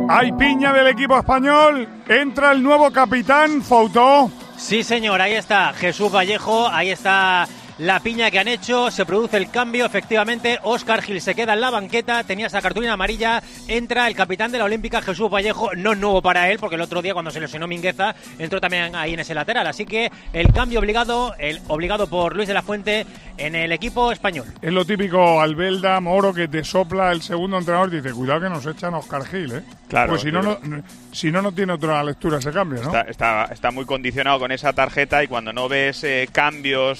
Hay piña del equipo español. Entra el nuevo capitán, Foutó. Sí, señor, ahí está Jesús Vallejo, ahí está la piña que han hecho, se produce el cambio, efectivamente, Óscar Gil se queda en la banqueta, tenía esa cartulina amarilla, entra el capitán de la Olímpica, Jesús Vallejo, no es nuevo para él, porque el otro día cuando se lesionó Mingueza, entró también ahí en ese lateral, así que el cambio obligado por Luis de la Fuente en el equipo español. Es lo típico, Albelda, Moro, que te sopla el segundo entrenador y dice, cuidado que nos echan Óscar Gil, ¿eh? Claro. Pues si no tiene otra lectura ese cambio, ¿no? Está muy condicionado con esa tarjeta y cuando no ves cambios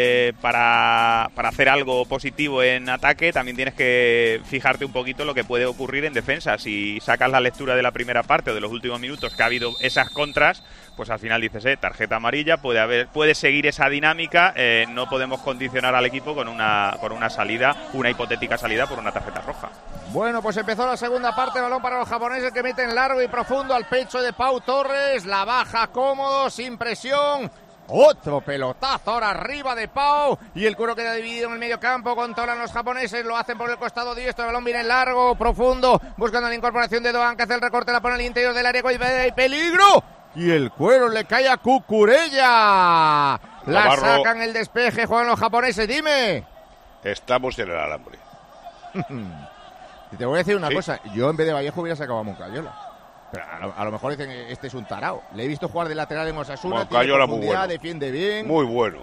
para hacer algo positivo en ataque, también tienes que fijarte un poquito lo que puede ocurrir en defensa. Si sacas la lectura de la primera parte o de los últimos minutos que ha habido esas contras, pues al final dices, tarjeta amarilla, puede seguir esa dinámica, no podemos condicionar al equipo con una salida, una hipotética salida por una tarjeta roja. Bueno, pues empezó la segunda parte, balón para los japoneses que meten largo y profundo al pecho de Pau Torres, la baja cómodo, sin presión. Otro pelotazo ahora arriba de Pau y el Cuero queda dividido en el medio campo, controlan los japoneses, lo hacen por el costado diestro, el balón viene largo, profundo, buscando la incorporación de Doan que hace el recorte, la pone al interior del área, hay peligro y el Cuero le cae a Cucurella. La sacan el despeje, juegan los japoneses, dime. Estamos en el alambre. Te voy a decir una cosa, yo en vez de Vallejo hubiera sacado a Moncayola. Pero a lo mejor dicen, este es un tarao. Le he visto jugar de lateral en Osasuna, tiene profundidad, bueno. Defiende bien. Muy bueno.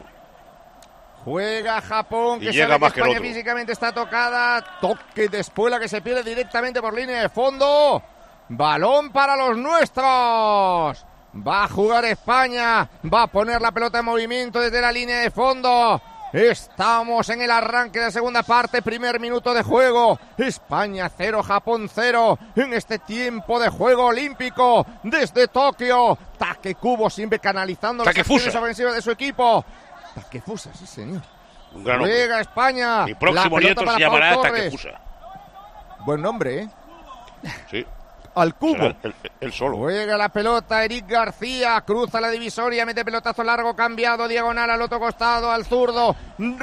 Juega Japón, que llega sabe más que España físicamente está tocada. Toque de Espuela que se pierde directamente por línea de fondo. Balón para los nuestros. Va a jugar España, va a poner la pelota en movimiento desde la línea de fondo. Estamos en el arranque de la segunda parte, primer minuto de juego. España 0, Japón 0 en este tiempo de juego olímpico desde Tokio. Takefusa siempre canalizando las acciones ofensivas de su equipo. Takefusa, sí señor. Un gran Juega España. Mi próximo nieto se llamará Takefusa. Buen nombre, ¿eh? Sí. Al cubo. El solo. Juega la pelota Eric García, cruza la divisoria, mete pelotazo largo, cambiado, diagonal al otro costado, al zurdo,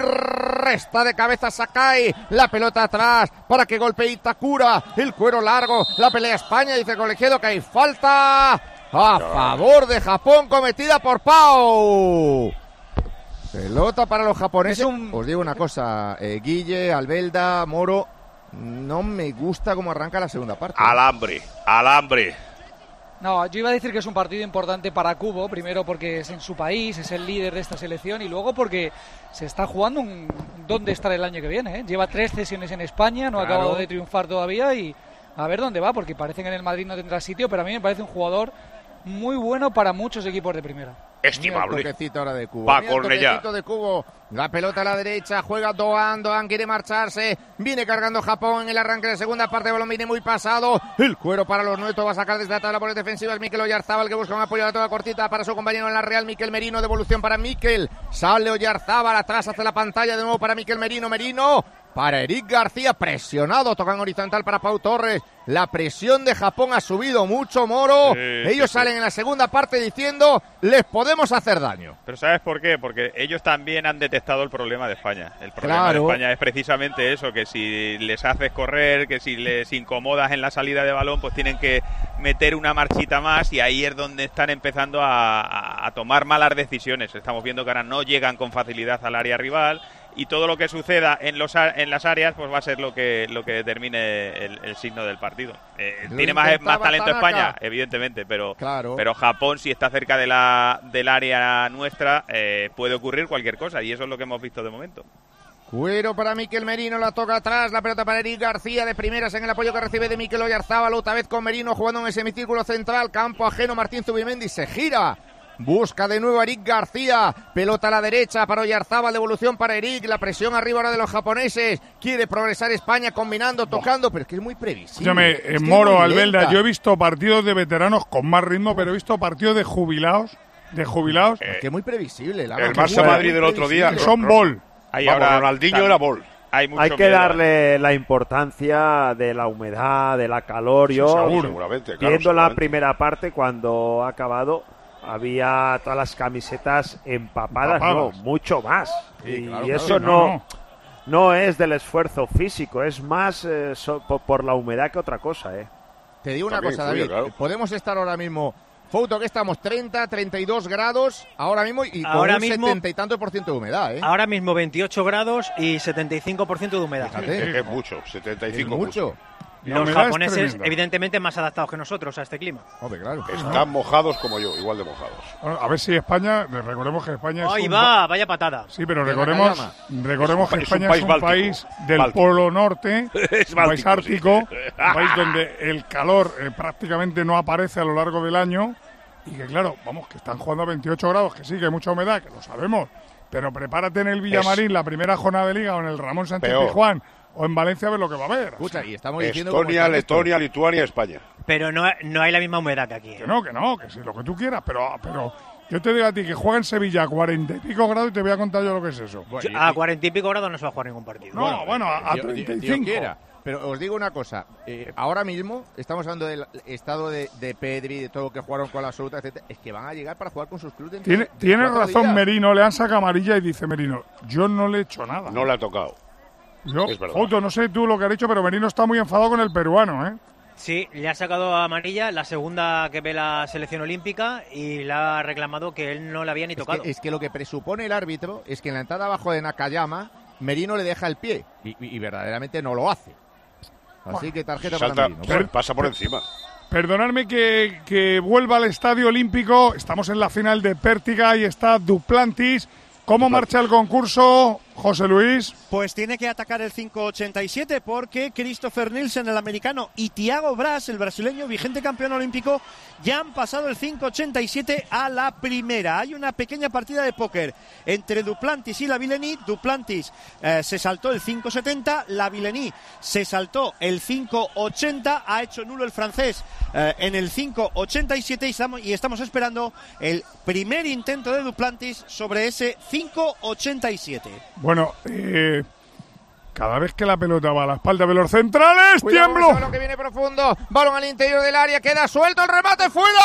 resta de cabeza Sakai, la pelota atrás para que golpee Itakura, el Cuero largo, la pelea España, dice el colegiado que hay falta a favor de Japón cometida por Pau. Pelota para los japoneses. Os digo una cosa, Guille, Albelda, Moro, no me gusta cómo arranca la segunda parte. Alambre. No, yo iba a decir que es un partido importante para Cubo, primero porque es en su país, es el líder de esta selección y luego porque se está jugando dónde estar el año que viene, ¿eh? Lleva 3 cesiones en España, no ha acabado de triunfar todavía y a ver dónde va, porque parece que en el Madrid no tendrá sitio, pero a mí me parece un jugador muy bueno para muchos equipos de primera. Estimable. Toquecito ahora de Cubo. Va Cornellá. De Cubo. La pelota a la derecha, juega Doan quiere marcharse, viene cargando Japón en el arranque de la segunda parte, el balón viene muy pasado, el Cuero para los nuestros, va a sacar desde la tabla por defensivas Mikel Oyarzábal que busca un apoyo a la toda cortita para su compañero en la Real, Mikel Merino, devolución para Mikel, sale Oyarzábal atrás hacia la pantalla de nuevo para Mikel Merino, para Eric García, presionado, tocan horizontal para Pau Torres, la presión de Japón ha subido mucho, Moro, ellos salen en la segunda parte diciendo, les podemos hacer daño. Pero ¿sabes por qué? Porque ellos también han detectado el problema de España. El problema de España es precisamente eso, que si les haces correr, que si les incomodas en la salida de balón, pues tienen que meter una marchita más y ahí es donde están empezando a tomar malas decisiones. Estamos viendo que ahora no llegan con facilidad al área rival y todo lo que suceda en las áreas pues va a ser lo que determine el signo del partido. Tiene más talento España, evidentemente, pero Japón, si está cerca del área nuestra, puede ocurrir cualquier cosa y eso es lo que hemos visto de momento. Cuero para Mikel Merino, la toca atrás, la pelota para Eric García de primeras en el apoyo que recibe de Mikel Oyarzábal, otra vez con Merino jugando en el semicírculo central, campo ajeno, Martín Zubimendi se gira. Busca de nuevo a Eric García, pelota a la derecha para Oyarzábal, devolución para Eric, la presión arriba ahora de los japoneses, quiere progresar España combinando, tocando, pero es que es muy previsible. Moro, Albelda, yo he visto partidos de veteranos con más ritmo, pero he visto partidos de jubilados, es que es muy previsible. El Barça Madrid del otro día. Son bol. Ronaldinho era bol. Hay que darle la importancia de la humedad, de la calor. Yo, seguramente, viendo la primera parte, cuando ha acabado, había todas las camisetas empapadas. No, mucho más. Sí, y eso no es del esfuerzo físico, es más por la humedad que otra cosa, te digo una También cosa, influye, David. claro. Podemos estar ahora mismo, Fouto, que estamos 30, 32 grados ahora mismo y con Ahora un mismo, 70 y tanto % de humedad, ¿eh? Ahora mismo 28 grados y 75% de humedad. Fíjate. Es mucho, 75 Es mucho. La Los humedad es japoneses, tremenda. evidentemente, más adaptados que nosotros a este clima. Hombre, claro. Están mojados como yo, igual de mojados. Bueno, a ver si España, recordemos que España es Ahí un va, vaya patada. Sí, pero De recordemos que Es un España país es un báltico. país del Báltico. Polo Norte, Es un país báltico, ártico, sí. un país donde el calor prácticamente no aparece a lo largo del año y que claro, vamos, que están jugando a 28 grados, que sí, que hay mucha humedad, que lo sabemos, pero prepárate en el Villamarín la primera jornada de Liga o en el Ramón Sánchez Peor. Pizjuán o en Valencia a ver lo que va a haber. Escucha, y estamos diciendo... cómo Estonia, están estos. Letonia, Lituania, España. Pero no hay la misma humedad que aquí. Que no, que sí, lo que tú quieras, pero yo te digo a ti que juega en Sevilla a 40 y pico grados y te voy a contar yo lo que es eso. A 40 y pico grados no se va a jugar ningún partido. No, bueno, a Dios 35. quiera. Pero os digo una cosa, ahora mismo estamos hablando del estado de Pedri, de todo lo que jugaron con la absoluta, etcétera. Es que van a llegar para jugar con sus clubes. Tiene razón Merino, le han sacado amarilla y dice Merino, yo no le he hecho nada. No le ha tocado. Yo, es verdad. Fouto, no sé tú lo que has dicho, pero Merino está muy enfadado con el peruano, ¿eh? Sí, le ha sacado amarilla, la segunda que ve la selección olímpica, y le ha reclamado que él no la había ni tocado. Es que lo que presupone el árbitro es que en la entrada abajo de Nakayama, Merino le deja el pie y verdaderamente no lo hace. Así que tarjeta para Salta, Merino. pasa por encima. Perdonadme que vuelva al Estadio Olímpico. Estamos en la final de Pértiga y está Duplantis. ¿Cómo marcha el concurso, José Luis? Pues tiene que atacar el 5.87 porque Christopher Nielsen, el americano, y Thiago Braz, el brasileño, vigente campeón olímpico, ya han pasado el 5.87 a la primera. Hay una pequeña partida de póker entre Duplantis y Lavillenie. Duplantis se saltó el 5.70, Lavillenie se saltó el 5.80, ha hecho nulo el francés en el 5.87 y estamos esperando el primer intento de Duplantis sobre ese 5.87. Bueno, cada vez que la pelota va a la espalda de los centrales, Cuidado con ese tiemblo. balón que viene profundo, balón al interior del área, queda suelto, el remate fuera.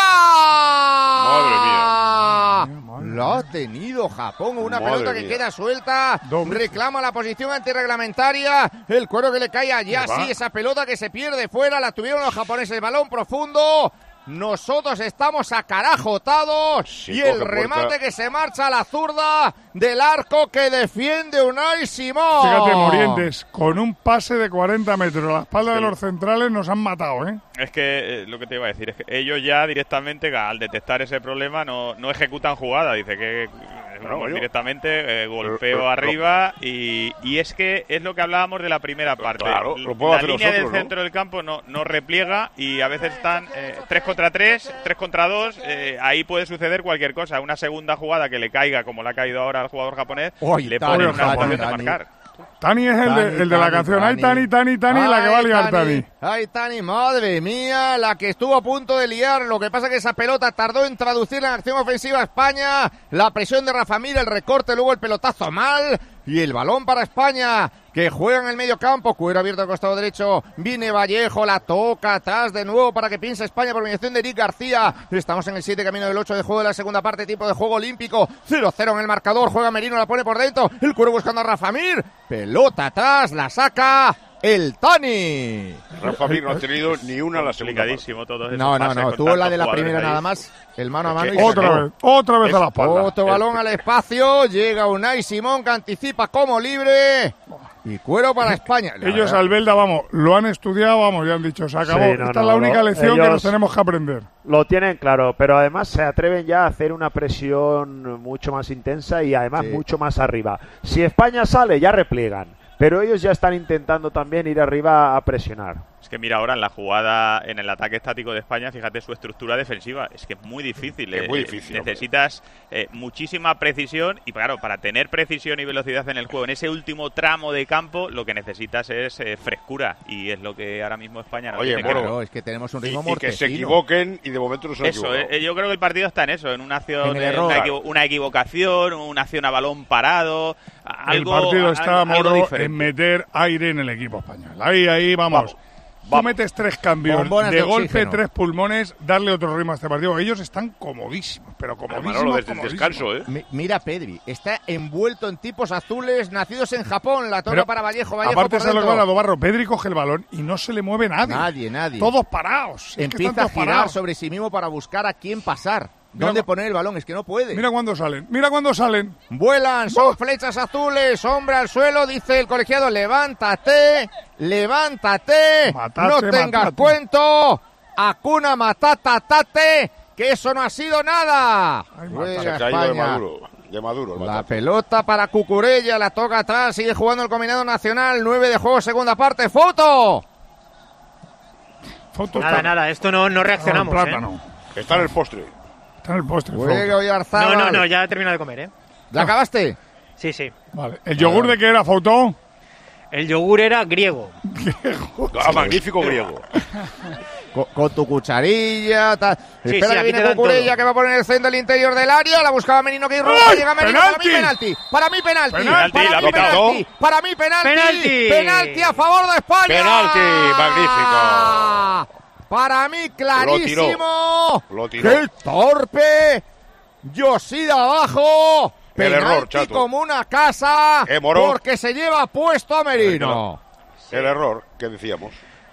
Madre mía. Lo ha tenido Japón, una Madre pelota que mía. queda suelta, Doble. reclama la posición antirreglamentaria, el cuero que le cae allá, ¿Qué va? sí, esa pelota que se pierde fuera, la tuvieron los japoneses, balón profundo. Nosotros estamos acarajotados Sí, y el coge remate puerta. que se marcha a la zurda del arco que defiende Unai Simón. Fíjate, Morientes, con un pase de 40 metros a la espalda de los centrales nos han matado, ¿eh? Es que lo que te iba a decir es que ellos ya directamente, al detectar ese problema, no ejecutan jugada. Dice que vamos, yo- directamente golpeo pero- arriba y es que es lo que hablábamos de la primera parte. Claro, lo puedo la hacer línea nosotros, del ¿no? centro del campo no repliega y a veces están 3 contra 3, 3 contra 2. Ahí puede suceder cualquier cosa. Una segunda jugada que le caiga, como le ha caído ahora al jugador japonés, Uy, le Tani, pone una Tani, posición de Tani. marcar. Tani es el de la canción. Ay, Tani, Tani, Tani, la que va a liar Tani. Ay, Tani, madre mía, la que estuvo a punto de liar. Lo que pasa es que esa pelota tardó en traducirla en acción ofensiva a España. La presión de Rafa Mir, el recorte, luego el pelotazo mal. Y el balón para España, que juega en el medio campo. Cuero abierto al costado derecho. Viene Vallejo, la toca atrás de nuevo para que piense España por mediación de Eric García. Estamos en el 7, camino del 8 de juego de la segunda parte, tiempo de juego olímpico. 0-0 en el marcador. Juega Merino, la pone por dentro. El Cuero buscando a Rafa Mir. Pelota atrás, la saca el Tani. Rafa Mir no ha tenido ni una a la segunda parte. Complicadísimo todos esos No, pases con tuvo la tantos de la jugadores primera ahí. nada más. El mano a mano y se Otra acabó. vez a la espalda. Otro balón al espacio, llega Unai Simón que anticipa como libre y Cuero para España. La Ellos verdad, Albelda, vamos, lo han estudiado, vamos, ya han dicho, se acabó. Sí, no, Esta es no, la única lección que ellos- nos tenemos que aprender. Lo tienen claro, pero además se atreven ya a hacer una presión mucho más intensa y además Sí. mucho más arriba. Si España sale, ya repliegan, pero ellos ya están intentando también ir arriba a presionar. Es que mira ahora en la jugada, en el ataque estático de España, fíjate su estructura defensiva. Es que es muy difícil. Es muy difícil, hombre. Necesitas muchísima precisión y claro, para tener precisión y velocidad en el juego, en ese último tramo de campo, lo que necesitas es frescura y es lo que ahora mismo España no Oye, tiene. Moro, claro, es que tenemos un ritmo Y que se mortecino. equivoquen y de momento no se han Eso, equivocado. yo creo que el partido está en eso, en una acción, En el error. una equivocación, una acción a balón parado, algo, el partido está, algo Moro, diferente. en meter aire en el equipo español. Ahí, vamos. tú metes 3 cambios Bombonas de de golpe, oxígeno. 3 pulmones, darle otro ritmo a este partido. Ellos están comodísimos, pero comodísimos. Manolo, desde el comodísimos. descanso, ¿eh? Mira Pedri, está envuelto en tipos azules nacidos en Japón. La toca Pero, para Vallejo. aparte por se lo dentro. que va Barro. Pedri coge el balón y no se le mueve nadie. Nadie. Todos parados. Es que Empieza están a todos girar parados. sobre sí mismo para buscar a quién pasar. Mira ¿Dónde cu- poner el balón? Es que no puede. Mira cuando salen. Mira cuando salen. Vuelan, son flechas azules, hombre al suelo, dice el colegiado, levántate, Matate, no tengas matate. cuento, Hakuna Matata, tate, que eso no ha sido nada. Ay, Juega Se ha caído de España. Maduro. De Maduro. el La matate. pelota para Cucurella, la toca atrás, sigue jugando el combinado nacional, 9 de juego, segunda parte, foto. Foto Nada, esto no reaccionamos. plátano. Está en el postre. Está en el postre. Juega Foto. Oyarzábal. No, ya he terminado de comer, ¿eh? ¿La acabaste? Sí. Vale. ¿El yogur de qué era, Foto? El yogur era griego. Magnífico griego. Con tu cucharilla, tal. Sí, Espera sí, que aquí viene te dan Cucurella, todo. que va a poner el centro del interior del área. La buscaba Merino, que irrumpe, ¡Ay! llega Merino. ¡Penalti! Para mí penalti. Penalti, Para la mí pitó. penalti. Para mí penalti. ¡Penalti! Penalti a favor de España. Penalti, magnífico. Para mí clarísimo. Lo tiró. ¡Qué torpe! Yoshida abajo. El Penalti error, chato. como una casa. Morón. Porque se lleva puesto a Merino. El error que decíamos.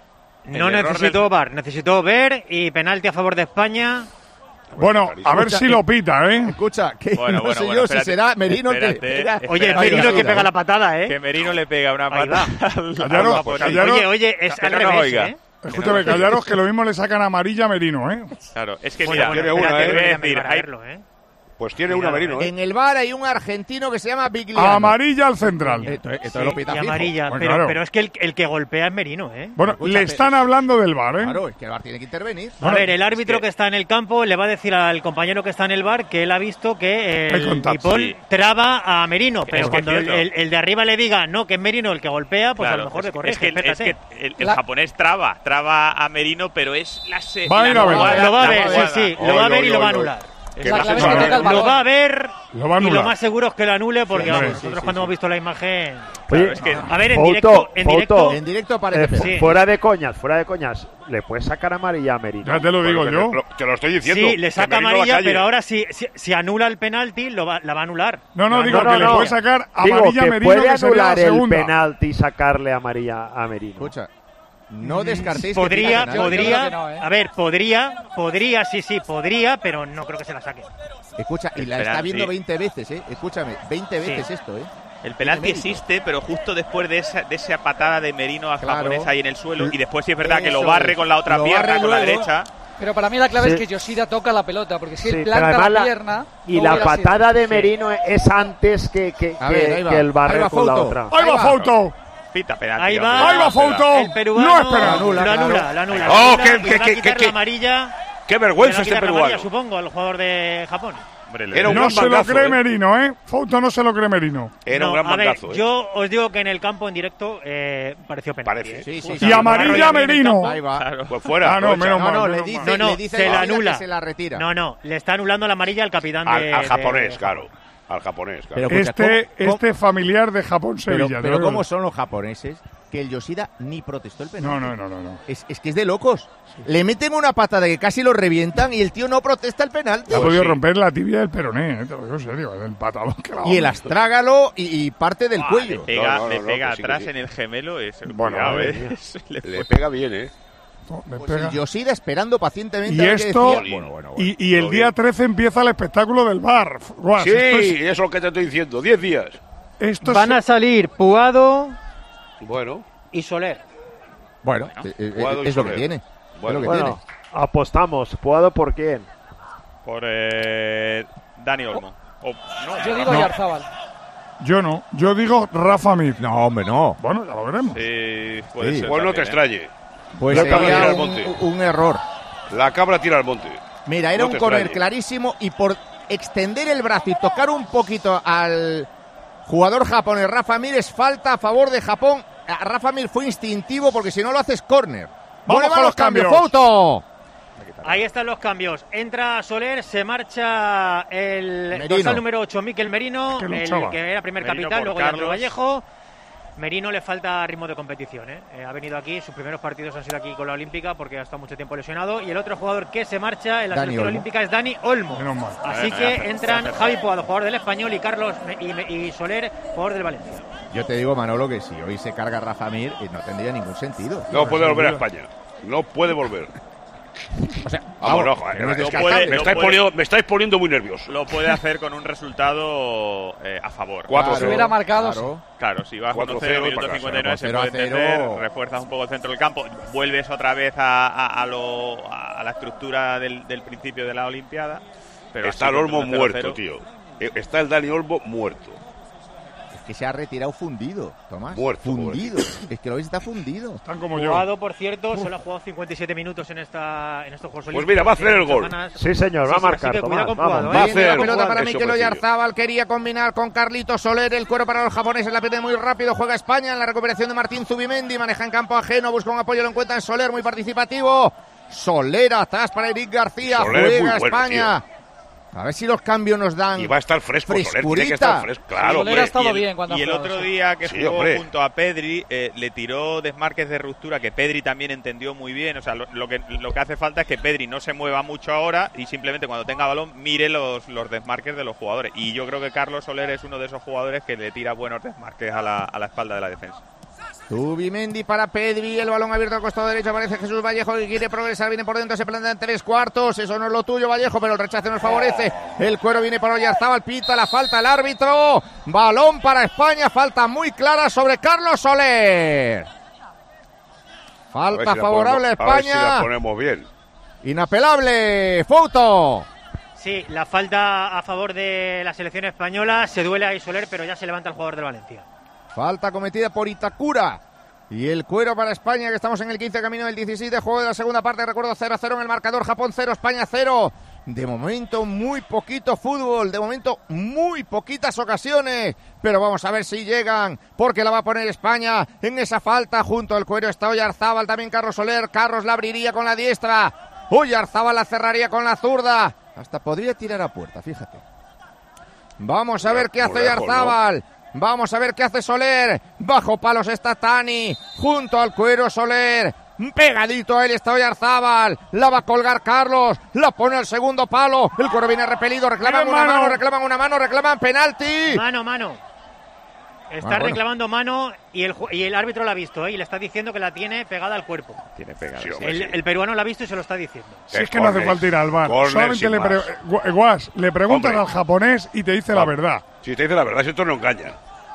No El error necesitó VAR, necesitó ver y penalti a favor de España. Bueno, a ver si lo pita, ¿eh? Escucha, que Bueno, no sé bueno, yo espérate, si será Merino el que... espérate. Oye, Espera, Merino oiga, que pega la patada, ¿eh? Que Merino le pega una Ahí va. patada al Callaros, japonés. callaros. Oye, es Que al no nos revés, oiga. ¿eh? Escúchame, callaros que lo mismo le sacan amarilla a Merino, ¿eh? Claro, es que Bueno, mira, tiene una, te voy a ya me decir, iban a hay- verlo, ¿eh? Pues tiene una Merino, ¿eh? En el bar hay un argentino que se llama Bigliano. Amarilla al central. Esto lo pita Y fijo. amarilla, Bueno, pero, claro. pero es que el que golpea es Merino, ¿eh? Bueno, Escucha, le están hablando del VAR, ¿eh? Claro, es que el bar tiene que intervenir. A ver, el árbitro que- que está en el campo le va a decir al compañero que está en el bar que él ha visto que Hay el contacto. Dipol Sí. traba a Merino, pero que es cuando cierto. el de arriba le diga no, que es Merino el que golpea, pues a Claro, lo mejor le es corrige. que el La- japonés traba a Merino, pero es la Va a ir a ver. jugada, Lo va a la ver, jugada. sí, lo va a ver y lo va a anular. Que La no clave se es que sabe. toca el Lo balón. va a ver Lo va a y lo anular. más seguro es que lo anule porque Sí, vamos, sí, nosotros sí, cuando hemos visto la imagen... Oye, es que- A ver, en Foto, directo, en Foto. directo... En directo parece Sí. fuera de coñas, le puedes sacar amarilla a Merino. Ya te lo digo Bueno, yo. te lo estoy diciendo. Sí, le que saca Merino a la amarilla, calle. pero ahora si anula el penalti, la va a anular. No, digo no, que le no. puede sacar Digo amarilla a que Merino, puede que sería la anular el segunda. penalti y sacarle amarilla a Merino. Escucha, no descartéis que Podría, pita penalti. Yo creo podría, que no, ¿eh? a ver, podría, sí, podría, pero no creo que se la saque. Escucha, y la Espera, está viendo sí. 20 veces, ¿eh? Escúchame, 20 Sí. veces esto, ¿eh? El penalti Tiene mérito. existe, pero justo después de esa patada de Merino al Claro. japonés ahí en el suelo, y después sí es verdad que lo Eso barre es. con la otra Lo pierna, barre con la luego. derecha. Pero para mí la clave Sí. es que Yoshida toca la pelota, porque si Sí, él pero planta además la pierna... y no la hubiera sido. patada de Sí. Merino es antes que A ver, ahí va. el Ahí barrer va con la Fouto. otra. ¡Ahí va Foto! Pita penalti. Ahí hombre, va. ¡Ahí va no se da. Fouto! El peruano No es penal. lo anula. Oh, y le va a qué quitar la amarilla. Qué le va a vergüenza este quitar la amarilla, peruano. supongo, al jugador de Japón. Hombre, Era un No gran se lo mangazo, cree ¿eh? Merino, ¿eh? Foto no se lo cree Merino. Era un No, gran a ver, mangazo, ¿eh? yo os digo que en el campo en directo pareció penalti. Parece. Sí, sí, Y sí. amarilla Merino. Ahí va. Claro. Pues fuera. Ah, no, aprovecha. menos mal. No, le menos dice, mal. No, le dice se a la Yoshida anula. que se la retira. No, le está anulando la amarilla al capitán Al japonés, de- claro. Al japonés, claro. Pero escucha, Este familiar de Japón-Sevilla. pero ¿cómo son los japoneses? Que el Yoshida ni protestó el penalti. No. Es que es de locos. Le meten una patada que casi lo revientan y el tío no protesta el penalti. Le ha Pues podido sí. romper la tibia del peroné, te lo digo en serio, el patadón que la Y el astrágalo y parte del Le cuello. pega, No, le pega que sí, que atrás sí. en el gemelo. Es el Bueno, cuidado, madre ¿eh? mía. Le pega bien, ¿eh? Le Pues pega. el Yoshida esperando pacientemente Y a ver qué esto, decía. Bueno. y el Todo día bien. 13 empieza el espectáculo del bar. Guas, Sí, eso es lo que te estoy diciendo. 10 días. esto Van a salir Puado Bueno, y Soler. Bueno, Jugado y es lo que Soler. tiene. Bueno, es lo que tiene. Bueno, apostamos. ¿Jugado por quién? Por Dani Olmo. No, Yo digo No. Oyarzábal. Yo no, yo digo Rafa Mir. No, hombre, no. Bueno, ya lo veremos. puede Sí. ser. pues no te también, ¿eh? extrañe. Pues La cabra tira sería al monte. un error. La cabra tira al monte. Mira, era No un te corner extrañe. clarísimo y por extender el brazo y tocar un poquito al jugador japonés Rafa Mir es falta a favor de Japón. Rafa Mir fue instintivo porque si no lo haces córner. Vamos Bueno, con van los cambios. Foto. Ahí están los cambios. Entra Soler, se marcha el Merino. dorsal número 8, Mikel Merino, Que el luchaba. que era primer Merino capitán, por luego Leandro Carlos. Vallejo. Merino le falta ritmo de competición, ha venido aquí, sus primeros partidos han sido aquí con la Olímpica porque ha estado mucho tiempo lesionado, y el otro jugador que se marcha en la selección olímpica es Dani Olmo. Así que entran Javi Puado, jugador del Español, y Carlos y Soler, jugador del Valencia. Yo te digo, Manolo, que si hoy se carga Rafa Mir, no tendría ningún sentido. No puede volver a España. No puede volver. O sea, me estáis poniendo muy nervioso. Lo puede hacer con un resultado a favor. 4-0. Si hubiera marcado. Claro, si vas 1-0, minuto 59, se puede entender, refuerzas un poco el centro del campo, vuelves otra vez a la estructura del principio de la Olimpiada. Pero está el Olmo muerto, tío. Está el Dani Olmo muerto. Que se ha retirado fundido, Tomás. Fundido. Es que lo veis, está fundido. Están como yo. Jugado, por cierto, solo ha jugado 57 minutos en estos Juegos Olímpicos. Pues mira, va a hacer el gol. Sí, señor, va a marcar. Va a hacer la pelota para Mikel Oyarzabal. Quería combinar con Carlitos Soler. El cuero para los japoneses, la pierde muy rápido. Juega España en la recuperación de Martín Zubimendi. Maneja en campo ajeno, busca un apoyo, lo encuentra en Soler, muy participativo. Soler atrás para Eric García. Soler, juega España. Tío. A ver si los cambios nos dan. Y va a estar fresco, Soler tiene que estar fresco. Claro, Soler ha estado bien cuando y el otro día que jugó junto a Pedri, le tiró desmarques de ruptura que Pedri también entendió muy bien. O sea, lo que hace falta es que Pedri no se mueva mucho ahora y simplemente cuando tenga balón mire los desmarques de los jugadores. Y yo creo que Carlos Soler es uno de esos jugadores que le tira buenos desmarques a la espalda de la defensa. Zubimendi para Pedri, el balón abierto al costado derecho, aparece Jesús Vallejo que quiere progresar, viene por dentro, se plantea en 3/4, eso no es lo tuyo, Vallejo, pero el rechazo nos favorece, el cuero viene para Oyarzabal, pita la falta el árbitro, balón para España, falta muy clara sobre Carlos Soler, falta favorable a España, a ver si la ponemos bien, inapelable, Fouto. Sí, la falta a favor de la selección española, se duele ahí Soler, pero ya se levanta el jugador del Valencia. Falta cometida por Itakura. Y el cuero para España, que estamos en el 15 camino del 16 de juego de la segunda parte. Recuerdo 0-0 en el marcador. Japón 0, España 0. De momento muy poquito fútbol. De momento muy poquitas ocasiones. Pero vamos a ver si llegan. Porque la va a poner España en esa falta. Junto al cuero está Oyarzabal. También Carlos Soler. Carlos la abriría con la diestra. Oyarzabal la cerraría con la zurda. Hasta podría tirar a puerta, fíjate. Vamos a ver qué hace Oyarzabal. Vamos a ver qué hace Soler. Bajo palos está Tani. Junto al cuero Soler. Pegadito a él está Oyarzabal. La va a colgar Carlos. La pone al segundo palo. El cuero viene repelido. Reclaman una mano. Reclaman penalti. Mano. Está reclamando mano y el árbitro la ha visto, y le está diciendo que la tiene pegada al cuerpo. Tiene pegada. Sí, el peruano la ha visto y se lo está diciendo. Si es que no hace falta ir al bar. Solamente le preguntan al japonés y te dice la verdad. Si te dice la verdad, si esto no engaña.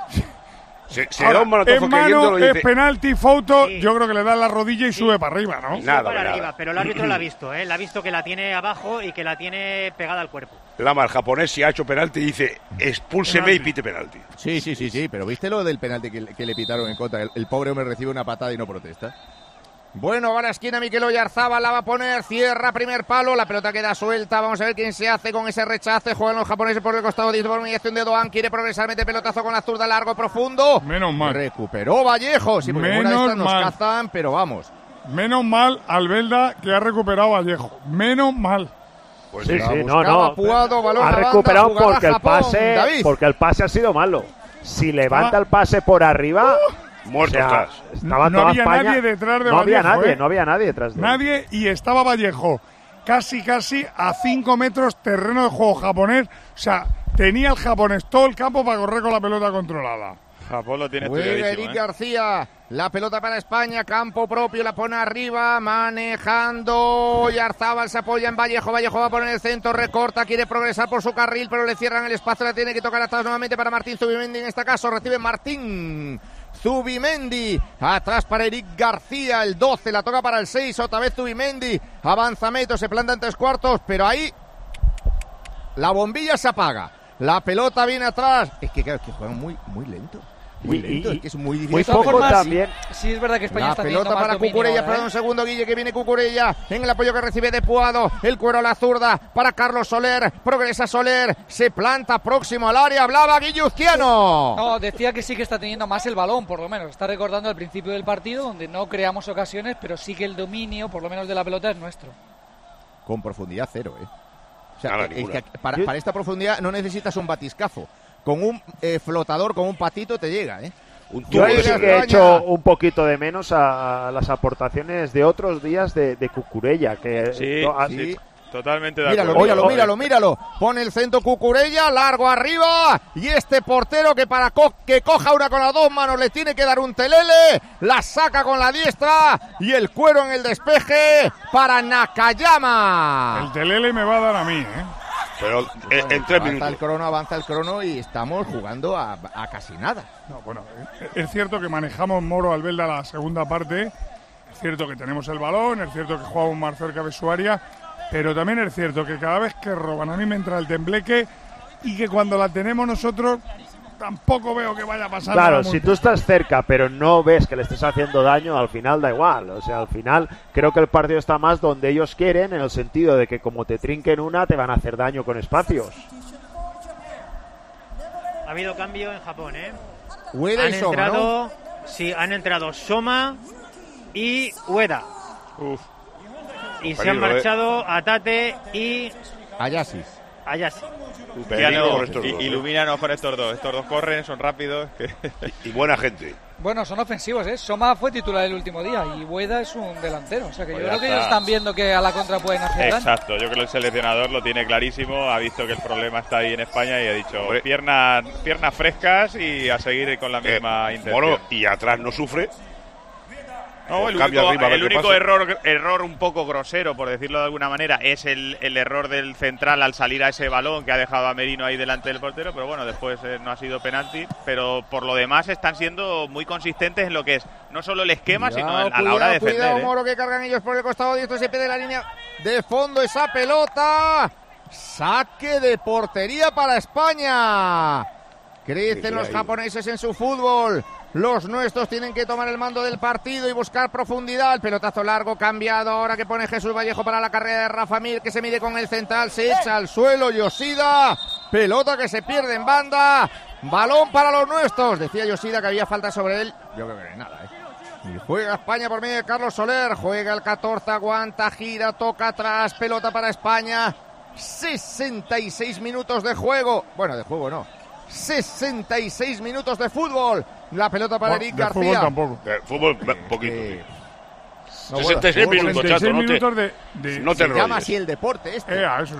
Se da un manotazo mano, es penalti, foto, sí. Yo creo que le da la rodilla y sube para arriba, ¿no? Arriba, pero el árbitro la ha visto, la ha visto que la tiene abajo y que la tiene pegada al cuerpo. El japonés si ha hecho penalti dice expúlseme y pite penalti. Sí, pero ¿viste lo del penalti que le pitaron en contra? El pobre hombre recibe una patada y no protesta. Bueno, va a la esquina Mikel Oyarzabal, la va a poner, cierra primer palo, la pelota queda suelta, vamos a ver quién se hace con ese rechace, juegan los japoneses por el costado, disminución de Doan, quiere progresar, mete pelotazo con la zurda, largo, profundo. Menos mal. Recuperó Vallejo, sí, porque una de estas nos cazan, pero vamos. Menos mal Albelda que ha recuperado Vallejo, menos mal. Pues sí, no. Puado, ha recuperado porque el pase ha sido malo. Si levanta el pase por arriba... Muerto estás. No había España, nadie detrás de no Vallejo. No había nadie detrás de él. Nadie, y estaba Vallejo casi a 5 metros terreno de juego japonés. O sea, tenía el japonés todo el campo para correr con la pelota controlada. Japón lo tiene estudiadísimo. Eric García, la pelota para España, campo propio, la pone arriba, manejando. Oyarzabal se apoya en Vallejo, Vallejo va a poner el centro, recorta, quiere progresar por su carril, pero le cierran el espacio, la tiene que tocar atrás nuevamente para Martín Zubimendi, en este caso recibe Martín Zubimendi, atrás para Eric García, el 12, la toca para el 6, otra vez Zubimendi, avanza Meto, se planta en 3/4, pero ahí la bombilla se apaga, la pelota viene atrás, es que claro, es que juegan muy lento. Muy lento, es que es muy difícil. Muy poco también. Sí, es verdad que España la está pelota para Cucurella, perdón, un segundo, Guille, que viene Cucurella en el apoyo que recibe de Puado, el cuero a la zurda para Carlos Soler, progresa Soler, se planta próximo al área, hablaba Guilluzquiano. No, decía que sí que está teniendo más el balón, por lo menos, está recordando al principio del partido, donde no creamos ocasiones, pero sí que el dominio, por lo menos de la pelota, es nuestro. Con profundidad cero, O sea, es que para esta profundidad no necesitas un batiscafo. Con un flotador, con un patito te llega, Yo ahí sí que he hecho un poquito de menos a las aportaciones de otros días de Cucurella. Que sí. Totalmente de acuerdo. Míralo. Pone el centro Cucurella, largo arriba. Y este portero que para que coja una con las dos manos le tiene que dar un telele. La saca con la diestra. Y el Cuero en el despeje para Nakayama. El telele me va a dar a mí, Pero en 3 minutos. Avanza el crono y estamos jugando a casi nada. No, bueno, es cierto que manejamos Moro Albelda la segunda parte. Es cierto que tenemos el balón. Es cierto que jugamos más cerca de su área. Pero también es cierto que cada vez que roban a mí me entra el tembleque y que cuando la tenemos nosotros tampoco veo que vaya a pasar nada. Claro, si tú estás cerca pero no ves que le estés haciendo daño, al final da igual. O sea, al final creo que el partido está más donde ellos quieren, en el sentido de que como te trinquen una, te van a hacer daño con espacios. Ha habido cambio en Japón, Ueda y Soma, ¿no? Sí, han entrado Soma y Ueda. Y se han marchado Atate y Ayasi. Ilumínanos con estos dos. Estos dos corren, son rápidos. Y buena gente. Bueno, son ofensivos, Soma fue titular el último día y Ueda es un delantero. O sea que yo creo que ellos están viendo que a la contra pueden hacer daño. Exacto, yo creo que el seleccionador lo tiene clarísimo. Ha visto que el problema está ahí en España y ha dicho piernas únicas y a seguir con la misma intención. Bueno, y atrás no sufre. No, el único error un poco grosero, por decirlo de alguna manera, es el error del central al salir a ese balón que ha dejado a Merino ahí delante del portero, pero bueno, después no ha sido penalti, pero por lo demás están siendo muy consistentes en lo que es no solo el esquema, sino a la hora de defender. Cuidado, Moro, que cargan ellos por el costado diestro, se pierde la línea de fondo esa pelota. Saque de portería para España. Crecen los japoneses en su fútbol. Los nuestros tienen que tomar el mando del partido y buscar profundidad. El pelotazo largo cambiado ahora que pone Jesús Vallejo para la carrera de Rafa Mir, que se mide con el central, se echa al suelo Yoshida. Pelota que se pierde en banda. Balón para los nuestros. Decía Yoshida que había falta sobre él. Yo creo que no hay nada, Y juega España por medio de Carlos Soler. Juega el 14, aguanta, gira, toca atrás. Pelota para España. 66 minutos de juego. Bueno, de juego no. 66 minutos de fútbol. La pelota para Eric García. Fútbol tampoco. Fútbol poquito. 66 minutos, chato. No te llama así el deporte este. Eso.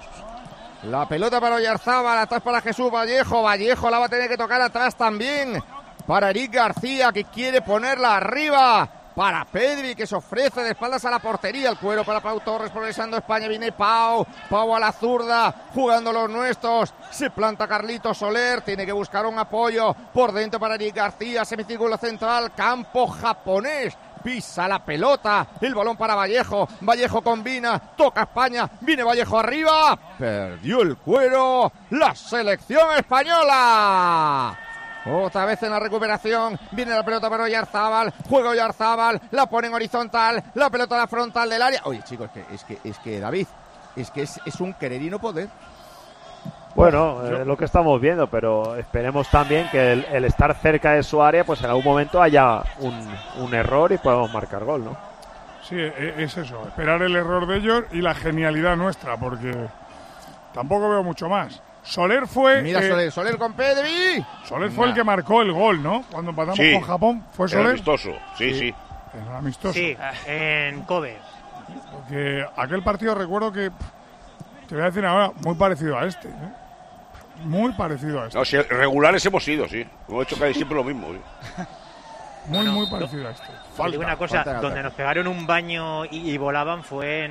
La pelota para Oyarzábal, atrás para Jesús Vallejo. Vallejo la va a tener que tocar atrás también. Para Eric García, que quiere ponerla arriba. Para Pedri, que se ofrece de espaldas a la portería. El Cuero para Pau Torres, progresando España. Viene Pau a la zurda, jugando los nuestros. Se planta Carlito Soler, tiene que buscar un apoyo por dentro para Eric García. Semicírculo central, campo japonés. Pisa la pelota, el balón para Vallejo. Vallejo combina, toca España. Viene Vallejo arriba. Perdió el Cuero. La selección española. Otra vez en la recuperación, viene la pelota para Oyarzábal, juega Oyarzábal, la pone en horizontal, la pelota a la frontal del área. Oye, chicos, es que David, es un querer y no poder. Bueno, lo que estamos viendo, pero esperemos también que el estar cerca de su área, pues en algún momento haya un error y podamos marcar gol, ¿no? Sí, es eso, esperar el error de ellos y la genialidad nuestra, porque tampoco veo mucho más. Soler fue... Mira Soler con Pedri. Soler fue el que marcó el gol, ¿no? Cuando empatamos con Japón, ¿fue Soler? Era amistoso, sí. Era amistoso. Sí, en Kobe. Porque aquel partido recuerdo que, te voy a decir ahora, muy parecido a este, Muy parecido a este. No, si regulares hemos sido, sí. Hemos hecho casi siempre lo mismo, sí. Muy parecido a este. Digo una cosa, donde nos pegaron un baño y volaban fue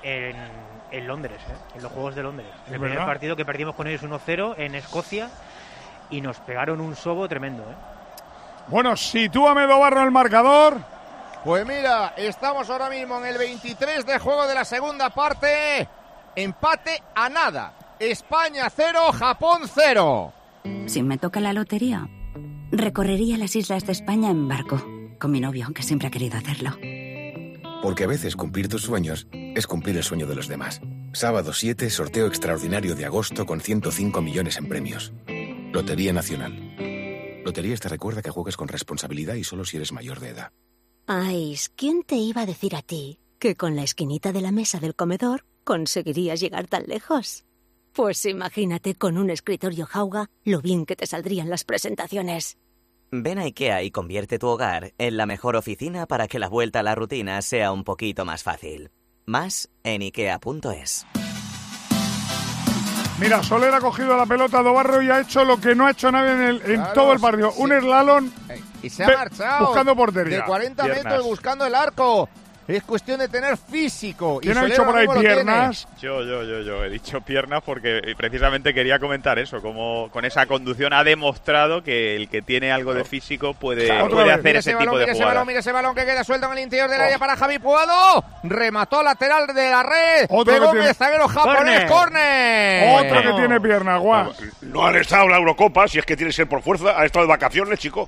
en Londres, en los Juegos de Londres. En el primer partido que perdimos con ellos 1-0 en Escocia y nos pegaron un sobo tremendo. Bueno, sitúame Dobarro el marcador. Pues mira, estamos ahora mismo en el 23 de juego de la segunda parte. Empate a nada. España 0, Japón 0. Si me toca la lotería, recorrería las islas de España en barco, con mi novio, que siempre ha querido hacerlo. Porque a veces cumplir tus sueños es cumplir el sueño de los demás. Sábado 7, sorteo extraordinario de agosto con 105 millones en premios. Lotería Nacional. Loterías te recuerda que juegues con responsabilidad y solo si eres mayor de edad. Ay, ¿quién te iba a decir a ti que con la esquinita de la mesa del comedor conseguirías llegar tan lejos? Pues imagínate con un escritorio Jauga lo bien que te saldrían las presentaciones. Ven a IKEA y convierte tu hogar en la mejor oficina para que la vuelta a la rutina sea un poquito más fácil. Más en IKEA.es. Mira, Soler ha cogido la pelota de Barro y ha hecho lo que no ha hecho nadie en todo el partido. Sí. Un slalom y se ha marchado buscando portería. De 40 metros buscando el arco. Es cuestión de tener físico. ¿Quién ha dicho por ahí piernas? Yo he dicho piernas porque precisamente quería comentar eso, como con esa conducción ha demostrado que el que tiene algo de físico puede hacer ese tipo de jugadas. Mira ese balón que queda suelto en el interior del área para Javi Puado. Remató lateral de la red. Pegó el zaguero japonés. ¡Córner! Otro que tiene piernas, guau. No han estado en la Eurocopa, si es que tiene que ser por fuerza. Han estado de vacaciones, chico.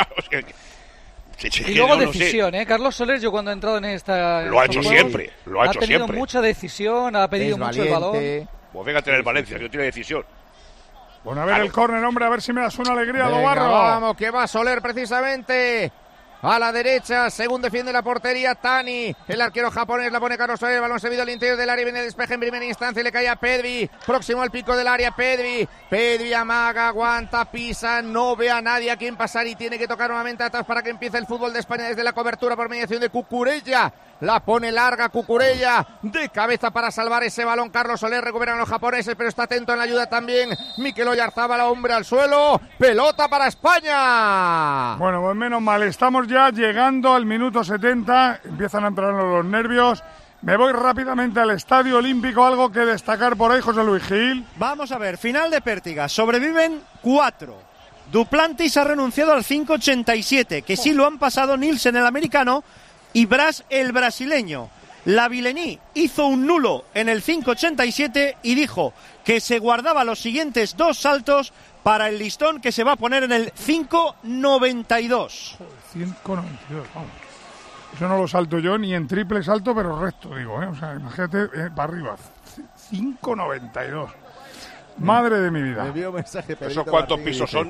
Y luego decisión, Carlos Soler, yo cuando he entrado en esta... Lo ha hecho siempre, ha tenido mucha decisión, ha pedido mucho el balón. Pues venga a tener Valencia, que tiene decisión. Bueno, a ver el córner, hombre, a ver si me das una alegría, Lobarro. Vamos, que va Soler precisamente a la derecha, según defiende la portería Tani, el arquero japonés la pone Carlos Soler, el balón servido al interior del área, viene el despeje en primera instancia y le cae a Pedri, próximo al pico del área Pedri amaga, aguanta, pisa, no ve a nadie a quien pasar y tiene que tocar nuevamente atrás para que empiece el fútbol de España desde la cobertura por mediación de Cucurella. La pone larga Cucurella, de cabeza para salvar ese balón. Carlos Soler, recuperan los japoneses, pero está atento en la ayuda también Mikel Oyarzabal, hombre al suelo, pelota para España. Bueno, pues menos mal, estamos ya llegando al minuto 70, empiezan a entrar los nervios. Me voy rápidamente al Estadio Olímpico, algo que destacar por ahí, José Luis Gil. Vamos a ver, final de Pértiga, sobreviven 4. Duplantis ha renunciado al 5.87, que sí lo han pasado Nielsen, el americano, y Bras, el brasileño. La Vilení hizo un nulo en el 5.87 y dijo que se guardaba los siguientes 2 saltos para el listón que se va a poner en el 5.92. 5.92, vamos. Eso no lo salto yo ni en triple salto, pero recto, digo, O sea, imagínate, para arriba. 5.92. Madre de mi vida. Me envió un mensaje, ¿Esos cuántos pisos son?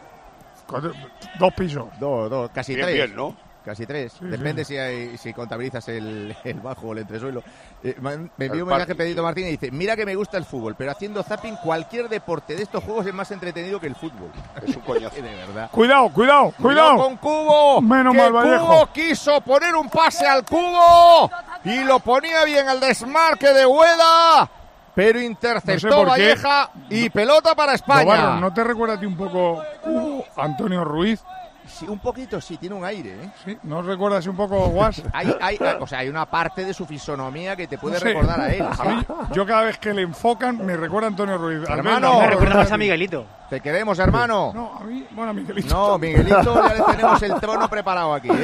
2 pisos. 2, casi 3. Bien, ¿no? Casi 3. Sí, depende sí. si contabilizas el bajo o el entresuelo. Me envió un mensaje Pedrito Martínez y dice: mira que me gusta el fútbol, pero haciendo zapping cualquier deporte de estos juegos es más entretenido que el fútbol. Es un coñazo. De verdad. Cuidado con Cubo. Menos mal, Vallejo. Cubo quiso poner un pase al Cubo y lo ponía bien al desmarque de Hueda, pero interceptó Valleja y pelota para España. Barro, ¿no te recuerda a ti un poco Cubo, Antonio Ruiz? Sí, un poquito, sí, tiene un aire, Sí, ¿no recuerdas un poco Guas? Hay una parte de su fisonomía que te puede recordar a él. A mí, yo cada vez que le enfocan me recuerda a Antonio Ruiz. Hermano, me recuerda más a Miguelito. Te queremos, hermano. No, a mí, bueno, a Miguelito. No, Miguelito ya le tenemos el trono preparado aquí,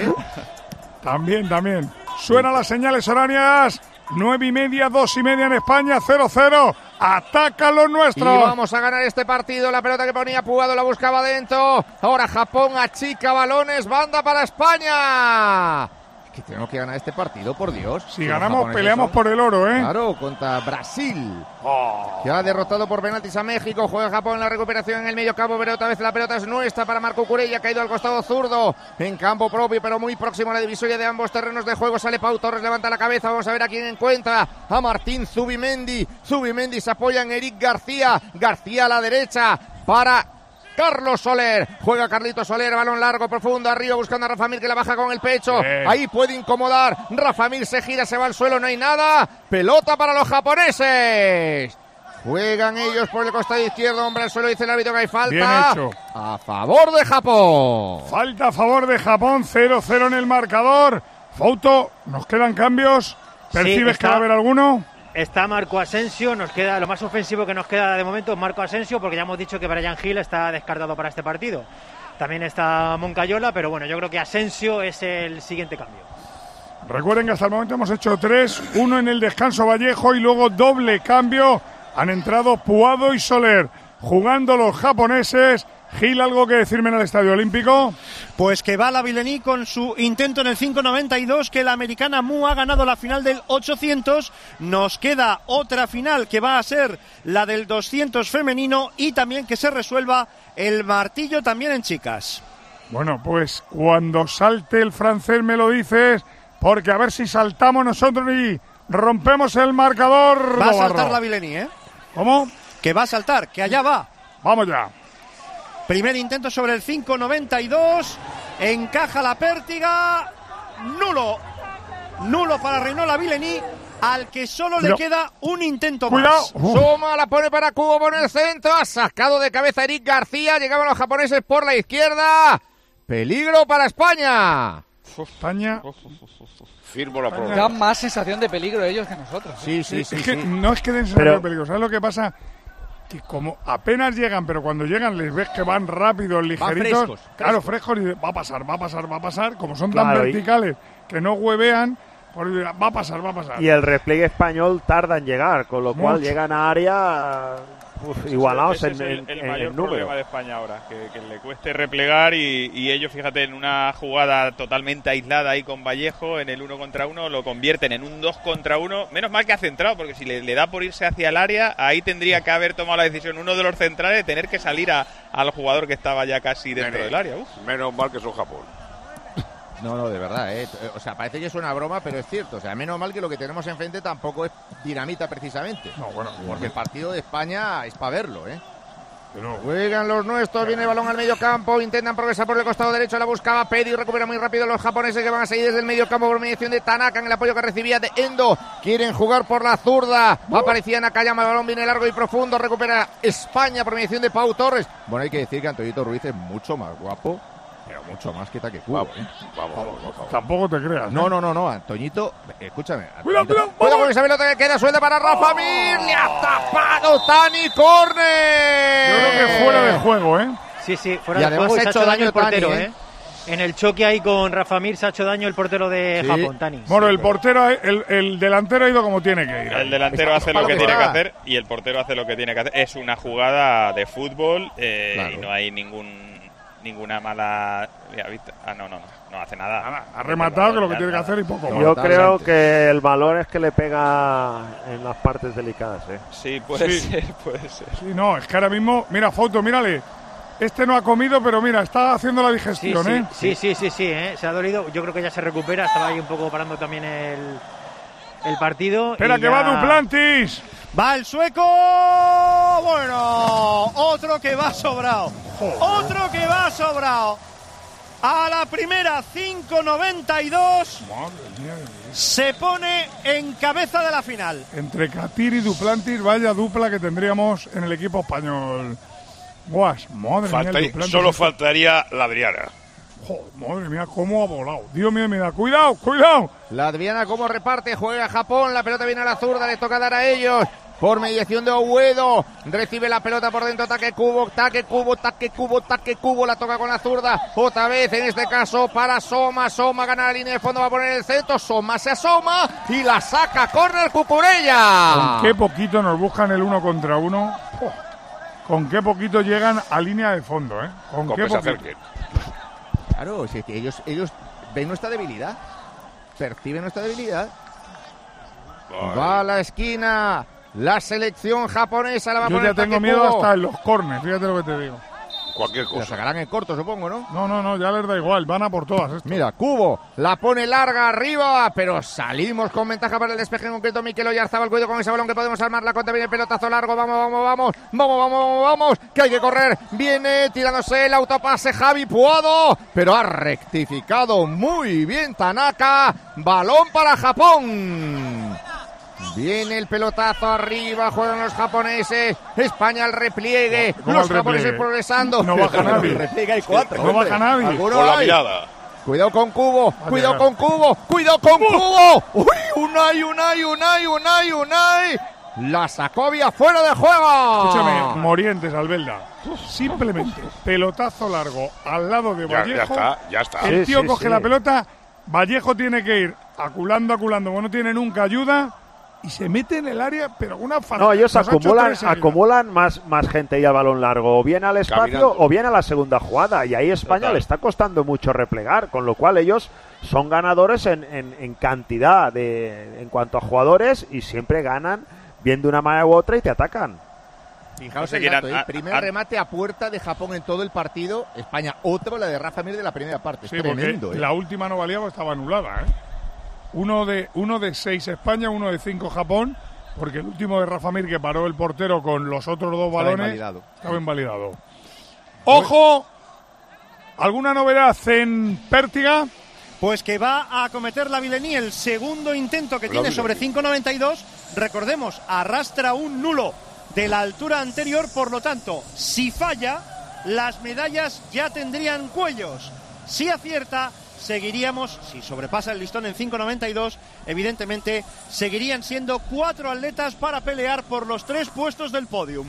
También. Suenan las señales horarias. 9:30, 2:30 en España, 0-0. Ataca lo nuestro. Y vamos a ganar este partido. La pelota que ponía Puado la buscaba dentro. Ahora Japón achica balones. Banda para España. Es que tenemos que ganar este partido, por Dios. Si ganamos, peleamos por el oro, Claro, contra Brasil. Que ha derrotado por penaltis a México. Juega Japón en la recuperación en el medio campo, pero otra vez la pelota es nuestra para Marco Cucurella. Ha caído al costado zurdo. En campo propio, pero muy próximo a la divisoria de ambos terrenos de juego. Sale Pau Torres, levanta la cabeza. Vamos a ver a quién encuentra. A Martín Zubimendi. Zubimendi se apoya en Eric García. García a la derecha para Carlos Soler, juega Carlito Soler, balón largo, profundo, arriba buscando a Rafa Mir que la baja con el pecho, ahí puede incomodar, Rafa Mir se gira, se va al suelo, no hay nada, pelota para los japoneses. Juegan ellos por el costado izquierdo, hombre al suelo, dice el árbitro que hay falta. Bien hecho. A favor de Japón. Falta a favor de Japón, 0-0 en el marcador. Fouto, ¿nos quedan cambios? ¿Percibes que va a haber alguno? Está Marco Asensio, nos queda lo más ofensivo que nos queda de momento es Marco Asensio, porque ya hemos dicho que Bryan Gil está descartado para este partido. También está Moncayola, pero bueno, yo creo que Asensio es el siguiente cambio. Recuerden que hasta el momento hemos hecho 3, 1 en el descanso Vallejo y luego doble cambio. Han entrado Puado y Soler, jugando los japoneses. Gil, ¿algo que decirme en el Estadio Olímpico? Pues que va la Vilení con su intento en el 5.92, que la americana Mu ha ganado la final del 800. Nos queda otra final que va a ser la del 200 femenino y también que se resuelva el martillo también en chicas. Bueno, pues cuando salte el francés me lo dices, porque a ver si saltamos nosotros y rompemos el marcador. Va a saltar la Vilení, ¿Cómo? Que va a saltar, que allá va. Vamos ya. Primer intento sobre el 5.92. Encaja la pértiga. Nulo para Reinola Vilení, al que solo le queda un intento más. Soma, la pone para Kubo por el centro. Ha sacado de cabeza Eric García. Llegaban los japoneses por la izquierda. Peligro para España. España. Firmo la prueba. Dan más sensación de peligro ellos que nosotros. Sí. No es que den sensación de peligro. ¿Sabes lo que pasa? Que como apenas llegan, pero cuando llegan les ves que van rápidos, ligeritos. Frescos. Claro, frescos y va a pasar. Como son tan verticales que no huevean, pues va a pasar. Y el repliegue español tarda en llegar, con lo cual llegan a área igualados ese en el mayor número. problema de España ahora, que le cueste replegar y ellos, fíjate, en una jugada totalmente aislada ahí con Vallejo, en el 1 contra 1, lo convierten en un 2 contra 1. Menos mal que ha centrado, porque si le da por irse hacia el área, ahí tendría que haber tomado la decisión uno de los centrales de tener que salir al jugador que estaba ya casi dentro del área. Menos mal que son Japón. No, de verdad, o sea, parece que es una broma, pero es cierto. O sea, menos mal que lo que tenemos enfrente tampoco es dinamita precisamente. No, bueno, porque el partido de España es para verlo, Juegan los nuestros, viene el balón al medio campo, intentan progresar por el costado derecho, la buscaba Pedi, recupera muy rápido los japoneses que van a seguir desde el medio campo por mediación de Tanaka en el apoyo que recibía de Endo. Quieren jugar por la zurda, aparecía Nakayama, el balón viene largo y profundo, recupera España por mediación de Pau Torres. Bueno, hay que decir que Antoñito Ruiz es mucho más guapo, pero mucho más que Kubo. Vamos. Tampoco te creas. No, Antoñito, escúchame. Cuidado con esa pelota que queda suelta para Rafa Mir. Le ha tapado Tani Corner. Yo creo que fuera de juego, Sí, fuera de juego. Y se ha hecho daño el portero, En el choque ahí con Rafa Mir se ha hecho daño el portero de Japón, Tani. Bueno, el portero, el delantero ha ido como tiene que ir. El delantero hace lo que tiene que hacer y el portero hace lo que tiene que hacer. Es una jugada de fútbol y no hay ninguna mala... No hace nada. Ha rematado que lo que tiene que hacer y poco más. Yo creo que el valor es que le pega en las partes delicadas. Sí, puede ser. Sí, no, es que ahora mismo, mira, Foto, mírale. Este no ha comido, pero mira, está haciendo la digestión, Sí, se ha dolido. Yo creo que ya se recupera. Estaba ahí un poco parando también el partido. Espera, que va Duplantis. Va el sueco. Bueno, otro que va sobrado. A la primera, 5.92. Se pone en cabeza de la final. Entre Katir y Duplantis, vaya dupla que tendríamos en el equipo español. Guas, madre mía. Solo faltaría la Adriana. Madre mía, cómo ha volado. Dios mío, mira, cuidado. La Adriana cómo reparte, juega Japón, la pelota viene a la zurda, le toca dar a ellos. Por mediación de Oguedo, recibe la pelota por dentro, ataque Kubo, la toca con la zurda, otra vez en este caso para Soma gana la línea de fondo, va a poner el centro, Soma se asoma y la saca, córner Cucurella. Con qué poquito nos buscan el 1 contra 1, con qué poquito llegan a línea de fondo, con qué poquito. Claro, es que ellos ven nuestra debilidad, perciben nuestra debilidad. Va a la esquina. La selección japonesa la va a poner. Yo ya tengo miedo hasta en los corners, fíjate lo que te digo. Cualquier cosa. La sacarán en corto, supongo, ¿no? No, ya les da igual, van a por todas. Esto. Mira, Kubo la pone larga arriba, pero salimos con ventaja para el despeje en concreto. Mikel Oyarzabal, cuidado con ese balón que podemos armar. La contra viene el pelotazo largo, vamos, que hay que correr. Viene tirándose el autopase Javi Puado, pero ha rectificado muy bien Tanaka. Balón para Japón. Viene el pelotazo arriba, juegan los japoneses, España al repliegue, los japoneses progresando. No baja nadie. Repliegue hay 4. No baja nadie. Con la mirada. Cuidado con Kubo. Uy, Unai. La sacó vía fuera de juego. Escúchame, Morientes, Albelda. Simplemente pelotazo largo al lado de Vallejo. Ya está. El tío coge la pelota, Vallejo tiene que ir aculando, como no tiene nunca ayuda. Y se mete en el área, pero una fácil. No, ellos acumulan más gente ahí al balón largo, o bien al espacio caminando, o bien a la segunda jugada. Y ahí España le está costando mucho replegar, con lo cual ellos son ganadores en cantidad en cuanto a jugadores y siempre ganan bien de una manera u otra y te atacan. Fijaos el dato, primer remate a puerta de Japón en todo el partido. España, otro, la de Rafa Mir de la primera parte. Es tremendo. La última no valía porque estaba anulada, Uno de 6 España, 1 de 5 Japón, porque el último de Rafa Mir que paró el portero con los otros 2 balones estaba invalidado. Ojo, ¿alguna novedad en Pértiga? Pues que va a acometer la Vilení el segundo intento que tiene sobre 5.92. Recordemos, arrastra un nulo de la altura anterior, por lo tanto, si falla, las medallas ya tendrían cuellos. Si acierta, seguiríamos, si sobrepasa el listón en 5.92, evidentemente seguirían siendo 4 atletas para pelear por los 3 puestos del podium.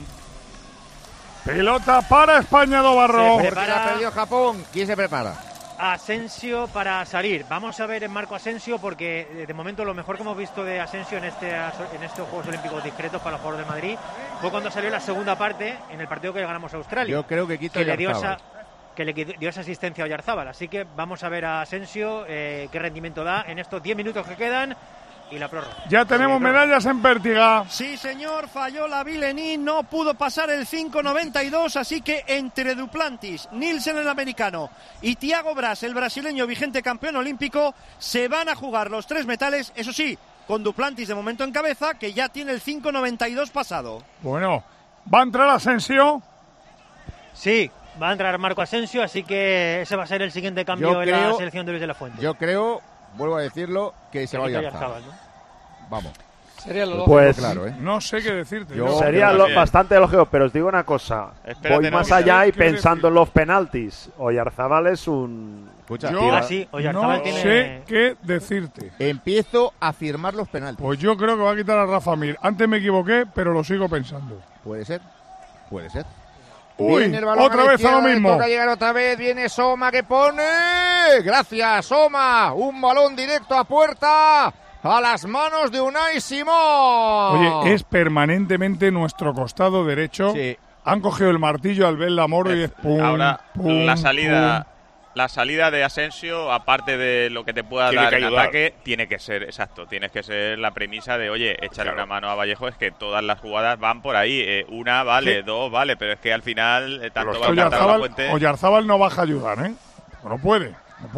Pelota para España, Dobarro. Porque la perdió Japón. ¿Quién se prepara? Asensio para salir. Vamos a ver en Marco Asensio, porque de momento lo mejor que hemos visto de Asensio en estos Juegos Olímpicos discretos para los Juegos de Madrid fue cuando salió la segunda parte en el partido que ganamos a Australia. Yo creo que le dio esa asistencia a Oyarzábal. Así que vamos a ver a Asensio qué rendimiento da en estos 10 minutos que quedan y la prórroga. Ya tenemos medallas en Pértiga. Sí, señor, falló la Vilení, no pudo pasar el 5.92, así que entre Duplantis, Nielsen el americano y Thiago Braz, el brasileño vigente campeón olímpico, se van a jugar los 3 metales, eso sí, con Duplantis de momento en cabeza, que ya tiene el 5.92 pasado. Bueno, ¿va a entrar Asensio? Sí, va a entrar Marco Asensio, así que ese va a ser el siguiente cambio en la selección de Luis de la Fuente. Yo creo, vuelvo a decirlo, que se va a Oyarzábal, ¿no? Vamos. Sería lo lógico, pues, claro, ¿eh? No sé qué decirte. Sería bastante lógico, pero os digo una cosa. Espérate, voy más allá y pensando en los penaltis. Oyarzábal es un... Escucha, yo Oyarzábal no sé qué decirte. Empiezo a firmar los penaltis. Pues yo creo que va a quitar a Rafa Mir. Antes me equivoqué, pero lo sigo pensando. Puede ser. Puede ser. Uy, viene el balón otra vez a lo mismo. Toca llegar otra vez, viene Soma que pone. Gracias, Soma. Un balón directo a puerta. A las manos de Unai Simón. Oye, es permanentemente nuestro costado derecho. Sí. Han cogido el martillo al ver la Moro y es pum, ahora pum, la salida. pum. La salida de Asensio, aparte de lo que te pueda dar en ataque, tiene que ser, exacto, tienes que ser la premisa de, oye, échale una mano a Vallejo, es que todas las jugadas van por ahí, una vale, 2 vale, pero es que al final tanto va a cantar la Fuente. Oyarzábal no baja a ayudar, ¿eh? No puede.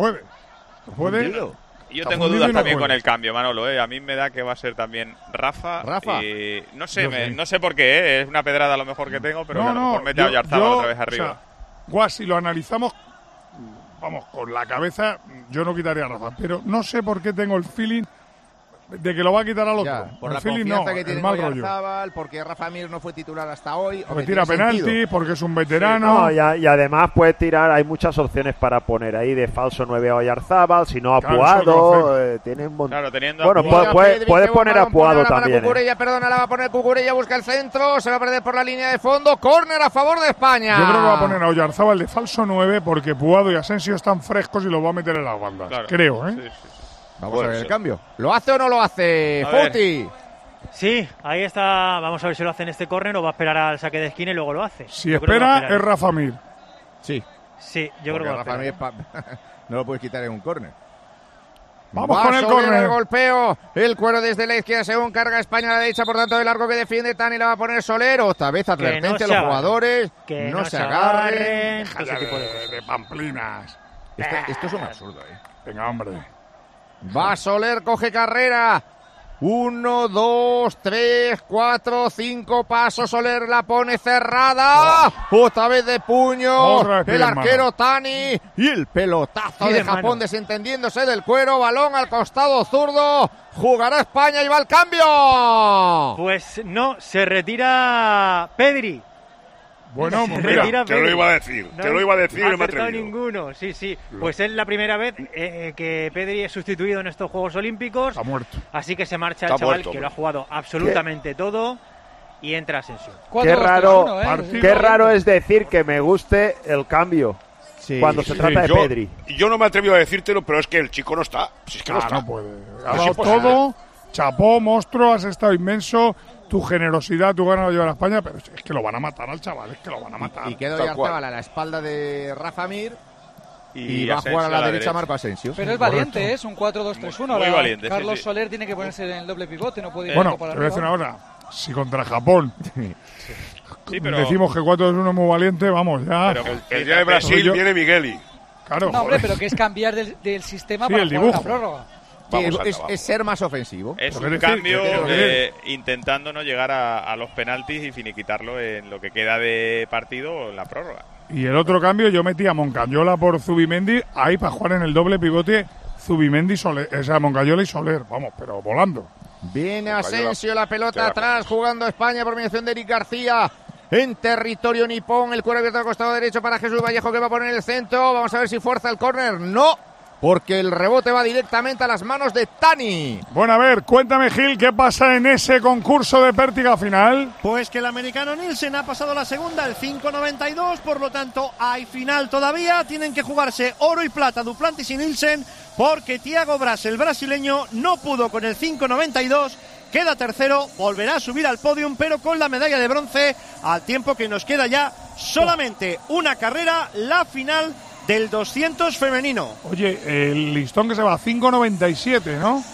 Yo tengo dudas también con el cambio, Manolo, A mí me da que va a ser también Rafa. Y no sé por qué, es una pedrada a lo mejor que tengo, pero a lo mejor mete a Oyarzábal otra vez arriba. O sea, si lo analizamos, vamos, con la cabeza, yo no quitaría a Rafa, pero no sé por qué tengo el feeling de que lo va a quitar al otro. Ya, por el la feeling confianza no, que tiene Oyarzábal, porque Rafa Mir no fue titular hasta hoy. Porque tira penalti, porque es un veterano. No, y además puede tirar, hay muchas opciones para poner ahí de falso 9 a Oyarzábal, si no a Puado, tiene un montón. Claro, teniendo bueno, puede poner a Puado también. Cucurella, perdona, la va a poner Cucurella, busca el centro, se va a perder por la línea de fondo, córner a favor de España. Yo creo que va a poner a Oyarzábal de falso 9 porque Puado y Asensio están frescos y los va a meter en las bandas. Claro. Creo, ¿eh? Sí. Vamos a ver el cambio. ¿Lo hace o no lo hace, Foti? Sí, ahí está. Vamos a ver si lo hace en este córner o va a esperar al saque de esquina y luego lo hace. Si espera, es Rafa Mir. Sí. Sí, yo creo que Rafa Mir no lo puedes quitar en un córner. Vamos con el córner. El golpeo. El cuero desde la izquierda según carga España a la derecha. Por tanto, de largo que defiende Tani la va a poner Soler. Otra vez advertencia a los jugadores. Que no se agarren. Ese tipo de pamplinas. Esto es un absurdo, Venga, hombre. Va Soler, coge carrera. 1, 2, 3, 4, 5 pasos. Soler la pone cerrada. Otra vez de puño. El arquero Tani. Y el pelotazo de Japón desentendiéndose del cuero. Balón al costado zurdo. Jugará España y va al cambio. Pues no, se retira Pedri. Bueno, mira, te lo iba a decir, no, te lo iba a decir. No me ha ninguno, sí. Pues es la primera vez que Pedri es sustituido en estos Juegos Olímpicos. Está muerto. Así que se marcha el chaval que lo ha jugado absolutamente todo y entra Asensio. Qué raro es decir que me guste el cambio cuando se trata de Pedri. Yo no me atrevo a decírtelo, pero es que el chico no está. Si es que no está. No puede. Ha dado todo, chapó, monstruo, has estado inmenso. Tu generosidad, tu ganas de llevar a España, pero es que lo van a matar al chaval, es que lo van a matar. Y quedó Oyarzábal a la espalda de Rafa Mir y va a jugar a la derecha Marco Asensio. Pero es valiente, es un 4-2-3-1. Muy valiente, Carlos Soler tiene que ponerse en el doble pivote, no puede ir bueno, para te voy a decir arriba. ahora, si contra Japón pero decimos que 4-2-1 es muy valiente, vamos, ya. Pero el día de Brasil viene Migueli. Claro, no, hombre, pero que es cambiar del sistema para jugar una prórroga. Es ser más ofensivo. Es un cambio intentando no llegar a los penaltis y finiquitarlo en lo que queda de partido o en la prórroga. Y el otro cambio, yo metí a Moncayola por Zubimendi, ahí para jugar en el doble pivote Zubimendi, Soler, o sea, Moncayola y Soler, vamos, pero volando. Viene Asensio, la pelota atrás, jugando España por mediación de Eric García. En territorio nipón, el cuero abierto al costado derecho para Jesús Vallejo, que va a poner el centro. Vamos a ver si fuerza el córner. No, porque el rebote va directamente a las manos de Tani. Bueno, a ver, cuéntame, Gil, ¿qué pasa en ese concurso de pértiga final? Pues que el americano Nielsen ha pasado la segunda, el 5.92, por lo tanto hay final todavía. Tienen que jugarse oro y plata Duplantis y Nielsen, porque Thiago Bras, el brasileño, no pudo con el 5.92. Queda tercero, volverá a subir al podium, pero con la medalla de bronce, al tiempo que nos queda ya solamente una carrera, la final del 200 femenino. Oye, el listón que se va a 5.97, ¿no?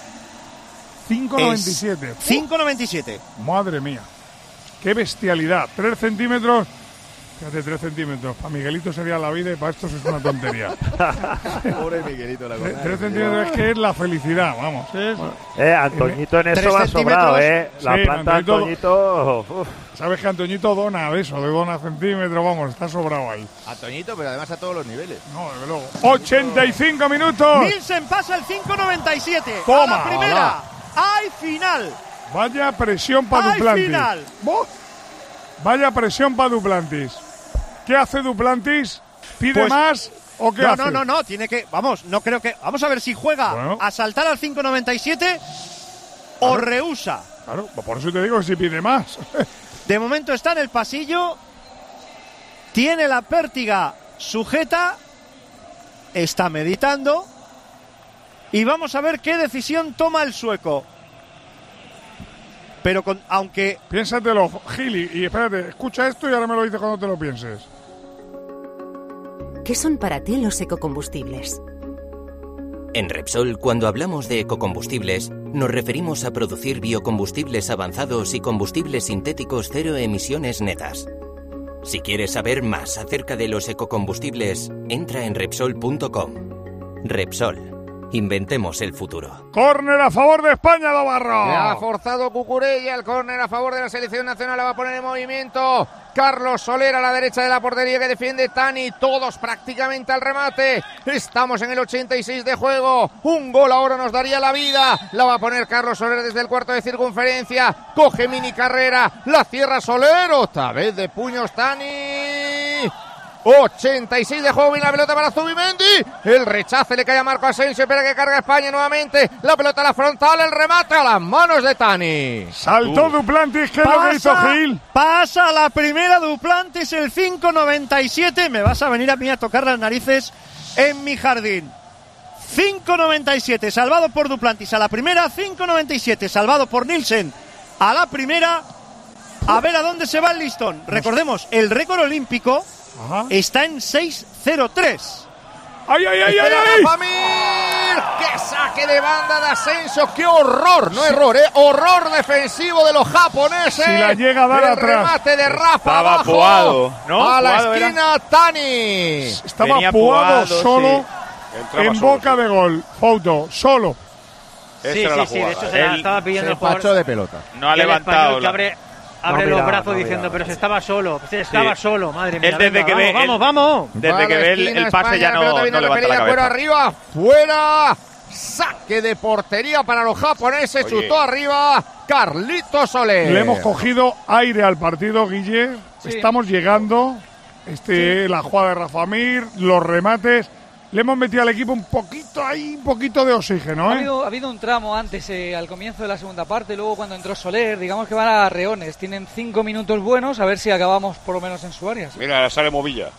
5.97. 5.97. Madre mía. Qué bestialidad. 3 centímetros. Fíjate, 3 centímetros. Para Miguelito sería la vida y para esto es una tontería. Pobre Miguelito. 3 centímetros es que es la felicidad, vamos. Antoñito en eso va sobrado, La sí, planta Antoñito... Sabes que Antoñito dona de eso, le dona centímetros, vamos, está sobrado ahí. Antoñito, pero además a todos los niveles. No, desde luego. 85 minutos. Nielsen pasa el 5.97. Toma. A la primera. Hay final. Vaya presión para Duplantis. Final. Vaya presión para Duplantis. ¿Qué hace Duplantis? ¿Pide Pues, más o qué hace? No, tiene que, vamos, no creo que, vamos a ver si juega a saltar al 5.97 o rehúsa. Claro, por eso te digo que si pide más. De momento está en el pasillo, tiene la pértiga sujeta, está meditando y vamos a ver qué decisión toma el sueco. Pero aunque... Piénsatelo, Gili, y espérate, escucha esto y ahora me lo dices cuando te lo pienses. ¿Qué son para ti los ecocombustibles? En Repsol, cuando hablamos de ecocombustibles, nos referimos a producir biocombustibles avanzados y combustibles sintéticos cero emisiones netas. Si quieres saber más acerca de los ecocombustibles, entra en Repsol.com. Repsol. Inventemos el futuro. Córner a favor de España, Dobarro. Le ha forzado Cucurella, el córner a favor de la selección nacional, la va a poner en movimiento Carlos Soler a la derecha de la portería que defiende Tani, todos prácticamente al remate. Estamos en el 86 de juego, un gol ahora nos daría la vida. La va a poner Carlos Soler desde el cuarto de circunferencia, coge mini carrera, la cierra Soler, otra vez de puños Tani. 86 de juego, viene la pelota para Zubimendi, el rechace le cae a Marco Asensio, espera que carga España nuevamente, la pelota a la frontal, el remate a las manos de Tani. Saltó Duplantis, ¿qué es lo que hizo Gil? Pasa la primera Duplantis, el 5.97, me vas a venir a mí a tocar las narices en mi jardín. 5.97, salvado por Duplantis a la primera, 5.97, salvado por Nielsen a la primera. A ver a dónde se va el listón. Recordemos, el récord olímpico está en 6.03. ¡Ay! ¡Famir! ¡Qué saque de banda de Asensio! ¡Qué horror! No error, horror defensivo de los japoneses. Si la llega a dar el atrás. remate de Rafa Estaba abajo, Puado, ¿no? a la Puado esquina Tani. Estaba Venía Puado Puado, solo sí. en boca de gol. Foto, solo. Sí, de hecho se la estaba pidiendo el jugador de pelota. No ha levantado. Abre los brazos diciendo, pero se estaba solo, madre mía. Él desde que ve vamos. Desde que ve el pase España, ya no levanta la cabeza. Fuera arriba, fuera. Saque de portería para los japoneses. Oye. Chutó arriba Carlitos Soler. Le hemos cogido aire al partido, Guille. Sí. Estamos llegando. La jugada de Rafa Mir, los remates. Le hemos metido al equipo un poquito de oxígeno, Ha habido un tramo antes, al comienzo de la segunda parte, luego cuando entró Soler, digamos que van a reones. Tienen 5 minutos buenos, a ver si acabamos por lo menos en su área. ¿Sí? Mira, ahora sale Movilla.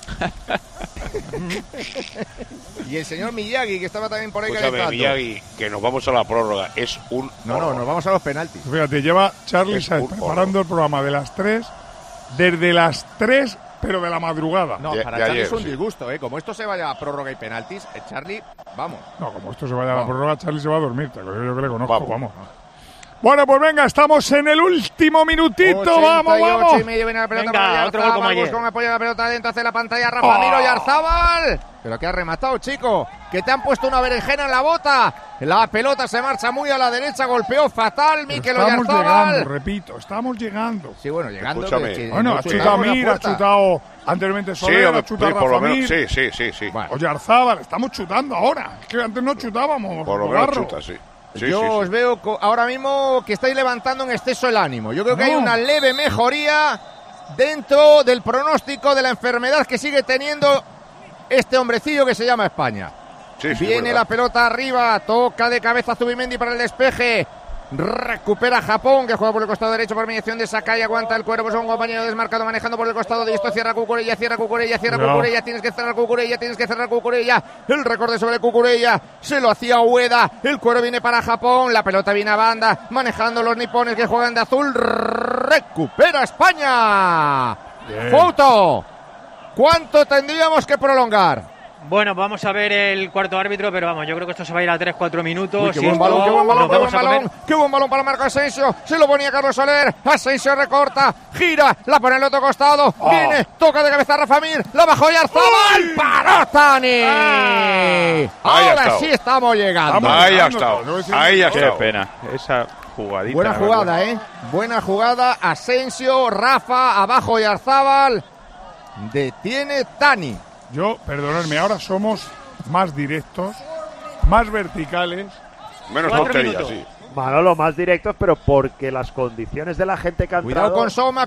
Y el señor Miyagi, que estaba también por ahí Escúchame, calentando. Miyagi, que nos vamos a la prórroga. Es un No, nos vamos a los penaltis. Fíjate, lleva Charlie Es un preparando el programa de las 3, desde las 3, pero de la madrugada. No, De para Charlie ayer, es un sí. disgusto, Como esto se vaya a prórroga y penaltis, Charlie, vamos. No, como esto se vaya a la prórroga, Charlie se va a dormir. Yo que le conozco, vamos. Bueno, pues venga, estamos en el último minutito. Vamos. 88 y medio, viene la pelota venga, para otro gol como ayer. Busca un apoyo a la pelota dentro, hace la pantalla Rafa Mir, Oyarzábal. Pero que ha rematado, chico. Que te han puesto una berenjena en la bota. La pelota se marcha muy a la derecha, golpeó fatal Mikel Oyarzábal. Estamos llegando, repito, estamos llegando. Sí, bueno, llegando. Bueno, ha chutado Mir, ha chutado anteriormente Soler, ha chutado Rafa Mir. Sí. Bueno. Oyarzábal, estamos chutando ahora. Es que antes no chutábamos. Por lo menos chuta, sí. Yo os veo ahora mismo que estáis levantando en exceso el ánimo. Yo creo que hay una leve mejoría dentro del pronóstico de la enfermedad que sigue teniendo este hombrecillo que se llama España. Viene la pelota arriba, toca de cabeza Zubimendi para el despeje. Recupera Japón, que juega por el costado derecho por mediación de Sakai, aguanta el cuerpo, es un compañero desmarcado manejando por el costado de esto, cierra Cucurella, tienes que cerrar Cucurella, el recorde sobre Cucurella, se lo hacía Ueda, el cuero viene para Japón, la pelota viene a banda, manejando los nipones que juegan de azul, recupera España. Foto, ¿cuánto tendríamos que prolongar? Bueno, vamos a ver el cuarto árbitro, pero vamos, yo creo que esto se va a ir a 3-4 minutos. Uy, qué buen balón para Marco Asensio, se lo ponía Carlos Soler, Asensio recorta, gira, la pone al otro costado, viene, toca de cabeza Rafa Mir, la bajó Oyarzábal, ¡paró Tani! Ahora sí estamos llegando. Ahí ha estado. Qué pena, esa jugadita. Buena jugada, buena jugada, Asensio, Rafa, abajo Oyarzábal, detiene Tani. Perdonadme, ahora somos más directos, más verticales. Menos tonterías, sí. Manolo, más directos, pero porque las condiciones de la gente que ha entrado... Cuidado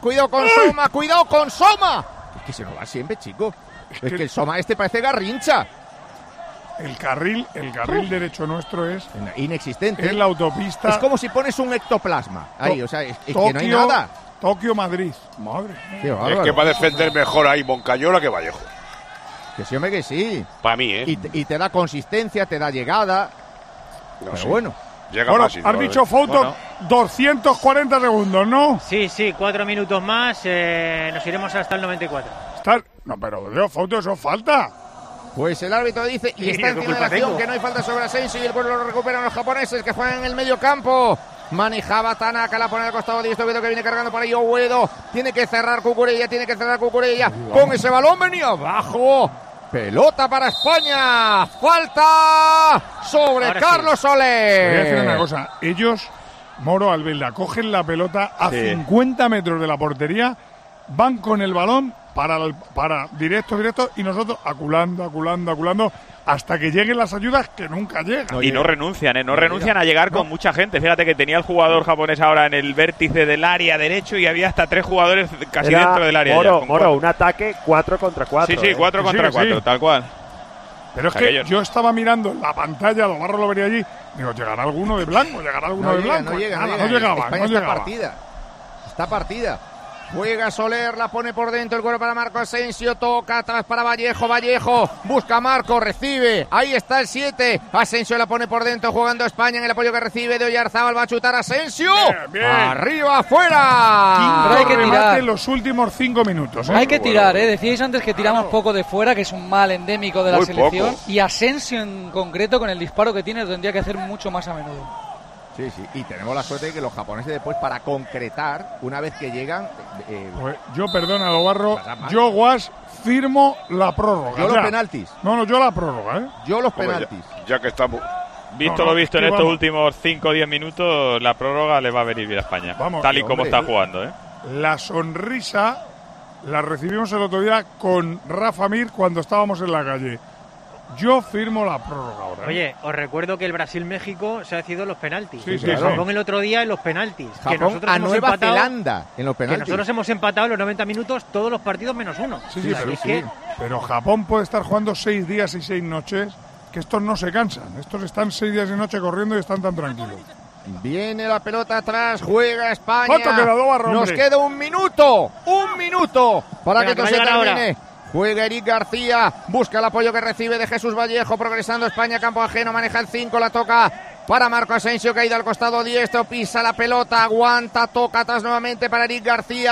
con Soma. Es que se nos va siempre, chico. Es que el Soma parece Garrincha. El carril derecho nuestro es inexistente. Es la autopista. Es como si pones un ectoplasma. Ahí, o sea, es que no hay nada. Tokio-Madrid. Madre mía. Es que va a defender mejor ahí Moncayola que Vallejo. Que sí, hombre, que sí. Para mí, Y te da consistencia, te da llegada. Pero bueno. Has dicho Foto, 240 segundos, ¿no? Sí, 4 minutos más, nos iremos hasta el 94. No, pero Foto, eso falta. Pues el árbitro dice, y está encima de la acción, que no hay falta sobre Asensio, y el vuelo lo recuperan los japoneses que juegan en el medio campo. Manejaba Tanaka, la pone al costado de esto, que viene cargando por ahí Uedo. Tiene que cerrar Cucurella. Con ese balón venía abajo. Pelota para España. Falta sobre Carlos Soler. Voy a decir una cosa. Ellos, Moro, Albelda, cogen la pelota a 50 metros de la portería, van con el balón para directo, y nosotros aculando, hasta que lleguen las ayudas que nunca llegan. Y no renuncian, no renuncian a llegar con mucha gente. Fíjate que tenía el jugador japonés ahora en el vértice del área derecho y había hasta 3 jugadores casi dentro del área. Moro, un ataque 4 contra 4. Sí, 4 contra 4, tal cual. Pero es que yo estaba mirando en la pantalla, lo barro lo vería allí, digo, ¿llegará alguno de blanco? No llegaba. Está partida. Juega Soler, la pone por dentro, el cuero para Marco Asensio, toca atrás para Vallejo, busca a Marco, recibe, ahí está el 7, Asensio la pone por dentro, jugando España en el apoyo que recibe de Oyarzábal, va a chutar Asensio, bien. Arriba, afuera. Pero hay que tirar en los últimos 5 minutos. Hay que tirar, decíais antes que tiramos poco de fuera, que es un mal endémico de la selección, y Asensio en concreto, con el disparo que tiene, lo tendría que hacer mucho más a menudo. Sí, y tenemos la suerte de que los japoneses después, para concretar, una vez que llegan... pues yo, perdona, lo barro, yo, Guas, firmo la prórroga. Yo los penaltis. Yo la prórroga, Yo los penaltis. Ya que estamos... Visto lo visto en estos últimos 5 o 10 minutos, la prórroga le va a venir bien a España. Tal y como está jugando, La sonrisa la recibimos el otro día con Rafa Mir cuando estábamos en la calle. Yo firmo la prórroga ahora. Oye, os recuerdo que el Brasil-México se ha decidido en los penaltis. Sí, Japón el otro día en los penaltis. Japón que nosotros a hemos Nueva empatado, Zelanda en los penaltis. Que nosotros hemos empatado en los 90 minutos todos los partidos menos 1. Pero Japón puede estar jugando 6 días y 6 noches, que estos no se cansan. Estos están 6 días y noche corriendo y están tan tranquilos. Viene la pelota atrás, juega España. ¿Cuánto queda, Barro, Nos queda un minuto para que esto se termine. Ahora. Juega Eric García, busca el apoyo que recibe de Jesús Vallejo, progresando España, campo ajeno, maneja el 5, la toca para Marco Asensio, que ha ido al costado diestro, pisa la pelota, aguanta, toca atrás nuevamente para Eric García,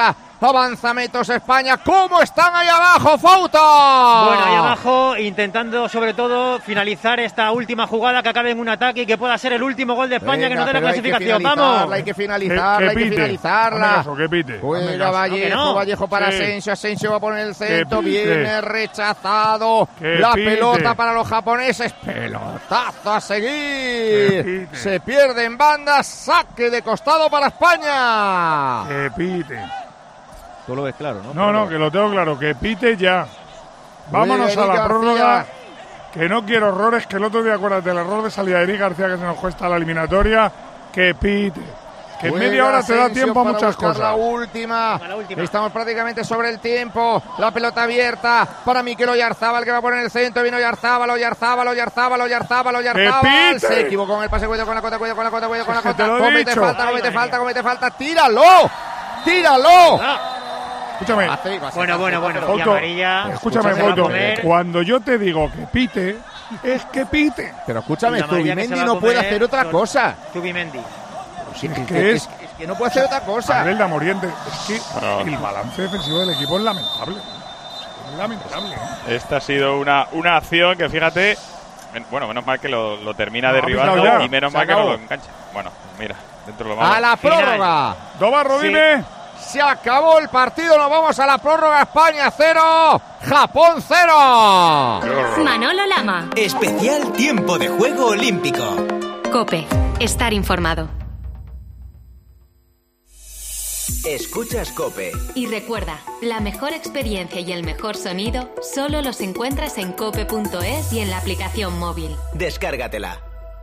Avanza metros España. ¿Cómo están ahí abajo, Fouto? Bueno, ahí abajo, intentando sobre todo finalizar esta última jugada, que acabe en un ataque y que pueda ser el último gol de España. Venga, que nos dé la clasificación. ¡Vamos! Hay que finalizarla. Que pite. Juega Vallejo para Asensio. Asensio va a poner el centro. Viene rechazado. La pelota para los japoneses. Pelotazo a seguir. Se pierde en banda. Saque de costado para España. Que pite. Tú lo ves claro, ¿no? No, que lo tengo claro. Que pite ya. Vámonos a la prórroga. Que no quiero errores. Que el otro día, acuérdate, el error de salida de Eric García que se nos cuesta la eliminatoria. Que pite. Que en media hora te da tiempo a muchas cosas. La última. Estamos prácticamente sobre el tiempo. La pelota abierta para Mikel Oyarzábal, que va a poner el centro. Viene Oyarzábal. Se equivocó en el pase, cuello con la cota. Comete falta. ¡Tíralo! Escúchame. Bueno. Y amarilla. Escúchame, Fouto. Cuando yo te digo que pite, es que pite. Pero escúchame, Zubimendi no puede hacer otra cosa. Zubimendi. Es que no puede hacer otra cosa. Abel de Moriente, es que el balance defensivo del equipo es lamentable. Es lamentable. Esta ha sido una acción que, fíjate, bueno, menos mal que lo termina derribando y menos mal que no lo engancha. Bueno, mira, dentro lo vamos. A la prórroga. Dobarro, dime. Se acabó el partido, nos vamos a la prórroga. España 0, Japón 0. Manolo Lama. Especial tiempo de juego olímpico. COPE. Estar informado. Escuchas COPE. Y recuerda, la mejor experiencia y el mejor sonido solo los encuentras en cope.es y en la aplicación móvil. Descárgatela.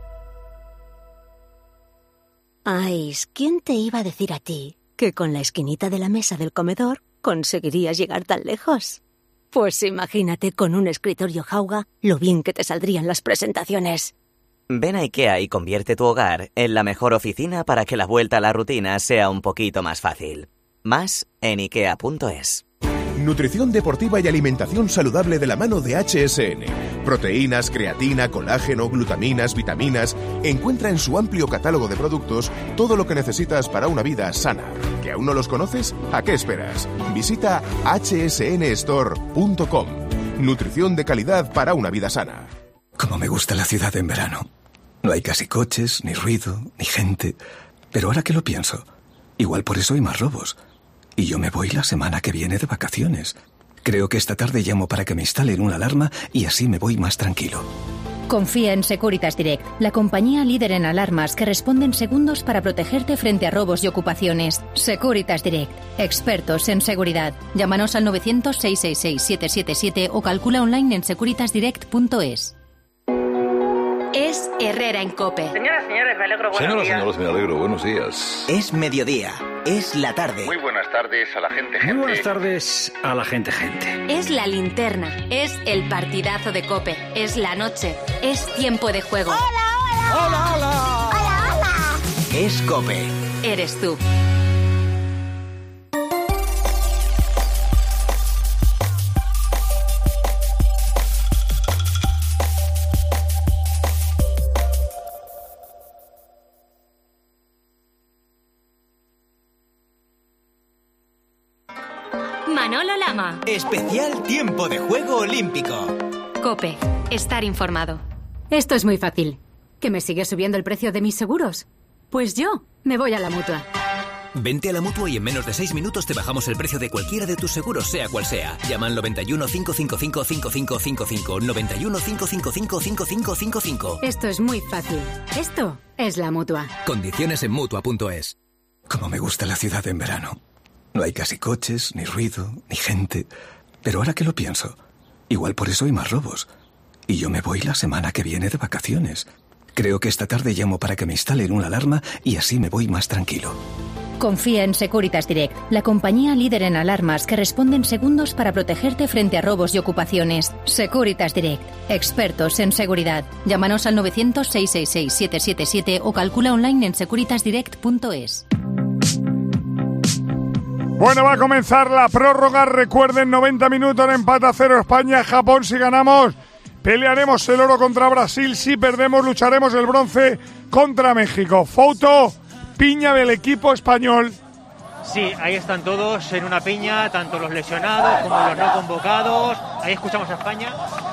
Ay, ¿quién te iba a decir a ti que con la esquinita de la mesa del comedor conseguirías llegar tan lejos? Pues imagínate con un escritorio Jauga lo bien que te saldrían las presentaciones. Ven a IKEA y convierte tu hogar en la mejor oficina para que la vuelta a la rutina sea un poquito más fácil. Más en IKEA.es. Nutrición deportiva y alimentación saludable de la mano de HSN. Proteínas, creatina, colágeno, glutaminas, vitaminas. Encuentra en su amplio catálogo de productos todo lo que necesitas para una vida sana. ¿Que aún no los conoces? ¿A qué esperas? Visita hsnstore.com. Nutrición de calidad para una vida sana. Como me gusta la ciudad en verano. No hay casi coches, ni ruido, ni gente. Pero ahora que lo pienso, igual por eso hay más robos. Y yo me voy la semana que viene de vacaciones. Creo que esta tarde llamo para que me instalen una alarma y así me voy más tranquilo. Confía en Securitas Direct, la compañía líder en alarmas que responde en segundos para protegerte frente a robos y ocupaciones. Securitas Direct, expertos en seguridad. Llámanos al 900-666-777 o calcula online en securitasdirect.es. Es Herrera en COPE. Señoras, señores, me alegro, buenos días. Señoras, me alegro, buenos días. Es mediodía, es la tarde. Muy buenas tardes a la gente. Muy buenas tardes a la gente. Es la linterna, es el partidazo de COPE, es la noche, es tiempo de juego. ¡Hola! Es COPE. Eres tú. Manolo Lama. Especial tiempo de juego olímpico. COPE. Estar informado. Esto es muy fácil. ¿Que me sigue subiendo el precio de mis seguros? Pues yo me voy a la Mutua. Vente a la Mutua y en menos de 6 minutos te bajamos el precio de cualquiera de tus seguros, sea cual sea. Llama al 91 555 5555. 91 555 5555. Esto es muy fácil. Esto es la Mutua. Condiciones en Mutua.es. Como me gusta la ciudad en verano. No hay casi coches, ni ruido, ni gente. Pero ahora que lo pienso, igual por eso hay más robos. Y yo me voy la semana que viene de vacaciones. Creo que esta tarde llamo para que me instalen una alarma y así me voy más tranquilo. Confía en Securitas Direct, la compañía líder en alarmas que responde en segundos para protegerte frente a robos y ocupaciones. Securitas Direct, expertos en seguridad. Llámanos al 900-666-777 o calcula online en securitasdirect.es. Bueno, va a comenzar la prórroga. Recuerden, 90 minutos en empate a 0 España-Japón. Si ganamos, pelearemos el oro contra Brasil. Si perdemos, lucharemos el bronce contra México. Foto, piña del equipo español. Sí, ahí están todos en una piña, tanto los lesionados como los no convocados. Ahí escuchamos a España.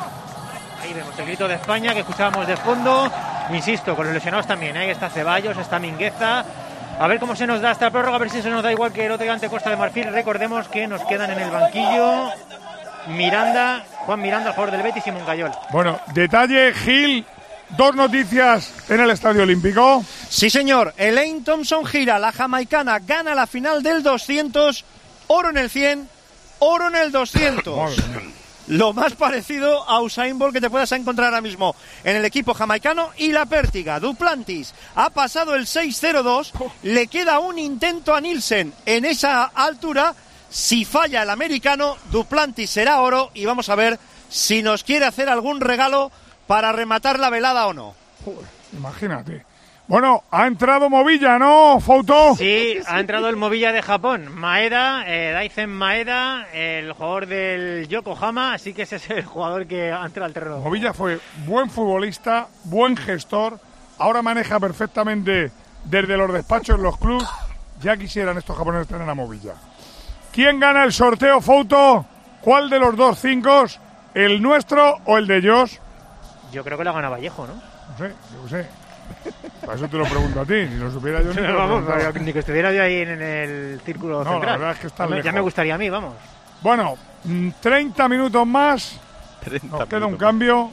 Ahí vemos el grito de España que escuchábamos de fondo. Insisto, con los lesionados también. Ahí está Ceballos, está Mingueza. A ver cómo se nos da esta prórroga, a ver si se nos da igual que el otro día ante Costa de Marfil. Recordemos que nos quedan en el banquillo Miranda, Juan Miranda, jugador del Betis, y Moncayol. Bueno, detalle, Gil. 2 noticias en el Estadio Olímpico. Sí, señor. Elaine Thompson gira. La jamaicana gana la final del 200. Oro en el 100. Oro en el 200. Lo más parecido a Usain Bolt que te puedas encontrar ahora mismo en el equipo jamaicano. Y la pértiga. Duplantis ha pasado el 6.02. Le queda un intento a Nielsen en esa altura. Si falla el americano, Duplantis será oro. Y vamos a ver si nos quiere hacer algún regalo para rematar la velada o no. Imagínate. Bueno, ha entrado Movilla, ¿no, Fouto? Sí, ha entrado el Movilla de Japón. Maeda, Daizen Maeda, el jugador del Yokohama, así que ese es el jugador que ha entrado al terreno. Movilla fue buen futbolista, buen gestor, ahora maneja perfectamente desde los despachos los clubes. Ya quisieran estos japoneses tener a Movilla. ¿Quién gana el sorteo, Fouto? ¿Cuál de los 2 5? ¿El nuestro o el de Josh? Yo creo que lo gana Vallejo, ¿no? No sé. Para eso te lo pregunto a ti. Si lo supiera yo, ni que estuviera yo ahí en el círculo central. La verdad es que está lejos. Ya me gustaría a mí, vamos. Bueno, 30 minutos más. Nos queda un cambio.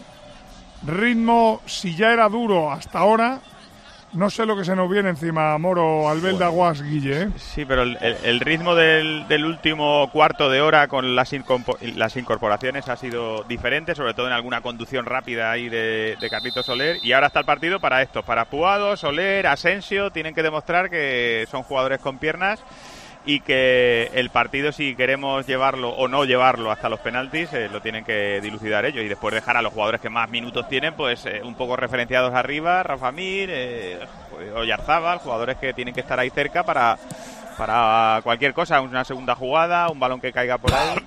Ritmo, si ya era duro hasta ahora, no sé lo que se nos viene encima, Moro, Albelda, Guas, Guille, ¿eh? Sí, pero el ritmo del último cuarto de hora con las incorporaciones ha sido diferente, sobre todo en alguna conducción rápida ahí de Carlitos Soler. Y ahora está el partido para esto, para Puado, Soler, Asensio. Tienen que demostrar que son jugadores con piernas y que el partido, si queremos llevarlo o no llevarlo hasta los penaltis, lo tienen que dilucidar ellos y después dejar a los jugadores que más minutos tienen, pues un poco referenciados arriba, Rafa Mir, Oyarzábal, jugadores que tienen que estar ahí cerca para cualquier cosa, una segunda jugada, un balón que caiga por ahí.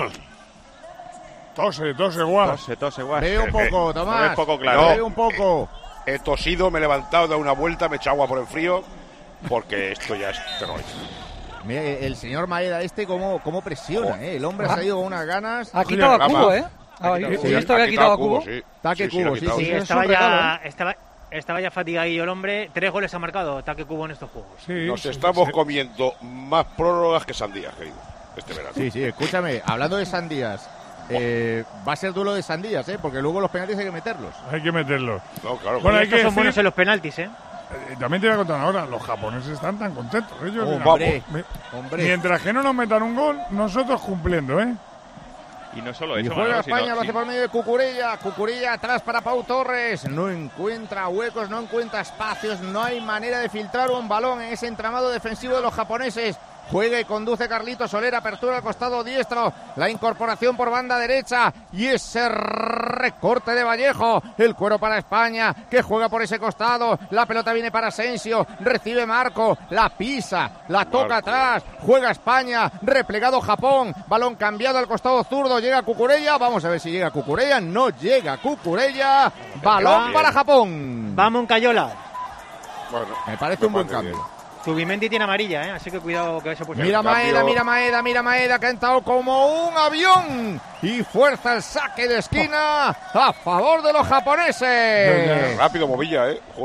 Tose, Guas. Veo un poco, Tomás. Es poco claro. Veo un poco. He tosido, me he levantado, he dado una vuelta, me he echado agua por el frío, porque esto ya es terrorífico. Mira, el señor Maeda cómo presiona, El hombre ha salido con unas ganas. Ha quitado a Cubo, Sí, esto había quitado a Cubo. Taque Cubo, sí. Estaba ya fatigadillo el hombre. 3 goles ha marcado Taque Cubo en estos juegos. Sí, nos estamos comiendo más prórrogas que sandías, querido, este verano. Sí, escúchame, hablando de sandías, va a ser duelo de sandías, porque luego los penaltis hay que meterlos. No, claro. Bueno, estos son buenos en los penaltis, También te voy a contar ahora, los japoneses están tan contentos. Ellos, hombre. Mientras que no nos metan un gol, nosotros cumpliendo, Y no solo eso. Y juega España, lo hace por medio de Cucurella. Cucurella atrás para Pau Torres. No encuentra huecos, no encuentra espacios. No hay manera de filtrar un balón en ese entramado defensivo de los japoneses. Juega y conduce Carlitos Soler, apertura al costado diestro, la incorporación por banda derecha y ese recorte de Vallejo, el cuero para España, que juega por ese costado, la pelota viene para Asensio, recibe Marco, la pisa, la toca atrás, juega España, replegado Japón, balón cambiado al costado zurdo, llega Cucurella, vamos a ver si llega Cucurella, no llega Cucurella, balón para Japón. Va Moncayola. Bueno, me parece un buen cambio. Zubimendi tiene amarilla, así que cuidado que se puede. Mira Maeda, que ha entrado como un avión y fuerza el saque de esquina a favor de los japoneses. Rápido Movilla,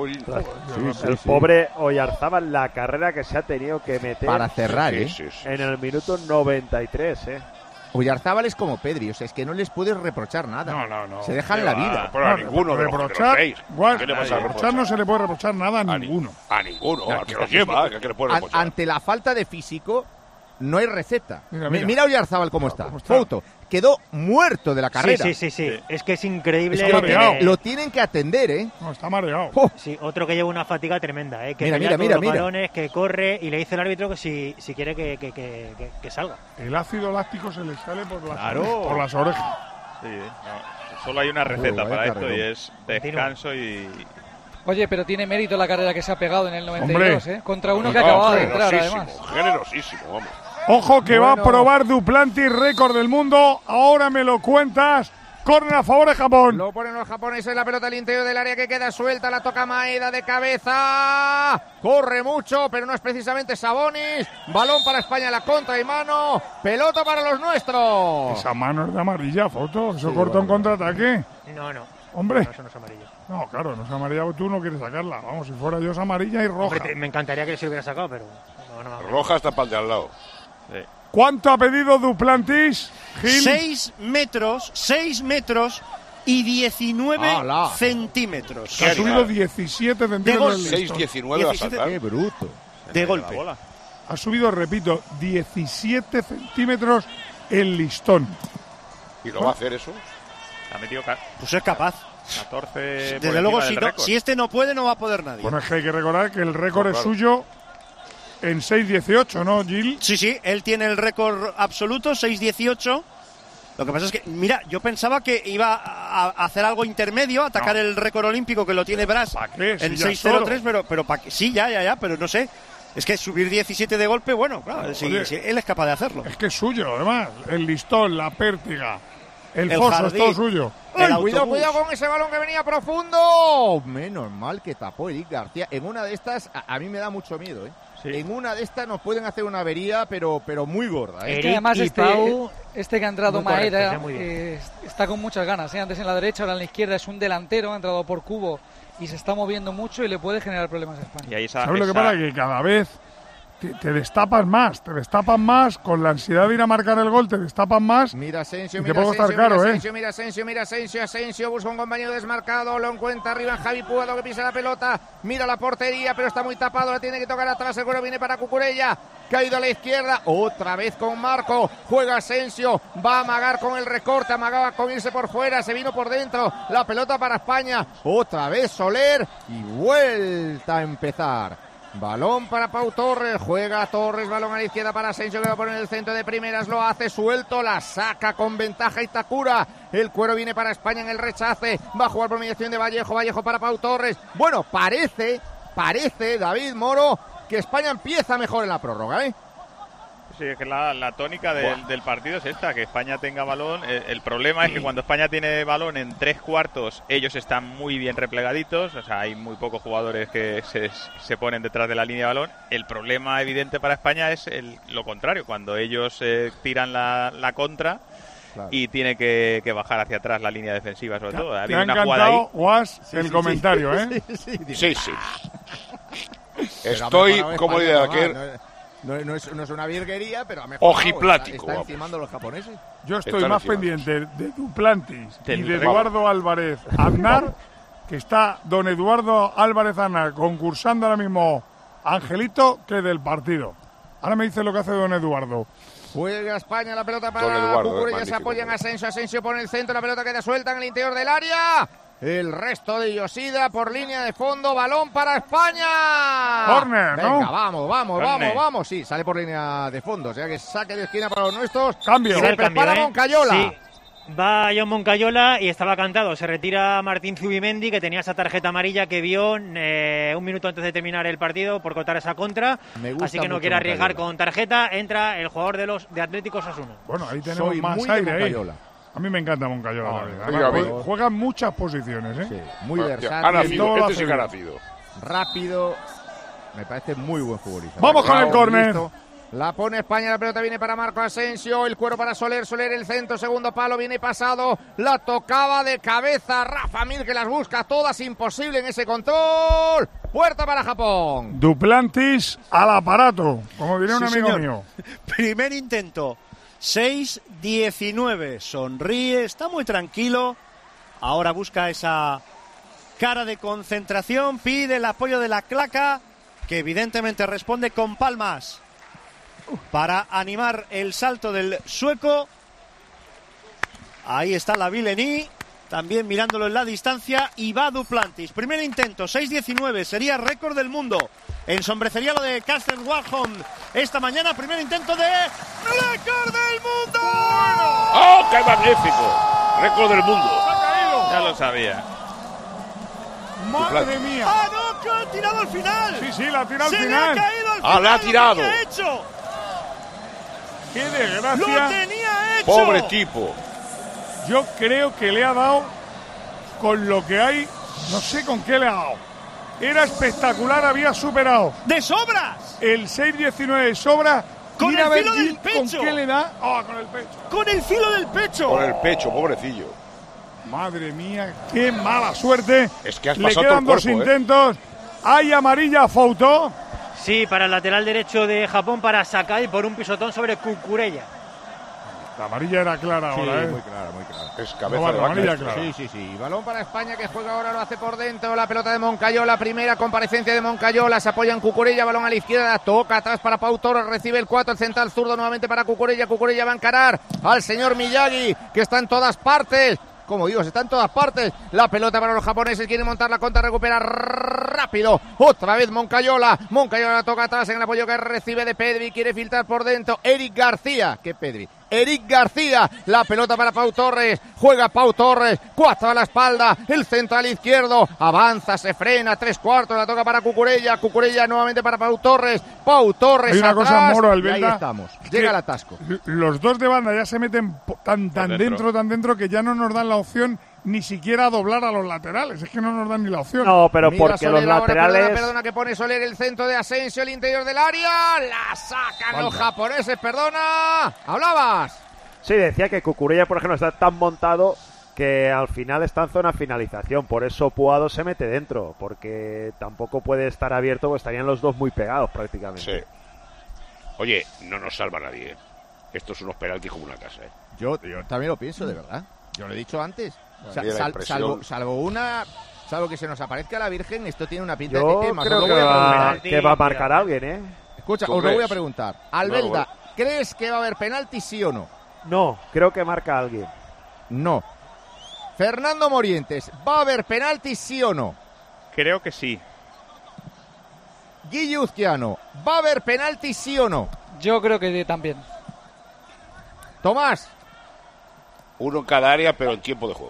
El pobre Oyarzábal, la carrera que se ha tenido que meter para cerrar, en el minuto 93, Oyarzábal es como Pedri, o sea, es que no les puedes reprochar nada. No. Se dejan la vida. Pero a ninguno reprochar no se le puede reprochar nada a ninguno. A ninguno, al que lo lleva, que le puede reprochar. Ante la falta de físico, no hay receta. Mira Oyarzábal cómo está. Foto. Quedó muerto de la carrera. Sí. Es que es increíble. Está mareado. Lo tienen que atender, No, está mareado. Sí, otro que lleva una fatiga tremenda, Que mira. los balones, que corre y le dice el árbitro que si quiere que salga. El ácido láctico se le sale por las orejas. Sí, solo hay una receta para esto y es descanso y... Oye, pero tiene mérito la carrera que se ha pegado en el 92, Contra uno que acababa de entrar, además. Generosísimo, vamos. Ojo que va a probar Duplantis, récord del mundo. Ahora me lo cuentas. Córner a favor de Japón. Lo ponen los japoneses, la pelota al interior del área que queda suelta, la toca Maeda de cabeza. Corre mucho, pero no es precisamente Sabonis. Balón para España, la contra y mano. Pelota para los nuestros. Esa mano es de amarilla, Foto. Eso cortó en contraataque. No. Hombre. No, eso no es amarillo. No, claro, no es amarilla, tú no quieres sacarla. Vamos, si fuera yo es amarilla y roja. Hombre, me encantaría que se hubiera sacado, pero... No. Roja está para el de al lado. Sí. ¿Cuánto ha pedido Duplantis, Gil? 6 metros y 19 centímetros. Ha subido 17 centímetros. 6,19 a saltar. Qué bruto. De golpe. Ha subido, repito, 17 centímetros el listón. ¿Y lo va a hacer eso? Ha metido pues es capaz. 14. Desde luego, si este no puede, no va a poder nadie. Bueno, es que hay que recordar que el récord es suyo en 6,18, ¿no, Gil? Sí, él tiene el récord absoluto, 6,18. Lo que pasa es que, mira, yo pensaba que iba a hacer algo intermedio, atacar el récord olímpico que lo tiene Brass en 6,03, pero sí, ya, pero no sé. Es que subir 17 de golpe, bueno, claro, si él es capaz de hacerlo. Es que es suyo, además. El listón, la pértiga, el foso, jardín, es todo suyo. Cuidado con ese balón que venía profundo. Menos mal que tapó Eric García. En una de estas, a mí me da mucho miedo, ¿eh? Sí. En una de estas nos pueden hacer una avería, pero muy gorda, ¿eh? Es que además este que ha entrado Maeda está con muchas ganas, ¿eh? Antes en la derecha, ahora en la izquierda, es un delantero, ha entrado por cubo y se está moviendo mucho y le puede generar problemas a España. Y ahí ¿sabes lo que pasa? Que cada vez te destapas más con la ansiedad de ir a marcar el gol, te destapas más. Mira Asensio, mira Asensio busca un compañero desmarcado, lo encuentra arriba en Javi Puado que pisa la pelota, mira la portería, pero está muy tapado, la tiene que tocar atrás, el cuero viene para Cucurella, caído a la izquierda, otra vez con Marco, juega Asensio, va a amagar con el recorte, amagaba con irse por fuera, se vino por dentro, la pelota para España, otra vez Soler y vuelta a empezar. Balón para Pau Torres, juega Torres, balón a la izquierda para Asensio que va a poner en el centro de primeras, lo hace suelto, la saca con ventaja Itakura, el cuero viene para España en el rechace, va a jugar por mediación de Vallejo para Pau Torres, bueno, parece David Moro que España empieza mejor en la prórroga, ¿eh? Sí, es que la tónica del partido es esta, que España tenga balón. El problema es que cuando España tiene balón en 3/4, ellos están muy bien replegaditos, o sea, hay muy pocos jugadores que se ponen detrás de la línea de balón. El problema evidente para España es lo contrario, cuando ellos tiran la contra. Claro. Y tiene que bajar hacia atrás la línea defensiva, sobre todo. Te ha encantado, Guas, el comentario, ¿eh? Sí. Estoy, como diría aquel... No es una virguería, pero a mejor ojiplático. Está encimando los japoneses. Yo estoy más pendiente de Duplantis y de Eduardo Álvarez Aznar, que está don Eduardo Álvarez Aznar concursando ahora mismo Angelito, que del partido. Ahora me dice lo que hace don Eduardo. Juega España, la pelota para Cucurella, se apoya en Asensio pone el centro, la pelota queda suelta en el interior del área. El resto de Yoshida por línea de fondo, balón para España. Córner, ¿no? Venga, vamos. Sí, sale por línea de fondo, o sea que saque de esquina para los nuestros. Cambio. Se prepara Moncayola. Sí. Va John Moncayola y estaba cantado. Se retira Martín Zubimendi, que tenía esa tarjeta amarilla que vio un minuto antes de terminar el partido por cortar esa contra. Así que no quiere arriesgar con tarjeta. Entra el jugador de Atlético Osasuna. Bueno, ahí tenemos más aire ahí. A mí me encanta Moncayola. Juega en muchas posiciones, ¿eh? Sí, muy versátil. Ha nacido, sí que ha nacido. Rápido. Me parece muy buen futbolista. Vamos con el córner. La pone España, la pelota viene para Marco Asensio, el cuero para Soler, el centro, segundo palo, viene pasado, la tocaba de cabeza Rafa Mir, que las busca todas, imposible en ese control, puerta para Japón. Duplantis al aparato, como diría un amigo mío. Primer intento, 6-19, sonríe, está muy tranquilo, ahora busca esa cara de concentración, pide el apoyo de la claca, que evidentemente responde con palmas para animar el salto del sueco. Ahí está la Vilení, también mirándolo en la distancia, y va Duplantis. Primer intento, 6-19, sería récord del mundo. Ensombrecería lo de Carsten Warholm esta mañana. Primer intento de récord del mundo. ¡Oh, qué magnífico! Récord del mundo. Se ha caído. Ya lo sabía. Madre mía. ¡Ah, no! ¡Que ha tirado al final! Sí, la ha tirado al final. ¡Se le ha caído al final! ¡La ha tirado! ¿Qué ha hecho? ¡Qué desgracia! ¡Lo tenía hecho! ¡Pobre tipo! Yo creo que le ha dado con lo que hay, no sé con qué le ha dado. Era espectacular, había superado. ¡De sobras! El 6-19 de sobra. ¡Con el filo del pecho! ¿Con qué le da? Con el pecho. ¡Con el filo del pecho! Con el pecho, pobrecillo. Madre mía, qué mala suerte. Es que has le pasado quedan todo el dos cuerpo, intentos. Hay amarilla a Fouto. Sí, para el lateral derecho de Japón, para Sakai, por un pisotón sobre Cucurella. La amarilla era clara ahora, muy clara, muy clara. Es cabeza de vaca. Amarilla clara. Sí. Balón para España que juega ahora, lo hace por dentro. La pelota de Moncayola, primera comparecencia de Moncayola. Se apoya en Cucurella, balón a la izquierda. Toca atrás para Pau Torres, recibe el 4, el central zurdo nuevamente para Cucurella. Cucurella va a encarar al señor Miyagi, que está en todas partes. Como digo, está en todas partes. La pelota para los japoneses, quieren montar la contra, recupera rápido. Otra vez Moncayola. Moncayola toca atrás en el apoyo que recibe de Pedri. Quiere filtrar por dentro. Eric García. ¿Qué Pedri? Eric García, la pelota para Pau Torres, juega Pau Torres, 4 a la espalda, el centro al izquierdo, avanza, se frena, 3/4, la toca para Cucurella, Cucurella nuevamente para Pau Torres Hay una atrás, cosa, Moro, Albelda, y ahí estamos, llega el atasco. Los dos de banda ya se meten tan dentro que ya no nos dan la opción ni siquiera a doblar a los laterales, es que no nos dan ni la opción. No, pero mira porque Soler los laterales... Ahora, perdona, que pone Soler el centro de Asensio, el interior del área, la sacan los japoneses, perdona, hablabas. Sí, decía que Cucurella, por ejemplo, está tan montado que al final está en zona finalización, por eso Puado se mete dentro, porque tampoco puede estar abierto, porque estarían los dos muy pegados prácticamente. Sí. Oye, no nos salva nadie, ¿eh? Estos son unos penaltis como una casa, ¿eh? Yo también lo pienso, de verdad. Yo lo he dicho antes. Salvo que se nos aparezca la Virgen, esto tiene una pinta Yo de temas. creo que va a marcar a alguien, ¿eh? Escucha, os lo voy a preguntar. Albelda, ¿crees que va a haber penalti, sí o no? No, creo que marca a alguien. No. Fernando Morientes, ¿va a haber penalti, sí o no? Creo que sí. Guille Uzquiano, ¿va a haber penalti, sí o no? Yo creo que también. Tomás. Uno en cada área, pero en tiempo de juego.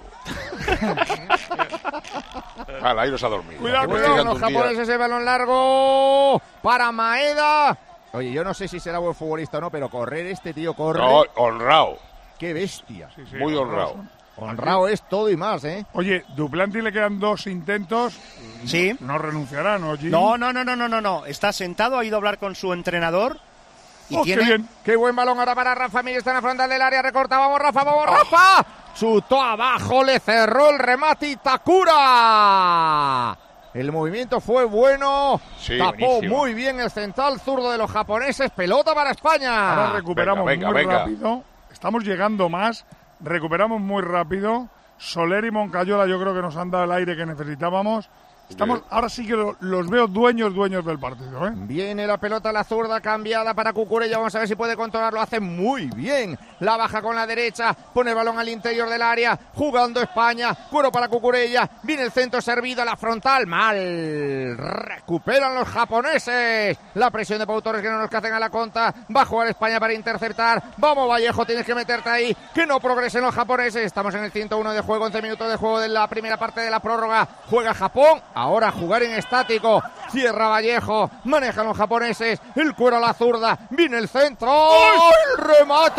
Ahí nos ha dormido. Cuidado, los japoneses, ese balón largo para Maeda. Oye, yo no sé si será buen futbolista o no, pero correr este tío corre. No, honrado. Qué bestia. Sí, muy honrado. Honrado es todo y más, ¿eh? Oye, Duplantis le quedan 2 intentos. Sí. No renunciará, ¿no, Gini? No. Está sentado, ha ido a hablar con su entrenador. Y tiene... qué bien. Qué buen balón ahora para Rafa Mir, está en la frontal del área, recorta, vamos Rafa. Chutó abajo, le cerró el remate Itakura. El movimiento fue bueno, sí, tapó buenísimo. muy bien el central zurdo de los japoneses, pelota para España. Ahora recuperamos venga. rápido, estamos llegando más, recuperamos muy rápido. Soler y Moncayola yo creo que nos han dado el aire que necesitábamos. Ahora sí que los veo dueños del partido, ¿eh? Viene la pelota a la zurda, cambiada para Cucurella. Vamos a ver si puede controlarlo. Hace muy bien. La baja con la derecha. Pone el balón al interior del área. Jugando España. Cuero para Cucurella. Viene el centro servido a la frontal. Mal. Recuperan los japoneses. La presión de Pau Torres que no nos hacen a la contra. Va a jugar España para interceptar. Vamos, Vallejo, tienes que meterte ahí. Que no progresen los japoneses. Estamos en el 101 de juego. 11 minutos de juego de la primera parte de la prórroga. Juega Japón. Ahora jugar en estático. Cierra Vallejo. Manejan los japoneses. El cuero a la zurda. Viene el centro. ¡El remate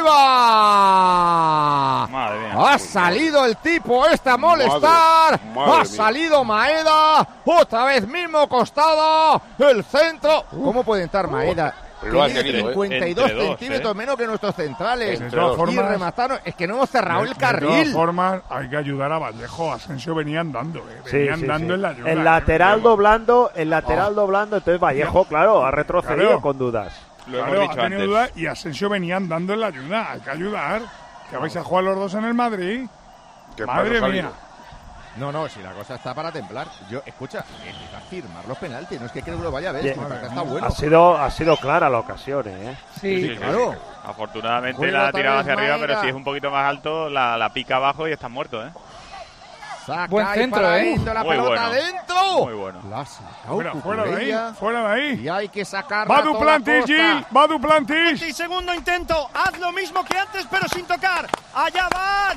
arriba! Madre mía. Ha salido el tipo a molestar. Ha salido Maeda. Otra vez mismo costado. El centro. ¿Cómo puede entrar Maeda? Lo han tenido, 52 centímetros menos que nuestros centrales. De todas formas, y remataron. Es que no hemos cerrado el carril. De todas formas, hay que ayudar a Vallejo. Asensio venía andando. Venían dando en la ayuda. El lateral doblando, entonces Vallejo, claro, ha retrocedido con dudas. Lo hemos dicho ha tenido antes. dudas y Asensio venía andando en la ayuda. Hay que ayudar. Que vais a jugar los dos en el Madrid. Madre mía. No, si la cosa está para templar. Escucha, va a firmar los penaltis. No es que creo que lo vaya a ver, es que está bueno. Ha sido clara la ocasión, ¿eh? Sí, claro. Afortunadamente la ha tirado hacia arriba, pero si es un poquito más alto, la pica abajo y estás muerto, ¿eh? Buen centro, ¿eh? La muy pelota bueno. adentro. Muy bueno. La ha sacado Fuera de ahí. Y hay que sacarla. Va Duplantis, Gil. Va Duplantis. Y segundo intento. Haz lo mismo que antes, pero sin tocar. Allá va.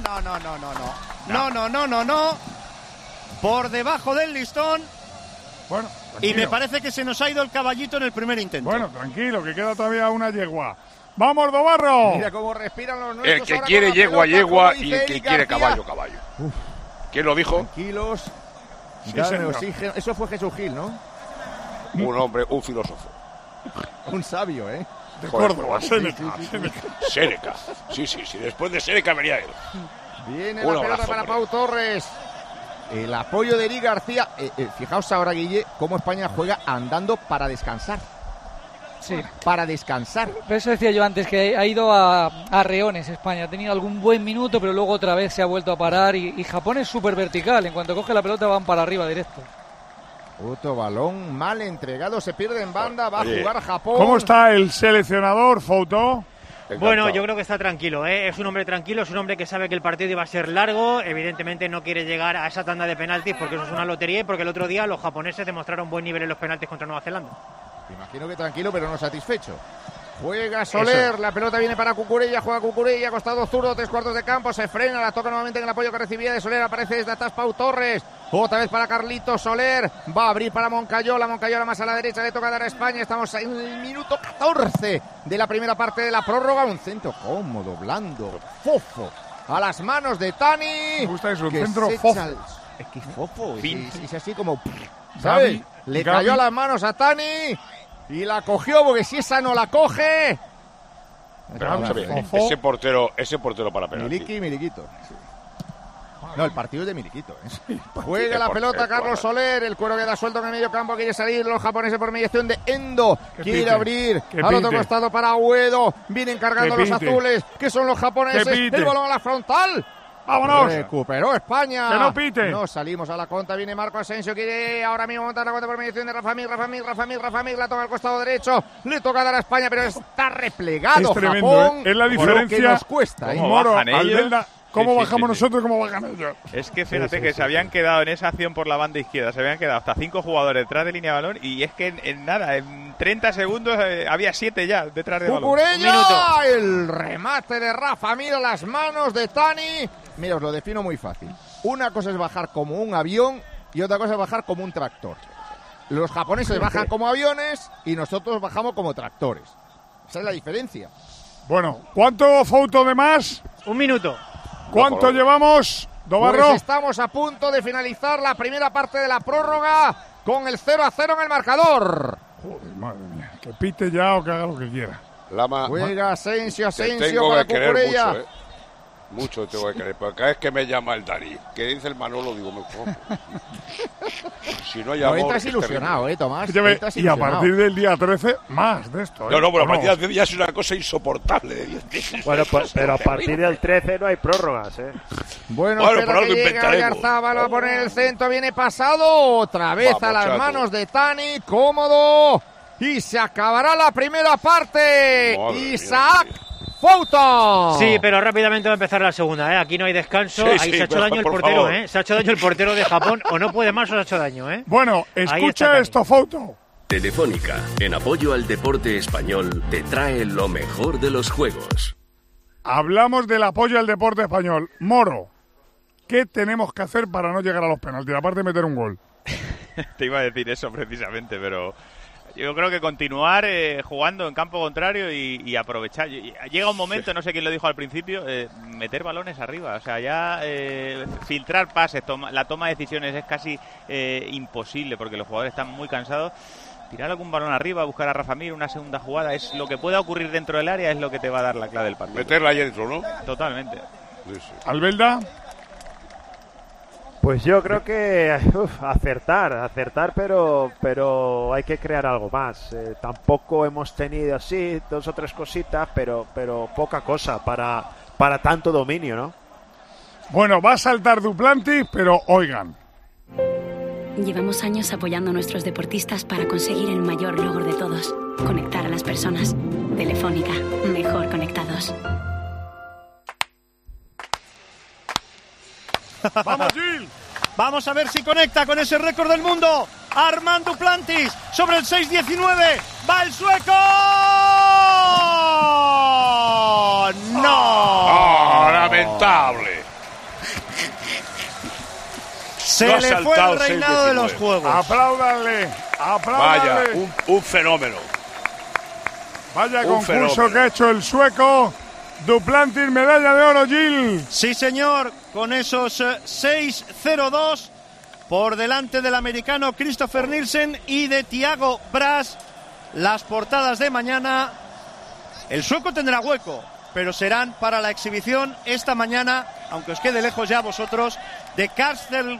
No. Por debajo del listón. Bueno, y me parece que se nos ha ido el caballito en el primer intento. Bueno, tranquilo, que queda todavía una yegua. ¡Vamos, Dobarro! Mira cómo respiran los nuestros. El que quiere yegua y el que quiere caballo. ¿Quién lo dijo? Tranquilos. Sí, Dame oxígeno. Eso fue Jesús Gil, ¿no? Un hombre, un filósofo. Un sabio, ¿eh? De Córdoba, Séneca. Sí. Después de Séneca venía él. Viene la pelota para Pau Torres. El apoyo de Eric García. Fijaos ahora, Guille, cómo España juega andando para descansar. Sí. Para descansar. Por eso decía yo antes que ha ido a reones España. Ha tenido algún buen minuto, pero luego otra vez se ha vuelto a parar. Y Japón es súper vertical. En cuanto coge la pelota van para arriba directo. Otro balón mal entregado. Se pierde en banda. Va a jugar Japón. ¿Cómo está el seleccionador, Fouto? Bueno, yo creo que está tranquilo, ¿eh? Es un hombre tranquilo, es un hombre que sabe que el partido iba a ser largo. Evidentemente no quiere llegar a esa tanda de penaltis porque eso es una lotería y porque el otro día los japoneses demostraron buen nivel en los penaltis contra Nueva Zelanda. Imagino que tranquilo, pero no satisfecho. Juega Soler, la pelota viene para Cucurella, juega Cucurella, costado zurdo, 3/4 de campo, se frena, la toca nuevamente en el apoyo que recibía de Soler, aparece desde atrás Pau Torres, otra vez para Carlitos Soler, va a abrir para Moncayola más a la derecha, le toca dar a España, estamos en el minuto 14 de la primera parte de la prórroga, un centro cómodo, blando, fofo, a las manos de Tani. Me gusta eso, un centro fofo. Es que fofo, es así como, ¿sabes? Le cayó a las manos a Tani. Y la cogió, porque si esa no la coge. Pero vamos a ver, ese portero para penalti. Miliquito. Sí. No, el partido es de Miliquito. Juega la pelota Carlos Soler. El cuero queda suelto en el medio campo. Quiere salir los japoneses por mediación de Endo. Quiere abrir al otro costado para Uedo. Vienen cargando los azules, que son los japoneses. El balón a la frontal. ¡Vámonos! Recuperó España. ¡Que no pite! No salimos a la contra. Viene Marco Asensio. Quiere ahora mismo montar la contra por mediación de Rafa Mir. La toca al costado derecho. Le toca dar a España, pero está replegado. Es tremendo, Japón. Es la diferencia. Que nos cuesta, Moro, Albelda, ¿cómo bajamos nosotros y cómo bajan ellos? Es que fíjate que se habían quedado en esa acción por la banda izquierda. Se habían quedado hasta 5 jugadores detrás de línea de balón. Y es que en 30 segundos había 7 ya detrás de balón. ¡Cucurella! El remate de Rafa Mir a las manos de Tani. Mira, os lo defino muy fácil. Una cosa es bajar como un avión y otra cosa es bajar como un tractor. Los japoneses bajan como aviones y nosotros bajamos como tractores. Esa es la diferencia. Bueno, ¿cuánto Fouto de más? 1 minuto. ¿Cuánto llevamos, Dobarro? Pues estamos a punto de finalizar la primera parte de la prórroga con el 0-0 en el marcador. Joder, madre mía. Que pite ya o que haga lo que quiera. Juega Asensio tengo para que querer Cucurella. Mucho tengo que querer, porque cada vez que me llama el Dani, que dice el Manolo, digo, me cojo. Si no llamo, estás ilusionado, Tomás. Y a partir del día 13, más de esto. No, pero a partir del 13 ya es una cosa insoportable de 10. Bueno, pues, pero a partir del 13 no hay prórrogas, Bueno, espera que llegue Oyarzábal, va a poner el centro, viene pasado, otra vez a las manos de Tani, cómodo, y se acabará la primera parte. Isaac Fouto. Sí, pero rápidamente va a empezar la segunda, ¿eh? Aquí no hay descanso. Ahí se ha hecho daño el portero, ¿eh? Se ha hecho daño el portero de Japón. O no puede más o se ha hecho daño, ¿eh? Bueno, escucha esto, Fouto. Telefónica, en apoyo al deporte español, te trae lo mejor de los juegos. Hablamos del apoyo al deporte español. Moro, ¿qué tenemos que hacer para no llegar a los penaltis? Aparte de meter un gol. Te iba a decir eso precisamente, pero yo creo que continuar jugando en campo contrario y aprovechar. Llega un momento, no sé quién lo dijo al principio, meter balones arriba. O sea, ya filtrar pases, la toma de decisiones es casi imposible porque los jugadores están muy cansados. Tirar algún balón arriba, buscar a Rafa Mir, una segunda jugada, es lo que pueda ocurrir dentro del área, es lo que te va a dar la clave del partido. Meterla ahí dentro, ¿no? Totalmente. Sí. ¿Albelda? Pues yo creo que acertar, pero hay que crear algo más. Tampoco hemos tenido así 2 o 3 cositas, pero poca cosa para tanto dominio, ¿no? Bueno, va a saltar Duplantis, pero oigan. Llevamos años apoyando a nuestros deportistas para conseguir el mayor logro de todos: conectar a las personas. Telefónica, mejor conectados. ¡Vamos, Gil! Vamos a ver si conecta con ese récord del mundo. Armand Duplantis sobre el 6.19. ¡Va el sueco! ¡No! ¡Lamentable! Se le fue el reinado de los juegos. ¡Apláudanle! Vaya, un fenómeno. Vaya concurso que ha hecho el sueco. Duplantis, medalla de oro, Gil. Sí, señor, con esos 6:02 por delante del americano Christopher Nielsen y de Thiago Brass. Las portadas de mañana. El sueco tendrá hueco, pero serán para la exhibición esta mañana, aunque os quede lejos ya vosotros, de Karsten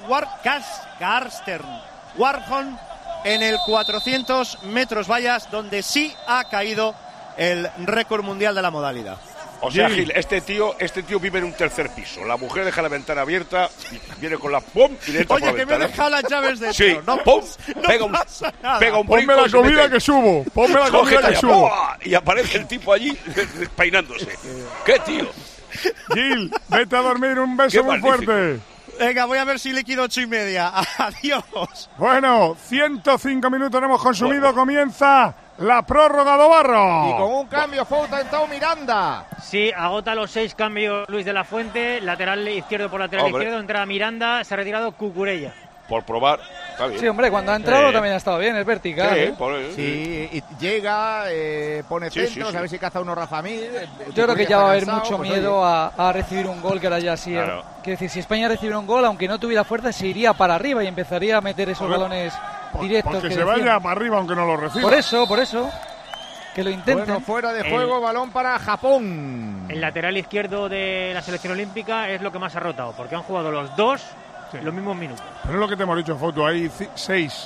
Warholm en el 400 metros vallas, donde sí ha caído el récord mundial de la modalidad. O sea, Gil, este tío vive en un tercer piso. La mujer deja la ventana abierta y viene con la pum y le entra por la Oye, que ventana. me deja las llaves dentro. Sí, no, pum, no pega un Ponme brinco la y se comida mete. que subo. Ponme la comida que Cógete subo. ¡buah! Y aparece el tipo allí peinándose. ¿Qué tío? Gil, vete a dormir. Un beso Qué muy magnífico. fuerte. Venga, voy a ver si liquido 8:30. Adiós. Bueno, 105 minutos hemos consumido. Comienza la prórroga de Barro. Y con un cambio fue intentado Miranda. Sí, agota los 6 cambios Luis de la Fuente. Lateral izquierdo por lateral izquierdo. Entra Miranda, se ha retirado Cucurella. Por probar, está bien. Sí, hombre, cuando ha entrado también ha estado bien, es vertical. Sí, y llega, pone centros, a ver si caza uno Rafa Mir. Yo creo que ya va a haber mucho miedo a recibir un gol, que ahora ya sí. Claro. Quiero decir, si España recibe un gol, aunque no tuviera fuerza, se iría para arriba y empezaría a meter esos balones directos. Porque que se decían. vaya para arriba aunque no lo reciba. Por eso. Que lo intenten. Bueno, fuera de juego, balón para Japón. El lateral izquierdo de la selección olímpica es lo que más ha rotado, porque han jugado los dos los mismos minutos. Pero es lo que te hemos dicho, Foto. Hay 6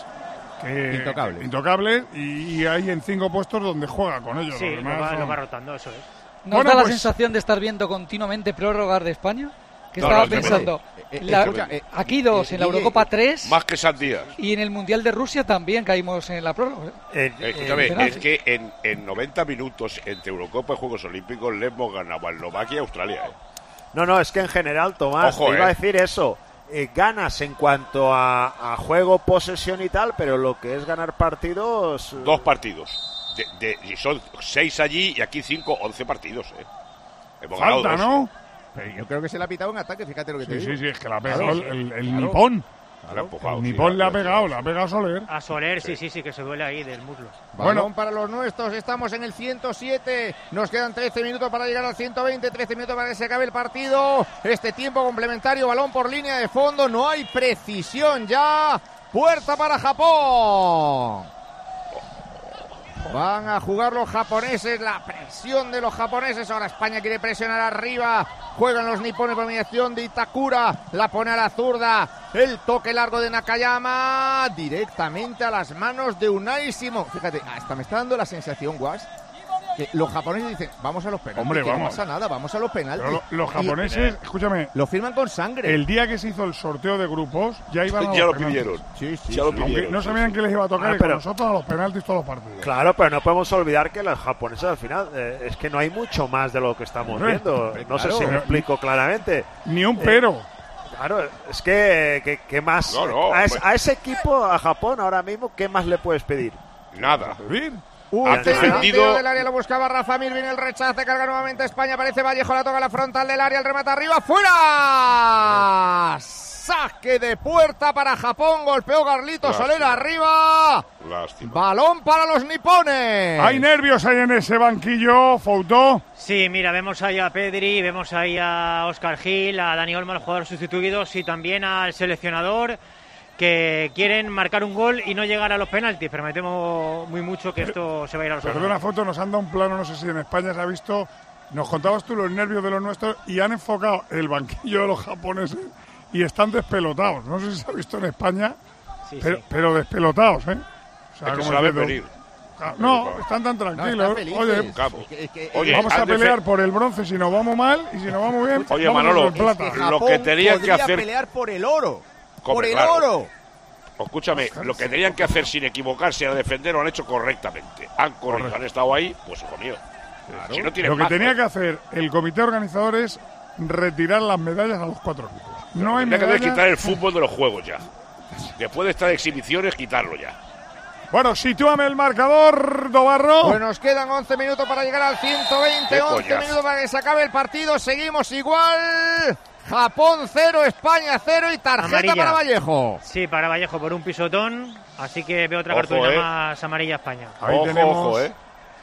intocables y hay en 5 puestos donde juega con ellos. Sí, los demás lo va rotando, eso es. ¿Nos da la sensación de estar viendo continuamente prórrogas de España? Que estaba pensando, aquí 2, en la Eurocopa 3. Más que sandías. Y en el Mundial de Rusia también caímos en la prórroga. Escúchame, es que en 90 minutos entre Eurocopa y Juegos Olímpicos le hemos ganado a Eslovaquia y Australia. No, es que en general, Tomás, Ojo, te iba a decir eso. Ganas en cuanto a juego, posesión y tal, pero lo que es ganar partidos... 2 partidos. Y son 6 allí y aquí 5, 11 partidos. Hemos ganado 2. ¿no? Yo creo que se le ha pitado un ataque, fíjate lo que te digo. Sí, es que le ha pegado el nipón. El nipón le ha pegado a Soler. A Soler, sí, que se duele ahí del muslo. Balón para los nuestros, estamos en el 107, nos quedan 13 minutos para llegar al 120, 13 minutos para que se acabe el partido. Este tiempo complementario, balón por línea de fondo, no hay precisión ya. Puerta para Japón. Van a jugar los japoneses, la presión de los japoneses. Ahora España quiere presionar arriba. Juegan los nipones por mediación de Itakura. La pone a la zurda. El toque largo de Nakayama. Directamente a las manos de Unai Simón. Fíjate, hasta me está dando la sensación, Guas, que los japoneses dicen, vamos a los penaltis. Hombre, que vamos. no pasa nada, vamos a los penaltis. Pero los japoneses, escúchame, lo firman con sangre. El día que se hizo el sorteo de grupos, ya iban a ya los lo penaltis. pidieron. Ya lo pidieron. Aunque no sabían que les iba a tocar y con nosotros a los penaltis todos los partidos. Claro, pero no podemos olvidar que los japoneses al final es que no hay mucho más de lo que estamos viendo. No sé si me explico claramente. Ni un pero. Claro, es que ¿qué más? A ese equipo, a Japón ahora mismo, ¿qué más le puedes pedir? Nada. Un defendido del área, lo buscaba Rafa Mir, viene el rechace, carga nuevamente España, aparece Vallejo, la toca a la frontal del área, el remate arriba, ¡fuera! Saque de puerta para Japón, golpeó Carlito Soler arriba. Lástima. Balón para los nipones. Hay nervios ahí en ese banquillo, Foutó. Sí, mira, vemos ahí a Pedri, vemos ahí a Óscar Gil, a Dani Olmo, los jugadores sustituidos, y también al seleccionador, que quieren marcar un gol y no llegar a los penaltis, pero me temo muy mucho que esto se va a ir a los penaltis. Perdona, Foto, nos han dado un plano, no sé si en España se ha visto, nos contabas tú los nervios de los nuestros y han enfocado el banquillo de los japoneses y están despelotados. No sé si se ha visto en España, pero despelotados, ¿eh? O sea, es que como se la ven diciendo, venir. No, están tan tranquilos. Oye, vamos a pelear por el bronce si nos vamos mal y si nos vamos bien, oye, vamos Manolo, por el plata. lo que tenían que hacer, pelear por el oro. Hombre, por el oro. Escúchame, lo que tenían que hacer sin equivocarse era defender, lo han hecho correctamente. Han corrido, han estado ahí, pues hijo mío. Claro. Si no tienen lo que más, tenía que hacer el comité organizador es retirar las medallas a los 4 equipos. No hay medallas. Que quitar el fútbol de los juegos ya. Después de estas exhibiciones, quitarlo ya. Bueno, sitúame el marcador, Dobarro. Pues nos quedan 11 minutos para llegar al 120, 11 minutos para que se acabe el partido. Seguimos igual. Japón 0, España 0 y tarjeta amarilla para Vallejo. Sí, para Vallejo por un pisotón, así que veo otra cartulina más amarilla a España. Ahí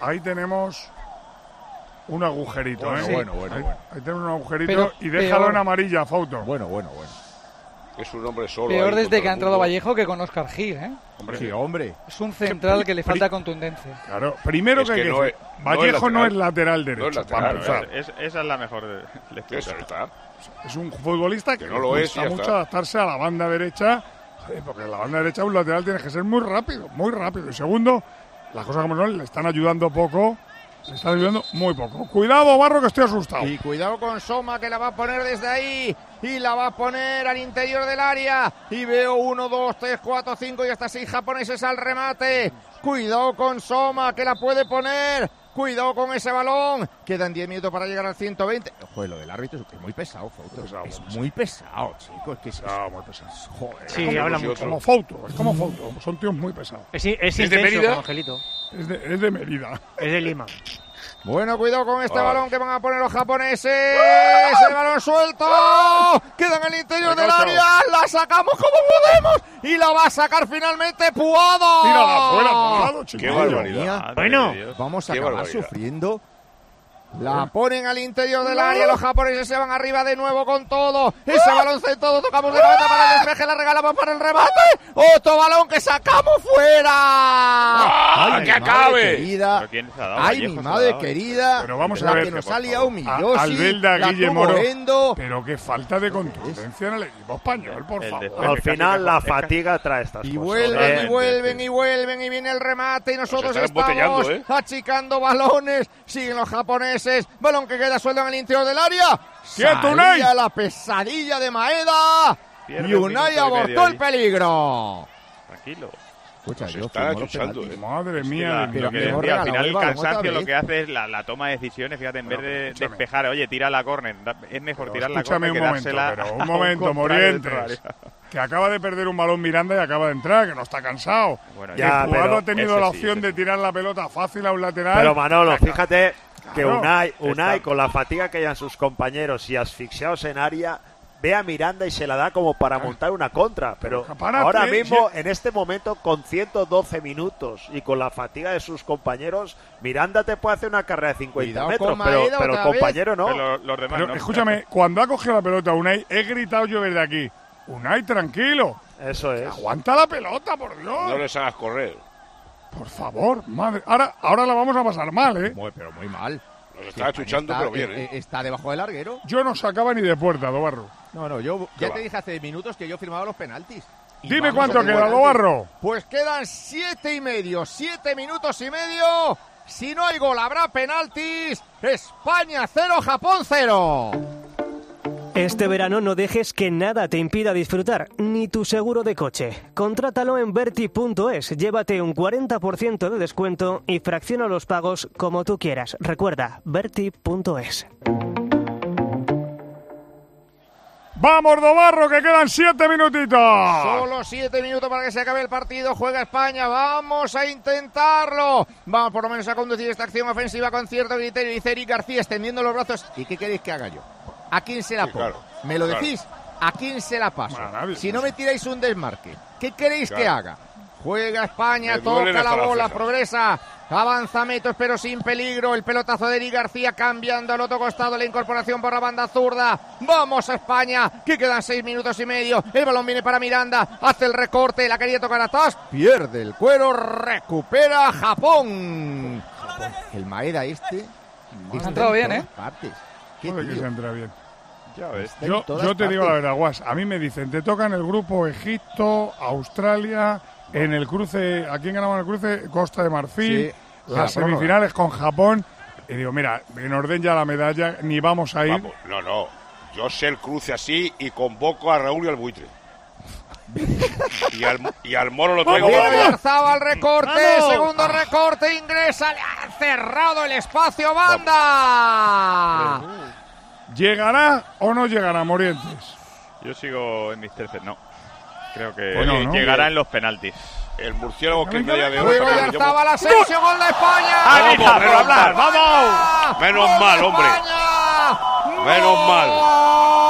ahí tenemos un agujerito. Bueno. Ahí tenemos un agujerito y déjalo en amarilla, Fouto. Bueno. Es un hombre solo. Peor desde que ha entrado Vallejo que con Óscar Gil, ¿eh? Hombre. Es un central que le falta contundencia. Claro, primero Es que hay que que no decir, es Vallejo no es lateral. lateral derecho. No es lateral, para empezar. Esa es la mejor lectura. Eso está. Es un futbolista que no lo es, cuesta mucho adaptarse a la banda derecha, porque en la banda derecha un lateral tiene que ser muy rápido. Y segundo, las cosas como son, le están ayudando poco. Le están ayudando muy poco. Cuidado, Barro, que estoy asustado. Y cuidado con Soma, que la va a poner desde ahí. Y la va a poner al interior del área. Y veo 1, 2, 3, 4, 5 y hasta 6 japoneses al remate. Cuidado con Soma, que la puede poner. Cuidado con ese balón. Quedan 10 minutos para llegar al 120. Joder, lo del árbitro es muy pesado, Fouto. Es muy pesado, chicos. Es muy pesado. Joder. Sí, habla mucho. Como Fouto. Son tíos muy pesados. Es de intenso, Mérida. como Angelito. Es de Mérida. Es de Lima. Bueno, cuidado con este balón que van a poner los japoneses. El balón suelto. Queda en el interior del área. La sacamos como podemos. Y la va a sacar finalmente Puado. Tírala fuera, Puado, chico. Qué barbaridad. Bueno, vamos a acabar sufriendo. La ponen al interior del área, los japoneses se van arriba de nuevo con todo. Ese balón todo, tocamos de cabeza para el despeje, la regalamos para el remate. Otro balón que sacamos fuera. ¡Que acabe! Querida. Ay, mi madre querida. Pero vamos a ver. Que nos ha liado Miyoshi. Albelda, la Guille tuvo Moro. Endo. Pero qué falta de contundencia en el equipo español, por favor. Al final la fatiga trae estas Y cosas. vuelven y viene el remate y nosotros estamos achicando balones. Siguen los japoneses. Balón que queda suelto en el interior del área. ¡Quieto, Unai! La pesadilla de Maeda. Y Unai abortó el peligro. Tranquilo. Escucha, Se están achuchando, Madre mía. Lo que decía, al final el cansancio lo que hace es la toma de decisiones. Fíjate, en vez de despejar, oye, tira la córner. Es mejor tirar la córner que dársela. Un momento, Morientes. Que acaba de perder un balón Miranda y acaba de entrar, que no está cansado. Bueno, que el jugador ha tenido la opción de tirar la pelota fácil a un lateral. Pero Manolo, fíjate que Claro. Unai con la fatiga que hayan sus compañeros y asfixiados en área, ve a Miranda y se la da como para montar una contra. Pero ahora mismo, en este momento, con 112 minutos y con la fatiga de sus compañeros, Miranda te puede hacer una carrera de 50 metros, pero el compañero no. Pero los demás Pero no. escúchame, cuando ha cogido la pelota Unai, he gritado yo desde aquí. Unai, tranquilo. Eso es. Aguanta la pelota, por Dios. No les hagas correr. Por favor, madre. Ahora la vamos a pasar mal, ¿eh? Pero muy mal. Los está achuchando, pero bien, Está debajo del larguero. Yo no sacaba ni de puerta, Dobarro. No, yo ya te dije hace minutos que yo firmaba los penaltis. Dime cuánto queda, Dobarro. Pues quedan 7 y medio, 7 minutos y medio. Si no hay gol, habrá penaltis. España 0, Japón 0. Este verano no dejes que nada te impida disfrutar, ni tu seguro de coche. Contrátalo en Verti.es, llévate un 40% de descuento y fracciona los pagos como tú quieras. Recuerda, Verti.es. ¡Vamos, Dobarro, que quedan 7 minutitos! Solo 7 minutos para que se acabe el partido. Juega España. Vamos a intentarlo. Vamos por lo menos a conducir esta acción ofensiva con cierto criterio. Dice Eric García extendiendo los brazos. ¿Y qué queréis que haga yo? ¿A quién se la pongo? Claro, ¿Me lo decís? ¿A quién se la paso? Nadie, si no me tiráis un desmarque, ¿qué queréis que haga? Juega España, Me duelen toca la hasta las bola, cejas. progresa, avanza metros pero sin peligro. El pelotazo de Eric García cambiando al otro costado, la incorporación por la banda zurda. Vamos a España, que quedan 6 minutos y medio. El balón viene para Miranda, hace el recorte, la quería tocar atrás, pierde el cuero, recupera Japón. El Maeda este ha entrado bien, ¿eh? Partes. Joder, que se entra bien. Ya ves. Yo te digo la verdad, Guas. A mí me dicen, te toca en el grupo Egipto, Australia, en el cruce, ¿a quién ganamos en el cruce? Costa de Marfil, las semifinales con Japón. Y digo, mira, en orden ya la medalla, ni vamos a ir. Vamos, no. Yo sé el cruce así y convoco a Raúl y al buitre. y al Moro lo traigo. Viene Oyarzabal, recorte, segundo recorte, ingresa, le ha cerrado el espacio, banda. ¿Llegará o no llegará, Morientes? Yo sigo en mis terceros. No. Creo que Bueno, ¿no? llegará en los penaltis. El murciélago que es media de Luego oro. Oyarzabal, Asensio, gol de España. ¡Vamos, menos mal! ¡Vamos! Menos mal, hombre. Menos mal.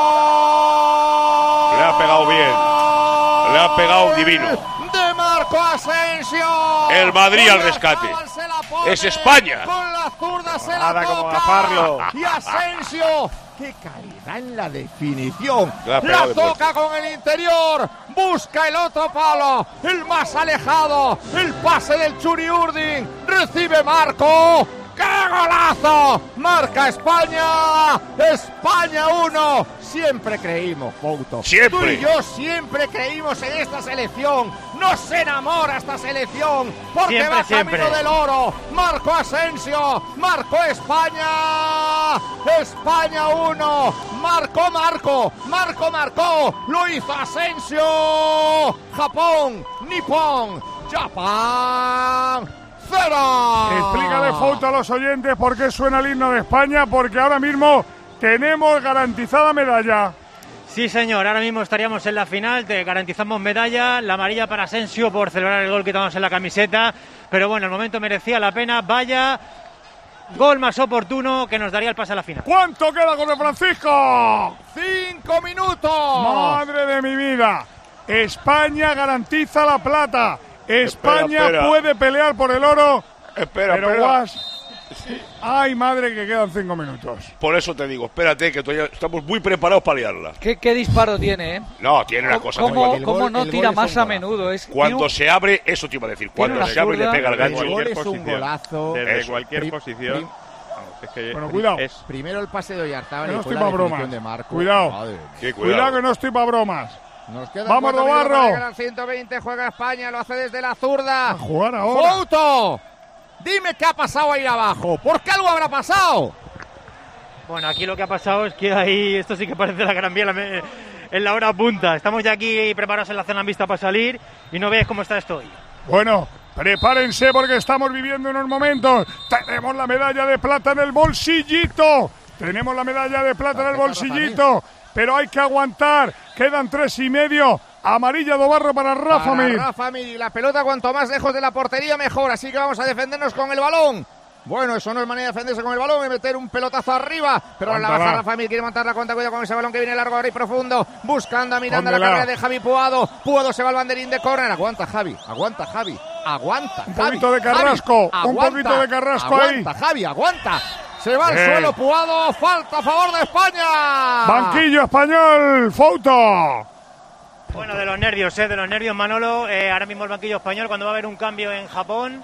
Le ha pegado bien. Le ha pegado divino. De Marco Asensio. El Madrid al rescate. Es España. Con la zurda se Nada la como toca. agafarlo. Y Asensio. ¡Qué calidad en la definición! La toca con el interior. Busca el otro palo. El más alejado. El pase del Churi Urdin. Recibe Marco. ¡Qué golazo! Marca España. España 1. Siempre creímos, Couto. Siempre. Tú y yo siempre creímos en esta selección. Nos enamora esta selección. Porque Siempre, va siempre. camino del oro. Marco Asensio. Marcó España. España 1. Marcó. Lo hizo Asensio. Japón. Nippon. Japón. 0. Explícale, Fouto, a los oyentes por qué suena el himno de España, porque ahora mismo tenemos garantizada medalla. Sí, señor, ahora mismo estaríamos en la final, te garantizamos medalla, la amarilla para Asensio por celebrar el gol que tomamos en la camiseta, pero bueno, el momento merecía la pena, vaya gol más oportuno que nos daría el pase a la final. ¿Cuánto queda, José Francisco? 5 minutos. Madre de mi vida. España garantiza la plata. España Espera. puede pelear por el oro. Espera. Ay, madre, que quedan 5 minutos. Por eso te digo, espérate, que todavía estamos muy preparados para liarla. ¿Qué disparo tiene, No, tiene una cosa. ¿Cómo no tira más a menudo? Cuando se abre, eso te iba a decir. Cuando se abre y le pega el gancho. El gol es un golazo. Desde cualquier posición. Vamos, es que Bueno, cuidado. Primero el pase de Oyarzábal Que no y estoy después para la definición bromas. de Marco. Cuidado. Madre. Cuidado que no estoy para bromas. Nos quedan Vamos, 4 minutos Dobarro. para llegar al 120, juega España, lo hace desde la zurda. A jugar ahora. ¡Fouto! Dime qué ha pasado ahí abajo. ¿Por qué algo habrá pasado? Bueno, aquí lo que ha pasado es que ahí, esto sí que parece la Gran Vía en la hora punta. Estamos ya aquí preparados en la zona vista para salir y no ves cómo está esto hoy. Bueno, prepárense porque estamos viviendo unos momentos. Tenemos la medalla de plata en el bolsillito. Tenemos la medalla de plata en el bolsillito. Pero hay que aguantar. Quedan 3,5. Amarilla Dobarro para Rafa Mir. Rafa Mir. La pelota cuanto más lejos de la portería mejor. Así que vamos a defendernos con el balón. Bueno, eso no es manera de defenderse con el balón, es meter un pelotazo arriba. Pero ahora la baja Rafa Mir, quiere montar la cuenta, cuidado con ese balón que viene largo ahora y profundo. Buscando a Miranda la carrera de Javi Puado. Puado se va al banderín de córner. Aguanta Javi. Un poquito de Carrasco. Un poquito de Carrasco ahí. Aguanta Javi, aguanta. Se va al suelo Puado. Falta a favor de España. Banquillo español, Fouto. Bueno, de los nervios, Manolo. Ahora mismo el banquillo español cuando va a haber un cambio en Japón.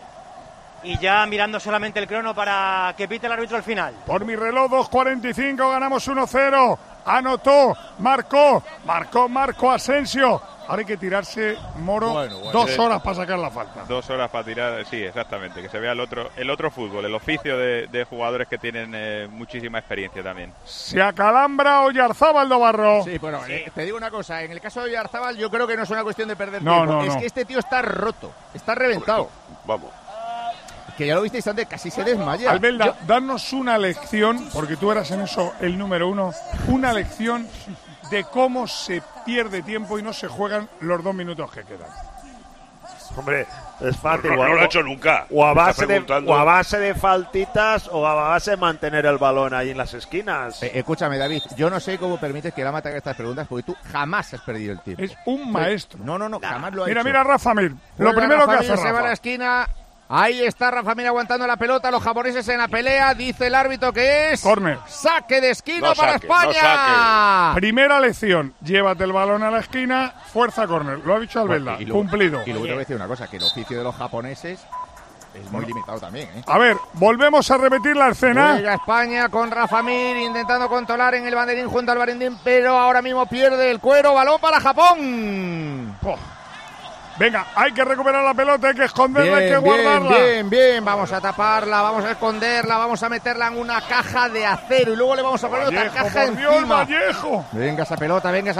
Y ya mirando solamente el crono para que pite el árbitro al final. Por mi reloj, 2:45, ganamos 1-0. Anotó, marcó Asensio. Ahora hay que tirarse, Moro, 2 horas para sacar la falta. 2 horas para tirar, sí, exactamente. Que se vea el otro fútbol, el oficio de jugadores que tienen muchísima experiencia también. Se acalambra Oyarzábal, Dobarro. Sí, bueno, te digo una cosa. En el caso de Oyarzábal yo creo que no es una cuestión de perder No, tiempo. no, es no. que este tío está roto, está reventado. Vamos. Que ya lo visteis antes, casi se desmaya. Albelda, danos una lección, porque tú eras en eso el número 1, una lección de cómo se pierde tiempo y no se juegan los 2 minutos que quedan. Hombre, es fácil. No lo ha hecho nunca. O a base de faltitas o a base de mantener el balón ahí en las esquinas. Escúchame, David, yo no sé cómo permites que Lama te haga estas preguntas porque tú jamás has perdido el tiempo. Es un maestro. No, jamás lo ha hecho. Mira, Rafa Mir. Lo primero que hace Rafa. Se va a la esquina. Ahí está Rafa Mir aguantando la pelota, los japoneses en la pelea, dice el árbitro que es córner. Saque de esquina para España. Primera lección, llévate el balón a la esquina, fuerza córner. Lo ha dicho Albelda, cumplido. Y luego te voy a decir una cosa, que el oficio de los japoneses es muy limitado también, ¿eh? A ver, volvemos a repetir la escena. Juega España con Rafa Mir intentando controlar en el banderín junto al barindín, pero ahora mismo pierde el cuero, balón para Japón. Venga, hay que recuperar la pelota, hay que esconderla, hay que guardarla. Bien, vamos a taparla, vamos a esconderla, vamos a meterla en una caja de acero y luego le vamos a poner otra caja encima. Vallejo. Venga esa pelota, venga,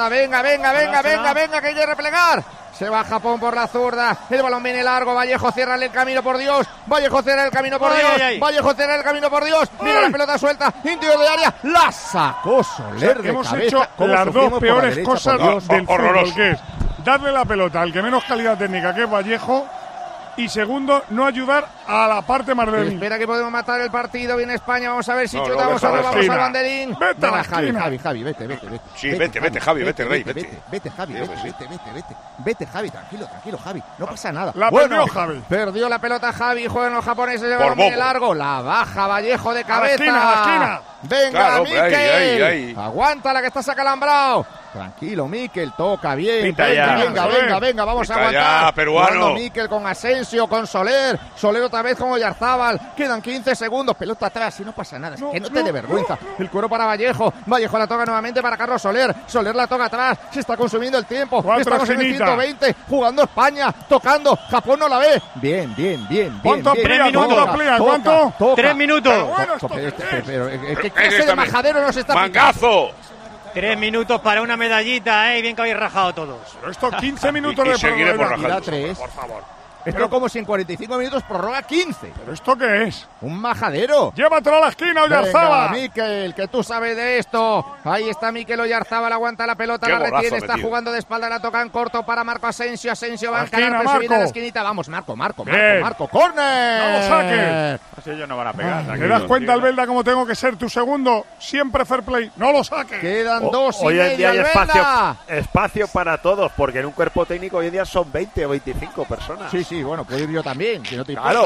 que hay que replegar. Se va Japón por la zurda, el balón viene largo, Vallejo cierra el camino, por Dios. Vallejo cierra el camino, por Dios. Mira la pelota suelta, interior de área, la sacó Soler de hemos cabeza. hecho las 2 peores cosas del fútbol, horroroso. que es darle la pelota al que menos calidad técnica, que es Vallejo, y segundo, no ayudar a la parte más débil. Espera que podemos matar el partido. Viene España, vamos a ver si chutamos o no. Vamos al banderín. Vete a la esquina. Javi, vete. Sí, vete, Javi, vete, Rey, vete. Vete, Javi, vete, Javi, tranquilo, Javi. No pasa nada. Perdió Javi. Perdió la pelota Javi, juegan los japoneses, el balón viene largo. La baja Vallejo de cabeza. A la esquina. Venga, claro, Mikel. Ahí. Aguanta la que estás acalambrado. Tranquilo, Mikel, toca bien. Venga, vamos a aguantar. Ya, peruano. Jugando Mikel con Asensio, con Soler otra vez con Oyarzábal. Quedan 15 segundos, pelota atrás y no pasa nada. Es que no te dé vergüenza. El cuero para Vallejo la toca nuevamente para Carlos Soler la toca atrás, se está consumiendo el tiempo. Estamos en el 120, jugando España, tocando, Japón no la ve. Bien. ¿Cuánto amplía? ¿Cuánto? 3 minutos. Pero ¿qué clase de majadero nos está ¡Mangazo! 3 minutos para una medallita, bien que habéis rajado todos. Pero esto 15 minutos de prórroga. Por favor. Esto es como si en 45 minutos prorroga 15. ¿Pero esto qué es? Un majadero. Llévatelo a la esquina, Oyarzábal. Venga, Mikel, que tú sabes de esto. Ahí está Mikel Oyarzábal, aguanta la pelota, la retiene, está jugando de espalda, la toca en corto para Marco Asensio. Asensio va a encarar, pero se viene a la esquinita. Vamos, Marco. ¡Córner! ¡No lo saques! Así ellos no van a pegar. ¿Te das cuenta, Albelda, cómo tengo que ser tu segundo? Siempre fair play. ¡No lo saques! Quedan 2 y hoy en día medio, hay espacio para todos, porque en un cuerpo técnico hoy en día son 20 o 25 personas. Sí, bueno, puedo ir yo también, si no te claro,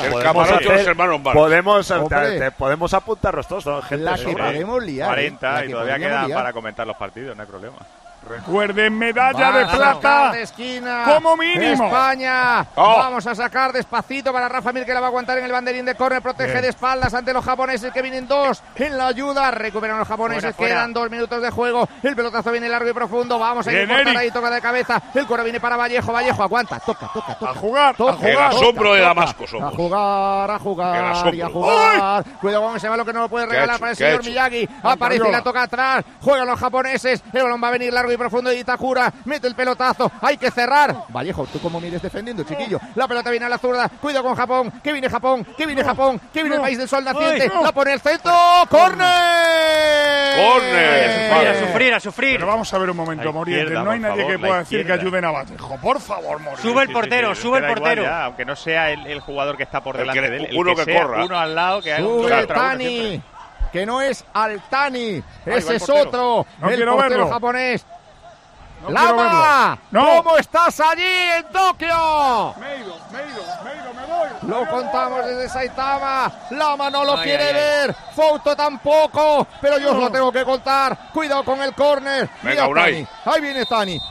podemos apuntarnos todos, son gente la que podemos liar. 40 y todavía quedan para comentar los partidos, no hay problema. Recuerden, medalla de plata de esquina, como mínimo. España. Vamos a sacar despacito para Rafa Mir, que la va a aguantar en el banderín de córner. Protege de espaldas ante los japoneses, que vienen 2 en la ayuda. Recuperan los japoneses, quedan 2 minutos de juego. El pelotazo viene largo y profundo. Vamos a cortar ahí, toca de cabeza. El coro viene para Vallejo, aguanta, toca. A jugar. El asombro de Damasco somos. A jugar. Cuidado con ese balón que no lo puede regalar para el señor Miyagi. Aparece y la toca atrás. Juegan los japoneses. El balón va a venir largo y profundo de Itakura, mete el pelotazo, hay que cerrar. Vallejo, ¿tú cómo mires defendiendo, chiquillo? La pelota viene a la zurda, cuidado con Japón, que viene Japón, que viene el país del sol naciente, la pone el centro, ¡córner! A sufrir. Pero vamos a ver un momento, Moriente, no hay nadie que pueda decir que ayuden a Vallejo, por favor, Moriente. Sube el portero. Ya, aunque no sea el jugador que está por delante de él, uno que corra. Uno al lado, que sube Tani, que no es Altani, ese es otro, el portero japonés. ¡Lama! ¿Cómo estás allí en Tokio? Me he ido, me voy. Lo contamos desde Saitama. Lama no lo quiere ver. Fouto tampoco. Pero yo os lo tengo que contar. Cuidado con el córner. Venga, Unai. Ahí viene Tani.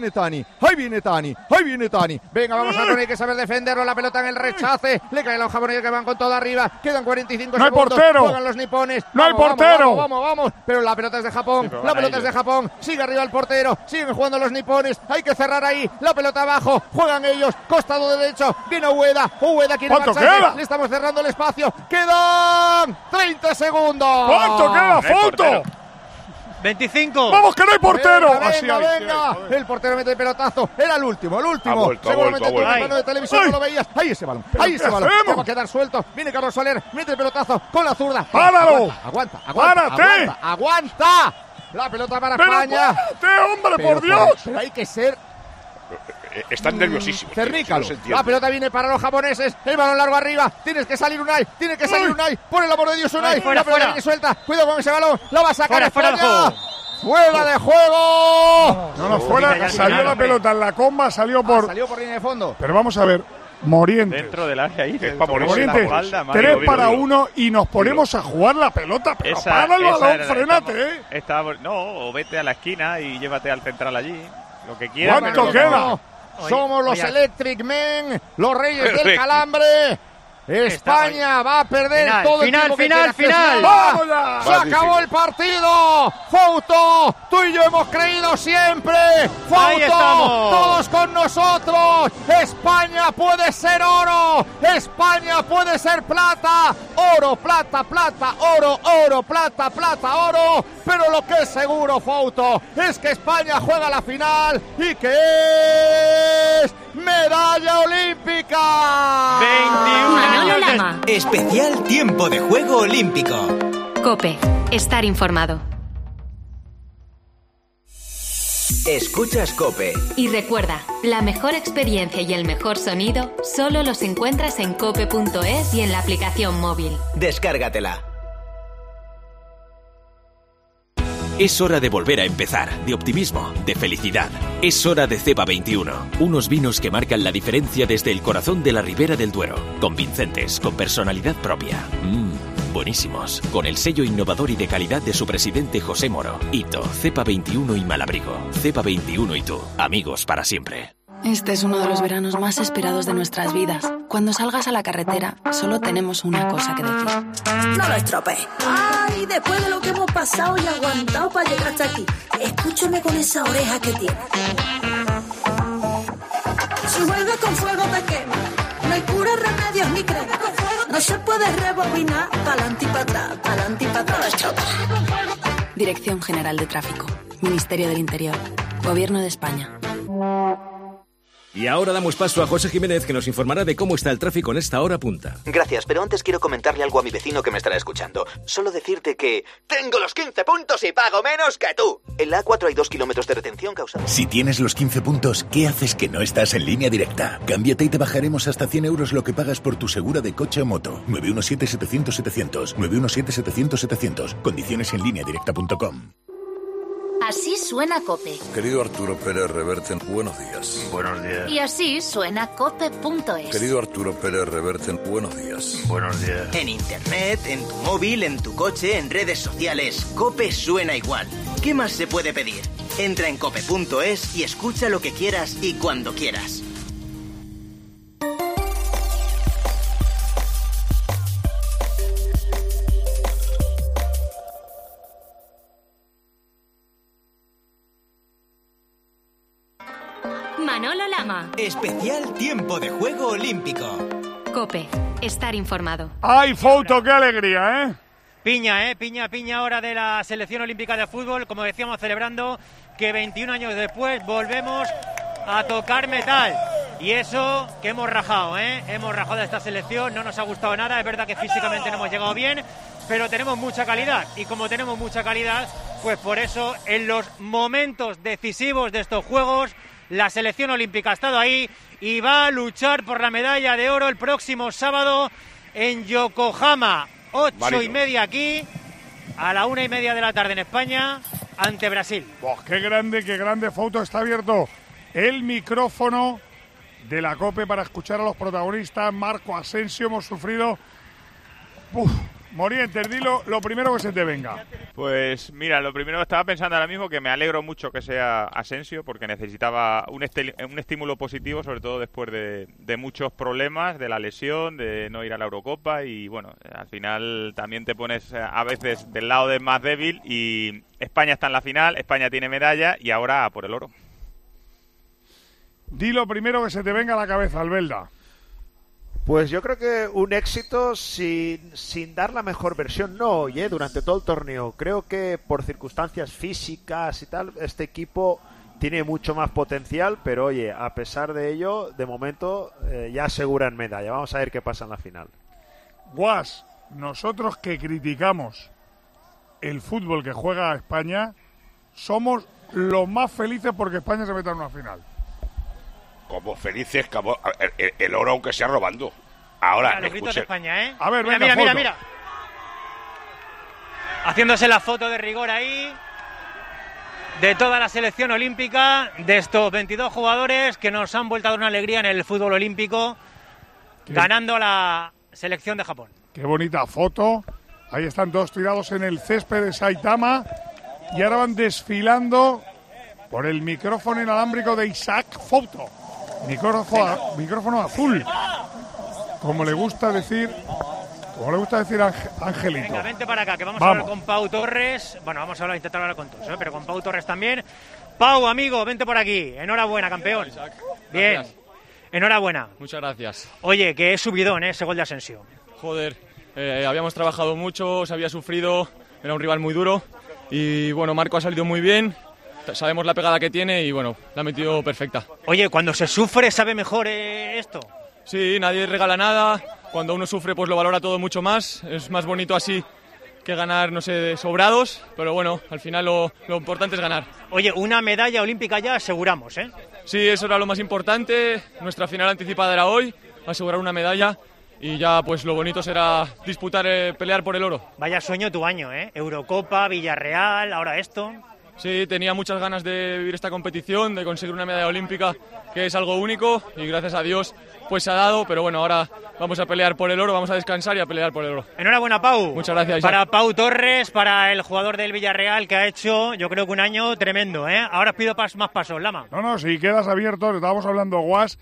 Venga, vamos a ver, hay que saber defenderlo. La pelota en el rechace. Le caen los japoneses que van con todo arriba. Quedan 45 segundos. ¡No hay portero! Juegan los nipones. ¡No hay portero! Vamos. Pero la pelota es de Japón. La pelota es de Japón. Sigue arriba el portero. Siguen jugando los nipones, hay que cerrar ahí, la pelota abajo, juegan ellos, costado derecho, viene Ueda quiere marcharse, le estamos cerrando el espacio, quedan 30 segundos. ¿Cuánto queda, Fouto? 25. ¡Vamos, que no hay portero! Venga. El portero mete el pelotazo. Era el último. Seguramente tu hermano de televisión no lo veías. Ahí ese balón. Que va a quedar suelto. Viene Carlos Soler, mete el pelotazo con la zurda. ¡Páralo! ¡Aguanta! La pelota para España. ¡Hombre, por Dios! Pero hay que ser... Están nerviosísimos. Cernícalo. La pelota viene para los japoneses. El balón largo arriba. Tienes que salir Unai. Por el amor de Dios, Unai. La pelota viene suelta. Cuidado con ese balón. La va a sacar España. ¡Fuera de juego! No, fuera. Salió la pelota en la comba. Salió por línea de fondo. Pero vamos a ver. Moriente. Dentro del área ahí. Moriente, 3 para 1 y nos ponemos a jugar la pelota. Pero para el balón, frénate. O vete a la esquina y llévate al central allí. Lo que quieras. ¿Cuánto queda? Somos los Electric Men, los reyes del calambre. España va a perder todo el tiempo. Final. ¡Vamos ya! ¡Se acabó el partido! ¡Fouto! ¡Tú y yo hemos creído siempre! ¡Fouto! ¡Todos con nosotros! ¡España puede ser oro! ¡España puede ser plata! ¡Oro, plata, oro, plata, oro! Pero lo que es seguro, Fouto, es que España juega la final y que es medalla olímpica. 21 Lama. Especial tiempo de juego olímpico. COPE. Estar informado. Escuchas COPE. Y recuerda, la mejor experiencia y el mejor sonido solo los encuentras en cope.es y en la aplicación móvil. Descárgatela. Es hora de volver a empezar, de optimismo, de felicidad. Es hora de Cepa 21, unos vinos que marcan la diferencia desde el corazón de la Ribera del Duero, convincentes, con personalidad propia. Buenísimos, con el sello innovador y de calidad de su presidente José Moro. Hito, Cepa 21 y Malabrigo. Cepa 21 y tú, amigos para siempre. Este es uno de los veranos más esperados de nuestras vidas. Cuando salgas a la carretera, solo tenemos una cosa que decir. No lo estropees. Ay, después de lo que hemos pasado y aguantado para llegar hasta aquí, escúchame con esa oreja que tienes. Si vuelves con fuego te quema. No hay cura, remedios ni crema. No se puede rebobinar pa'lante y para atrás, pa'lante y para atrás. No lo estropees. Dirección General de Tráfico. Ministerio del Interior. Gobierno de España. Y ahora damos paso a José Jiménez, que nos informará de cómo está el tráfico en esta hora punta. Gracias, pero antes quiero comentarle algo a mi vecino que me estará escuchando. Solo decirte que... ¡tengo los 15 puntos y pago menos que tú! En la A4 hay 2 kilómetros de retención causada... Si tienes los 15 puntos, ¿qué haces que no estás en Línea Directa? Cámbiate y te bajaremos hasta 100 euros lo que pagas por tu segura de coche o moto. 917-700-700. 917-700-700. Condiciones en lineadirecta.com. Así suena COPE. Querido Arturo Pérez Reverte, buenos días. Buenos días. Y así suena COPE.es. Querido Arturo Pérez Reverte, buenos días. Buenos días. En internet, en tu móvil, en tu coche, en redes sociales, COPE suena igual. ¿Qué más se puede pedir? Entra en cope.es y escucha lo que quieras y cuando quieras. Manolo Lama. Especial tiempo de juego olímpico. COPE. Estar informado. ¡Ay, foto! ¡Qué alegría, eh! Piña hora de la selección olímpica de fútbol. Como decíamos, celebrando que 21 años después volvemos a tocar metal. Y eso que hemos rajado, ¿eh? Hemos rajado esta selección, no nos ha gustado nada. Es verdad que físicamente no hemos llegado bien, pero tenemos mucha calidad. Y como tenemos mucha calidad, pues por eso en los momentos decisivos de estos Juegos, la selección olímpica ha estado ahí y va a luchar por la medalla de oro el próximo sábado en Yokohama. 8:30 aquí, a la 1:30 de la tarde en España, ante Brasil. Oh, qué grande foto. Está abierto el micrófono de la COPE para escuchar a los protagonistas. Marco Asensio, hemos sufrido... Morientes, dilo lo primero que se te venga. Pues mira, lo primero que estaba pensando ahora mismo, que me alegro mucho que sea Asensio, porque necesitaba un estímulo positivo, sobre todo después de muchos problemas, de la lesión, de no ir a la Eurocopa, y bueno, al final también te pones a veces del lado del más débil, y España está en la final, España tiene medalla, y ahora a por el oro. Di lo primero que se te venga a la cabeza, Albelda. Pues yo creo que un éxito sin dar la mejor versión, no hoy, durante todo el torneo. Creo que por circunstancias físicas y tal, este equipo tiene mucho más potencial, pero oye, a pesar de ello, de momento ya aseguran medalla. Vamos a ver qué pasa en la final. Guas, nosotros que criticamos el fútbol que juega España, somos los más felices porque España se meta en una final. Como felices, como el oro aunque sea robando. Ahora, mira, los gritos de España, ¿eh? A ver, mira. Haciéndose la foto de rigor ahí de toda la selección olímpica, de estos 22 jugadores que nos han vuelto a dar una alegría en el fútbol olímpico, ganando a la selección de Japón. Qué bonita foto. Ahí están todos tirados en el césped de Saitama y ahora van desfilando por el micrófono inalámbrico de Isaac Fouto. Micrófono azul, como le gusta decir Angelito. Venga, vente para acá, que vamos a hablar con Pau Torres. Bueno, vamos a intentar hablar con todos, pero con Pau Torres también. Pau, amigo, vente por aquí. Enhorabuena, campeón. Bien, enhorabuena. Muchas gracias. Oye, que es subidón, ese gol de Asensio. Joder, habíamos trabajado mucho, se había sufrido, era un rival muy duro. Y bueno, Marco ha salido muy bien. Sabemos la pegada que tiene y bueno, la ha metido perfecta. Oye, cuando se sufre, ¿sabe mejor esto? Sí, nadie regala nada. Cuando uno sufre, pues lo valora todo mucho más. Es más bonito así ganar, no sé, sobrados, pero bueno, al final lo importante es ganar. Oye, una medalla olímpica ya aseguramos, ¿eh? Sí, eso era lo más importante. Nuestra final anticipada era hoy, asegurar una medalla. Y ya pues lo bonito será disputar, pelear por el oro. Vaya sueño tu año, ¿eh? Eurocopa, Villarreal, ahora esto. Sí, tenía muchas ganas de vivir esta competición, de conseguir una medalla olímpica, que es algo único, y gracias a Dios pues se ha dado, pero bueno, ahora vamos a pelear por el oro, vamos a descansar y a pelear por el oro. Enhorabuena, Pau. Muchas gracias, Isaac. Para Pau Torres, para el jugador del Villarreal, que ha hecho, yo creo que un año tremendo, ¿eh? Ahora os pido más pasos, Lama. No, si quedas abierto, estábamos hablando, Guas,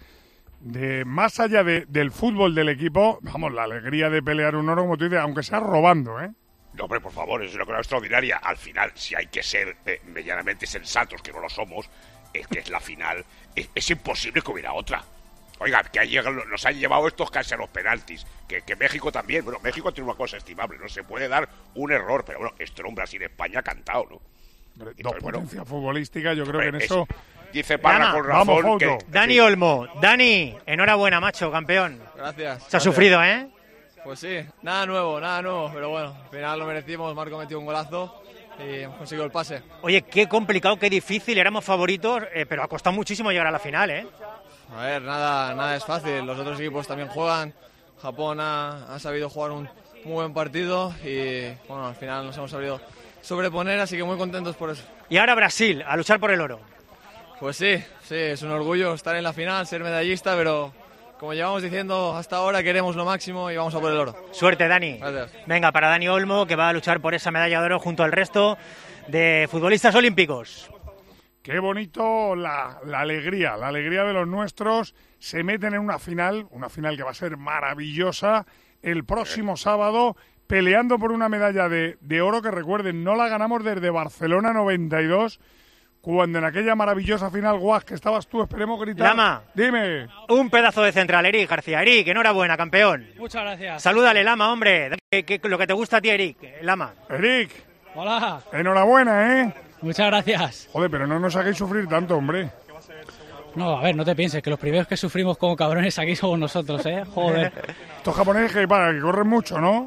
de más allá del fútbol del equipo, vamos, la alegría de pelear un oro, como tú dices, aunque sea robando, ¿eh? No, hombre, por favor, es una cosa extraordinaria. Al final, si hay que ser medianamente sensatos, que no lo somos, es que es la final. Es imposible que hubiera otra. Oiga, que nos han llevado estos casi a los penaltis. Que México también. Bueno, México tiene una cosa estimable. No se puede dar un error. Pero bueno, esto era un Brasil-España cantado, ¿no? Entonces, potencia futbolística, yo creo que en eso... Dice Parra con razón que... Dani Olmo. Dani, enhorabuena, macho, campeón. Gracias. Se ha sufrido, ¿eh? Pues sí, nada nuevo, pero bueno, al final lo merecimos, Marco metió un golazo y hemos conseguido el pase. Oye, qué complicado, qué difícil, éramos favoritos, pero ha costado muchísimo llegar a la final, ¿eh? A ver, nada es fácil, los otros equipos también juegan, Japón ha sabido jugar un muy buen partido y bueno, al final nos hemos sabido sobreponer, así que muy contentos por eso. Y ahora Brasil, a luchar por el oro. Pues sí, es un orgullo estar en la final, ser medallista, pero... Como llevamos diciendo hasta ahora, queremos lo máximo y vamos a por el oro. Suerte, Dani. Gracias. Venga, para Dani Olmo, que va a luchar por esa medalla de oro junto al resto de futbolistas olímpicos. Qué bonito la alegría de los nuestros. Se meten en una final que va a ser maravillosa el próximo sábado, peleando por una medalla de oro que, recuerden, no la ganamos desde Barcelona 92, cuando en aquella maravillosa final, Guas, que estabas tú, esperemos gritar. Lama. Dime. Un pedazo de central, Eric García. Eric, enhorabuena, campeón. Muchas gracias. Salúdale, Lama, hombre. Lo que te gusta a ti, Eric. Lama. Eric. Hola. Enhorabuena, ¿eh? Muchas gracias. Joder, pero no nos hagáis sufrir tanto, hombre. No, a ver, no te pienses, que los primeros que sufrimos como cabrones aquí somos nosotros, ¿eh? Joder. Estos japoneses que corren mucho, ¿no?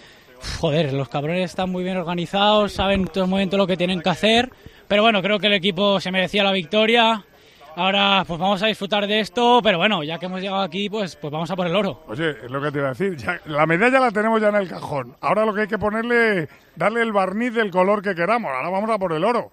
Joder, los cabrones están muy bien organizados, saben en todo momento lo que tienen que hacer. Pero bueno, creo que el equipo se merecía la victoria. Ahora pues vamos a disfrutar de esto, pero bueno, ya que hemos llegado aquí, pues vamos a por el oro. Oye, es lo que te iba a decir, ya, la medalla la tenemos ya en el cajón. Ahora lo que hay que darle el barniz del color que queramos. Ahora vamos a por el oro.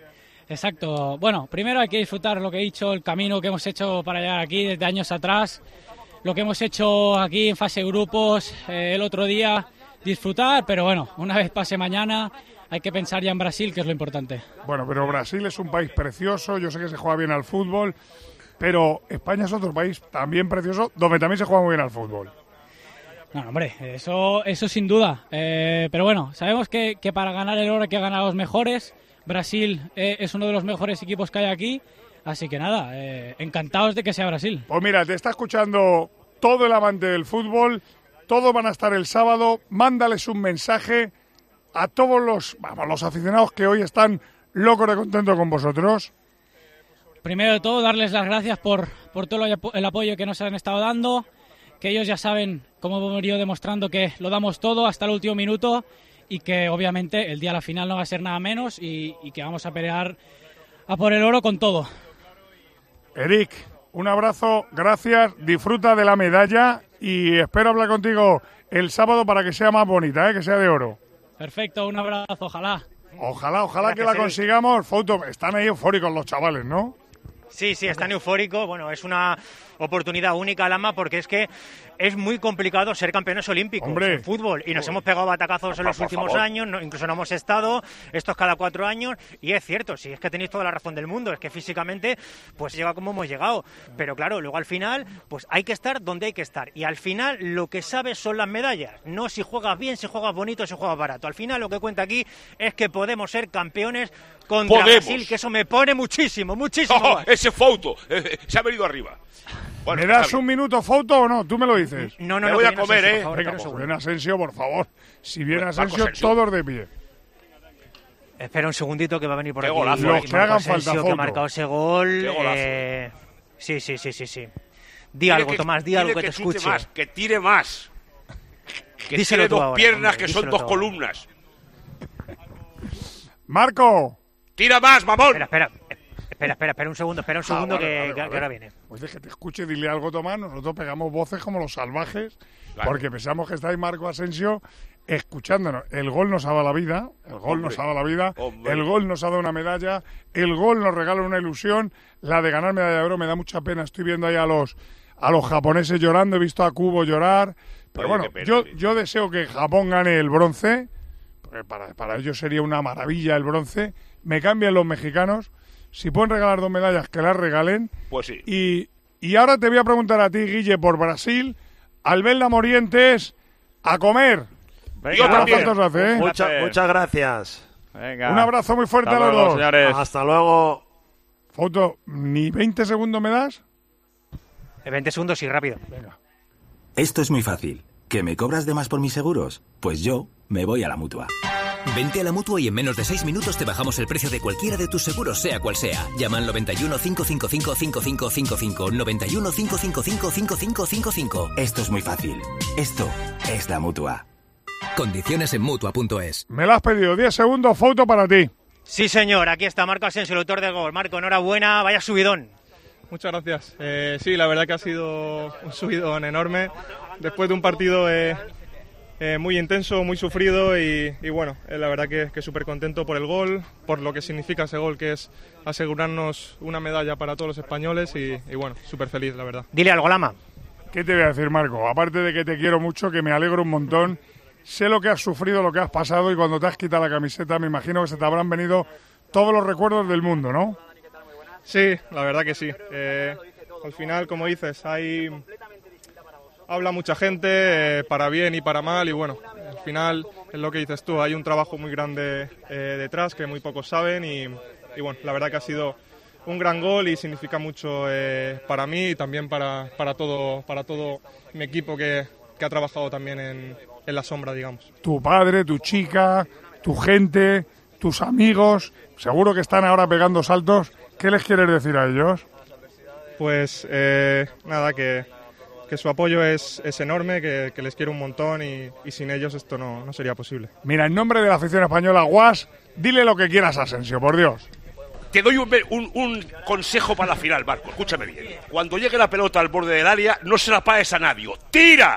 Exacto. Bueno, primero hay que disfrutar lo que he dicho, el camino que hemos hecho para llegar aquí desde años atrás, lo que hemos hecho aquí en fase de grupos el otro día, disfrutar, pero bueno, una vez pase mañana... Hay que pensar ya en Brasil, que es lo importante. Bueno, pero Brasil es un país precioso, yo sé que se juega bien al fútbol, pero España es otro país también precioso, donde también se juega muy bien al fútbol. No, hombre, eso sin duda. Pero bueno, sabemos que para ganar el oro hay que ganar a los mejores. Brasil es uno de los mejores equipos que hay aquí, así que nada, encantados de que sea Brasil. Pues mira, te está escuchando todo el amante del fútbol, todos van a estar el sábado, mándales un mensaje a todos los aficionados que hoy están locos de contento con vosotros. Primero de todo, darles las gracias por todo el apoyo que nos han estado dando, que ellos ya saben, como hemos venido demostrando, que lo damos todo hasta el último minuto y que obviamente el día de la final no va a ser nada menos y que vamos a pelear a por el oro con todo. Eric, un abrazo, gracias, disfruta de la medalla y espero hablar contigo el sábado para que sea más bonita, que sea de oro. Perfecto, un abrazo, ojalá. Ojalá que la consigamos. Foto, están ahí eufóricos los chavales, ¿no? Sí, están eufóricos. Bueno, es una oportunidad única, Lama, porque es que es muy complicado ser campeones olímpicos en fútbol. Y nos hemos pegado batacazos en los últimos años, incluso no hemos estado, esto es cada 4 años. Y es cierto, sí, es que tenéis toda la razón del mundo, es que físicamente pues llega como hemos llegado. Pero claro, luego al final pues hay que estar donde hay que estar. Y al final lo que sabes son las medallas. No si juegas bien, si juegas bonito, si juegas barato. Al final lo que cuenta aquí es que podemos ser campeones contra Brasil, que eso me pone muchísimo. Oh, ese foto, se ha venido arriba. Bueno, ¿me das un minuto foto o no? Tú me lo dices. No, me voy a comer, Asensio, por favor, venga, pues viene Asensio, por favor. Si viene Asensio, todos de pie. Espera un segundito que va a venir por qué aquí. Golazo, los que hagan falta que foto. ha marcado ese gol. Qué golazo. Sí. Di algo, Tomás, di algo que te escuche. Que tire más. Que díselo tire tú dos ahora, piernas hombre, que son dos columnas. Marco. Tira más, mamón. Espera un segundo, que ahora viene. Pues deje que te escuche, dile algo, Tomás. Nosotros pegamos voces como los salvajes, claro, porque pensamos que está ahí Marco Asensio escuchándonos. El gol nos ha dado la vida, el gol nos ha dado la vida, el gol nos ha dado una medalla, el gol nos regala una ilusión. La de ganar medalla de oro me da mucha pena. Estoy viendo ahí a los japoneses llorando, he visto a Kubo llorar. Pero bueno, yo deseo que Japón gane el bronce, porque para ellos sería una maravilla el bronce. Me cambian los mexicanos. Si pueden regalar 2 medallas, que las regalen. Pues sí. Y ahora te voy a preguntar a ti, Guille, por Brasil. Albelda Morientes, a comer. Venga, yo también. Hace, ¿eh? Muchas gracias. Venga. Un abrazo muy fuerte a los dos. Señores. Hasta luego. Foto, ¿ni 20 segundos me das? 20 segundos y rápido. Venga. Esto es muy fácil. ¿Que me cobras de más por mis seguros? Pues yo me voy a la Mutua. Vente a la Mutua y en menos de 6 minutos te bajamos el precio de cualquiera de tus seguros, sea cual sea. Llama al 91 555 5555. 91 555 5555. Esto es muy fácil. Esto es la Mutua. Condiciones en Mutua.es. Me lo has pedido. 10 segundos, foto para ti. Sí, señor. Aquí está Marco Asensio, el autor del gol. Marco, enhorabuena. Vaya subidón. Muchas gracias. Sí, la verdad que ha sido un subidón enorme. Después de un partido muy intenso, muy sufrido y bueno, la verdad que súper contento por el gol, por lo que significa ese gol, que es asegurarnos una medalla para todos los españoles y bueno, súper feliz, la verdad. Dile algo, Lama. ¿Qué te voy a decir, Marco? Aparte de que te quiero mucho, que me alegro un montón, sé lo que has sufrido, lo que has pasado y cuando te has quitado la camiseta me imagino que se te habrán venido todos los recuerdos del mundo, ¿no? Sí, la verdad que sí. Al final, como dices, habla mucha gente, para bien y para mal, y bueno, al final es lo que dices tú, hay un trabajo muy grande detrás que muy pocos saben y bueno, la verdad que ha sido un gran gol y significa mucho para mí y también para todo mi equipo que ha trabajado también en la sombra, digamos. Tu padre, tu chica, tu gente, tus amigos, seguro que están ahora pegando saltos. ¿Qué les quieres decir a ellos? Pues nada, que su apoyo es enorme, que les quiero un montón y sin ellos esto no sería posible. Mira, en nombre de la afición española, Guas, dile lo que quieras a Asensio, por Dios. Te doy un consejo para la final, Marco, escúchame bien. Cuando llegue la pelota al borde del área, no se la pagues a nadie. ¡Tira!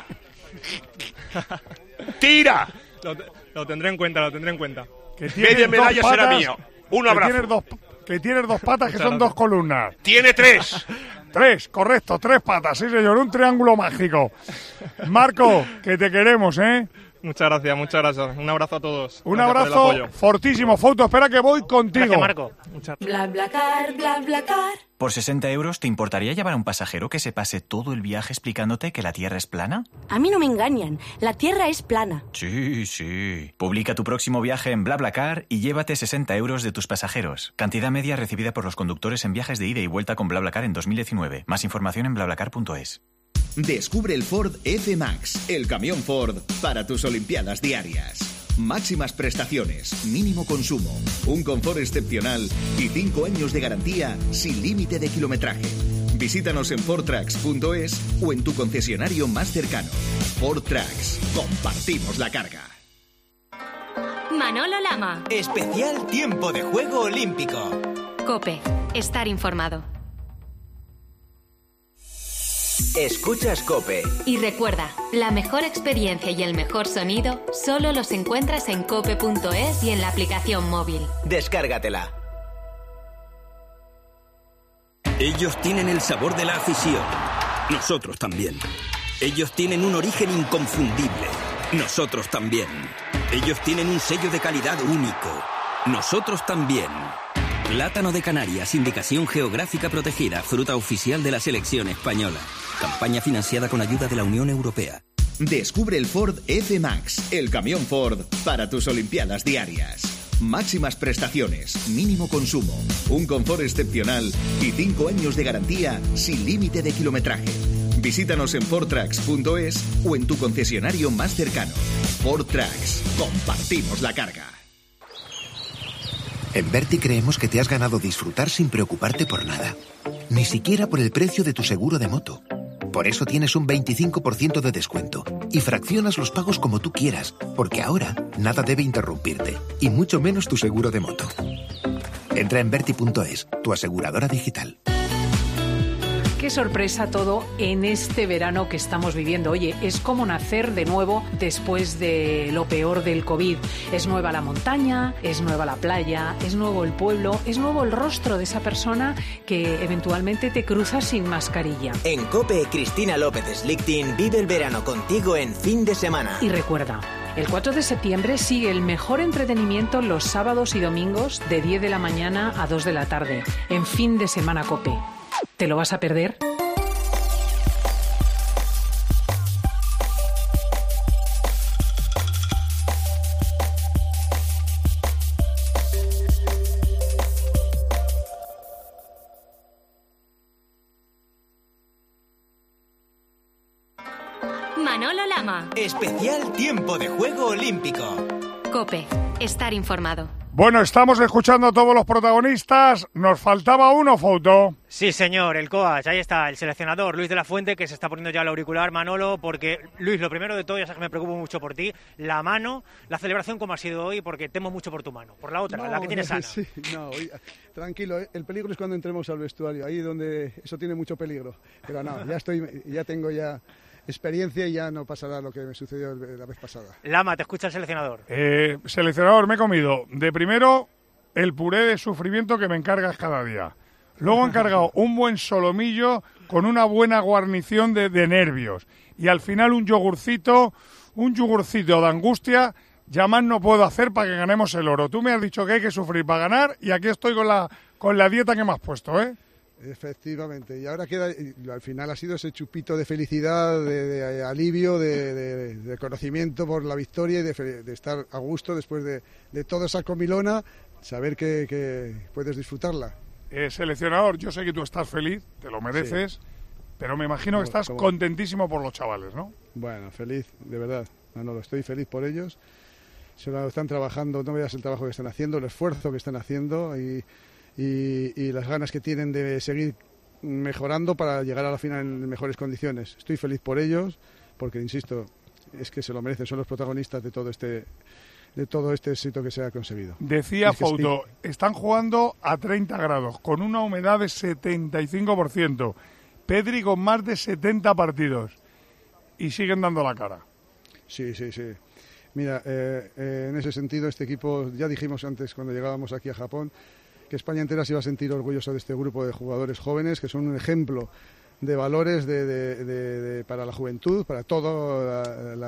¡Tira! Lo tendré en cuenta, Que media medalla será mía. Un abrazo. Que tienes 2 patas que son 2 columnas. Tiene 3. 3, correcto, 3 patas, sí señor, un triángulo mágico. Marco, que te queremos, ¿eh? Muchas gracias. Un abrazo a todos. Un abrazo fortísimo. Foto, espera que voy contigo. Gracias, Marco. BlaBlaCar, BlaBlaCar. ¿Por 60 euros te importaría llevar a un pasajero que se pase todo el viaje explicándote que la Tierra es plana? A mí no me engañan, la Tierra es plana. Sí. Publica tu próximo viaje en BlaBlaCar y llévate 60 euros de tus pasajeros. Cantidad media recibida por los conductores en viajes de ida y vuelta con BlaBlaCar en 2019. Más información en BlaBlaCar.es. Descubre el Ford F-Max, el camión Ford para tus Olimpiadas diarias. Máximas prestaciones, mínimo consumo, un confort excepcional y 5 años de garantía sin límite de kilometraje. Visítanos en FordTrax.es o en tu concesionario más cercano. Ford Trucks, compartimos la carga. Manolo Lama. Especial tiempo de juego olímpico. COPE. Estar informado. Escuchas COPE. Y recuerda, la mejor experiencia y el mejor sonido solo los encuentras en cope.es y en la aplicación móvil. Descárgatela. Ellos tienen el sabor de la afición. Nosotros también. Ellos tienen un origen inconfundible. Nosotros también. Ellos tienen un sello de calidad único. Nosotros también. Plátano de Canarias, indicación geográfica protegida, fruta oficial de la selección española. Campaña financiada con ayuda de la Unión Europea. Descubre el Ford F-Max, el camión Ford para tus Olimpiadas diarias. Máximas prestaciones, mínimo consumo, un confort excepcional y 5 años de garantía sin límite de kilometraje. Visítanos en FordTrax.es o en tu concesionario más cercano. Ford Trucks, compartimos la carga. En Berti creemos que te has ganado disfrutar sin preocuparte por nada. Ni siquiera por el precio de tu seguro de moto. Por eso tienes un 25% de descuento y fraccionas los pagos como tú quieras, porque ahora nada debe interrumpirte, y mucho menos tu seguro de moto. Entra en Verti.es, tu aseguradora digital. Qué sorpresa todo en este verano que estamos viviendo. Oye, es como nacer de nuevo después de lo peor del COVID. Es nueva la montaña, es nueva la playa, es nuevo el pueblo, es nuevo el rostro de esa persona que eventualmente te cruza sin mascarilla. En COPE, Cristina López Slichting vive el verano contigo en fin de semana. Y recuerda, el 4 de septiembre sigue el mejor entretenimiento los sábados y domingos de 10 de la mañana a 2 de la tarde. En fin de semana COPE. ¿Te lo vas a perder? Manolo Lama. Especial tiempo de juego olímpico. COPE. Estar informado. Bueno, estamos escuchando a todos los protagonistas. Nos faltaba uno, Fouto. Sí, señor, el coach. Ahí está, el seleccionador, Luis de la Fuente, que se está poniendo ya el auricular, Manolo, porque, Luis, lo primero de todo, ya sabes que me preocupo mucho por ti, la mano, la celebración como ha sido hoy, porque temo mucho por tu mano. Por la otra, la que tienes sana. Sí, no, tranquilo, el peligro es cuando entremos al vestuario, ahí donde eso tiene mucho peligro. Pero no, ya tengo experiencia y ya no pasará lo que me sucedió la vez pasada. Lama, te escucha el seleccionador. Seleccionador, me he comido de primero el puré de sufrimiento que me encargas cada día. Luego he encargado un buen solomillo con una buena guarnición de nervios. Y al final un yogurcito de angustia. Ya más no puedo hacer para que ganemos el oro. Tú me has dicho que hay que sufrir para ganar y aquí estoy con la dieta que me has puesto, ¿eh? Efectivamente, y ahora queda, al final ha sido ese chupito de felicidad, de alivio, de conocimiento por la victoria y de estar a gusto después de toda esa comilona, saber que puedes disfrutarla. Seleccionador, yo sé que tú estás feliz, te lo mereces, sí. Pero me imagino que estás contentísimo por los chavales, ¿no? Bueno, feliz, de verdad, Manolo, estoy feliz por ellos, se lo están trabajando, no veas el trabajo que están haciendo, el esfuerzo que están haciendo y las ganas que tienen de seguir mejorando para llegar a la final en mejores condiciones. Estoy feliz por ellos, porque, insisto, es que se lo merecen, son los protagonistas de todo este éxito que se ha conseguido. Decía Fouto, están jugando a 30 grados, con una humedad de 75%, Pedri con más de 70 partidos, y siguen dando la cara. Sí. Mira, en ese sentido, este equipo, ya dijimos antes cuando llegábamos aquí a Japón, que España entera se iba a sentir orgullosa de este grupo de jugadores jóvenes, que son un ejemplo de valores para la juventud, para todo,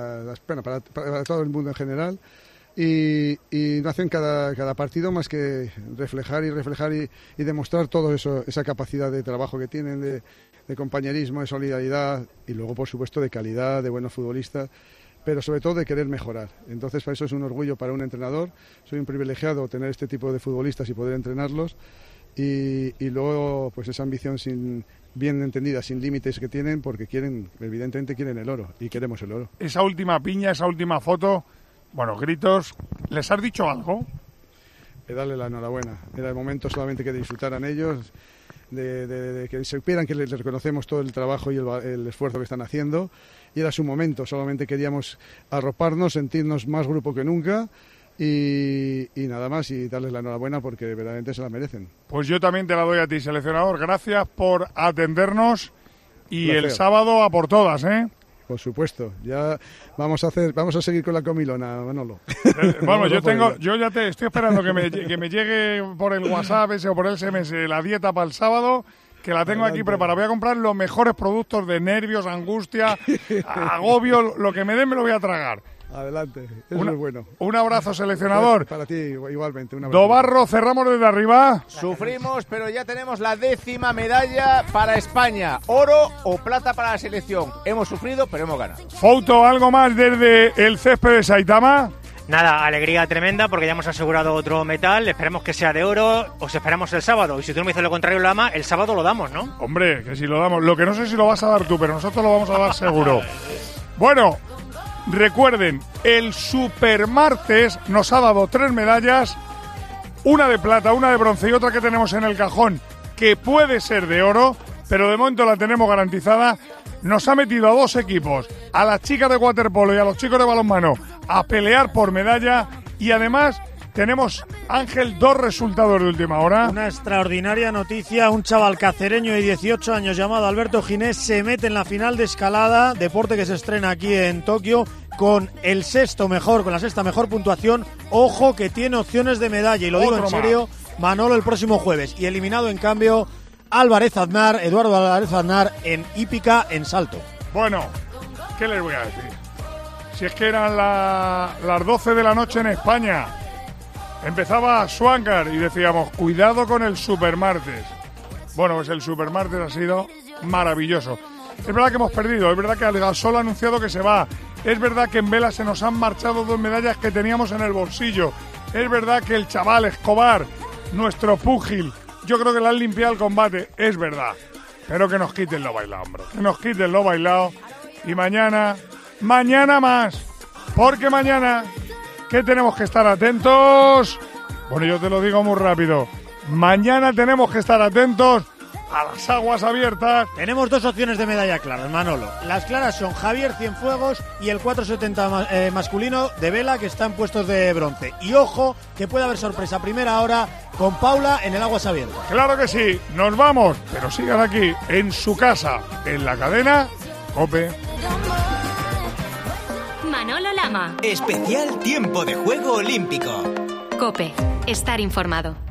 para todo el mundo en general, y no hacen cada partido más que reflejar y demostrar todo eso, esa capacidad de trabajo que tienen, de compañerismo, de solidaridad, y luego, por supuesto, de calidad, de buenos futbolistas, pero sobre todo de querer mejorar. Entonces, para eso es un orgullo para un entrenador. Soy un privilegiado tener este tipo de futbolistas y poder entrenarlos. Y luego, pues esa ambición bien entendida, sin límites que tienen, porque evidentemente quieren el oro, y queremos el oro. Esa última piña, esa última foto, bueno, gritos, ¿les has dicho algo? Darle la enhorabuena. Era el momento solamente que disfrutaran ellos, de que supieran que les reconocemos todo el trabajo y el esfuerzo que están haciendo, y era su momento, solamente queríamos arroparnos, sentirnos más grupo que nunca y nada más, y darles la enhorabuena porque verdaderamente se la merecen. Pues yo también te la doy a ti, seleccionador, gracias por atendernos y Placer. El sábado a por todas, ¿eh? Por supuesto, ya vamos a seguir con la comilona, Manolo. Bueno, yo ya te estoy esperando que me llegue por el WhatsApp ese o por el SMS la dieta para el sábado, que la tengo aquí preparada. Voy a comprar los mejores productos de nervios, angustia, agobio, lo que me den me lo voy a tragar. Adelante, eso es bueno. Un abrazo, seleccionador. Para ti, igualmente. Un abrazo. Dobarro, cerramos desde arriba. Sufrimos, pero ya tenemos la 10ª medalla para España. Oro o plata para la selección. Hemos sufrido, pero hemos ganado. Fouto, ¿algo más desde el césped de Saitama? Nada, alegría tremenda porque ya hemos asegurado otro metal. Esperemos que sea de oro. Os esperamos el sábado. Y si tú no me dices lo contrario, Lama, el sábado lo damos, ¿no? Hombre, que si lo damos. Lo que no sé si lo vas a dar tú, pero nosotros lo vamos a dar seguro. Bueno, recuerden, el Supermartes nos ha dado 3 medallas, una de plata, una de bronce y otra que tenemos en el cajón, que puede ser de oro, pero de momento la tenemos garantizada. nos ha metido a dos equipos, a las chicas de waterpolo y a los chicos de balonmano, a pelear por medalla y además tenemos, Ángel, dos resultados de última hora. Una extraordinaria noticia, un chaval cacereño de 18 años llamado Alberto Ginés se mete en la final de escalada, deporte que se estrena aquí en Tokio, con la sexta mejor puntuación. Ojo que tiene opciones de medalla, y lo digo en serio, Manolo, el próximo jueves. Y eliminado en cambio Eduardo Álvarez Aznar en hípica en salto. Bueno, ¿qué les voy a decir? Si es que eran las 12 de la noche en España. Empezaba Swankar y decíamos, cuidado con el Supermartes. Bueno, pues el Supermartes ha sido maravilloso. Es verdad que hemos perdido, es verdad que Algasol ha anunciado que se va, es verdad que en vela se nos han marchado 2 medallas que teníamos en el bolsillo, es verdad que el chaval Escobar, nuestro púgil, yo creo que le han limpiado el combate, es verdad, pero que nos quiten lo bailado, hombre, que nos quiten lo bailado. Y mañana más, porque mañana, ¿qué tenemos que estar atentos? Bueno, yo te lo digo muy rápido, mañana tenemos que estar atentos a las aguas abiertas. Tenemos dos opciones de medalla claras, Manolo. Las claras son Javier Cienfuegos y el 470 masculino de vela, que están puestos de bronce. Y ojo, que puede haber sorpresa a primera hora con Paula en el aguas abiertas. Claro que sí, nos vamos, pero sigan aquí, en su casa, en la cadena COPE. Manolo Lama. Especial tiempo de juego olímpico. COPE. Estar informado.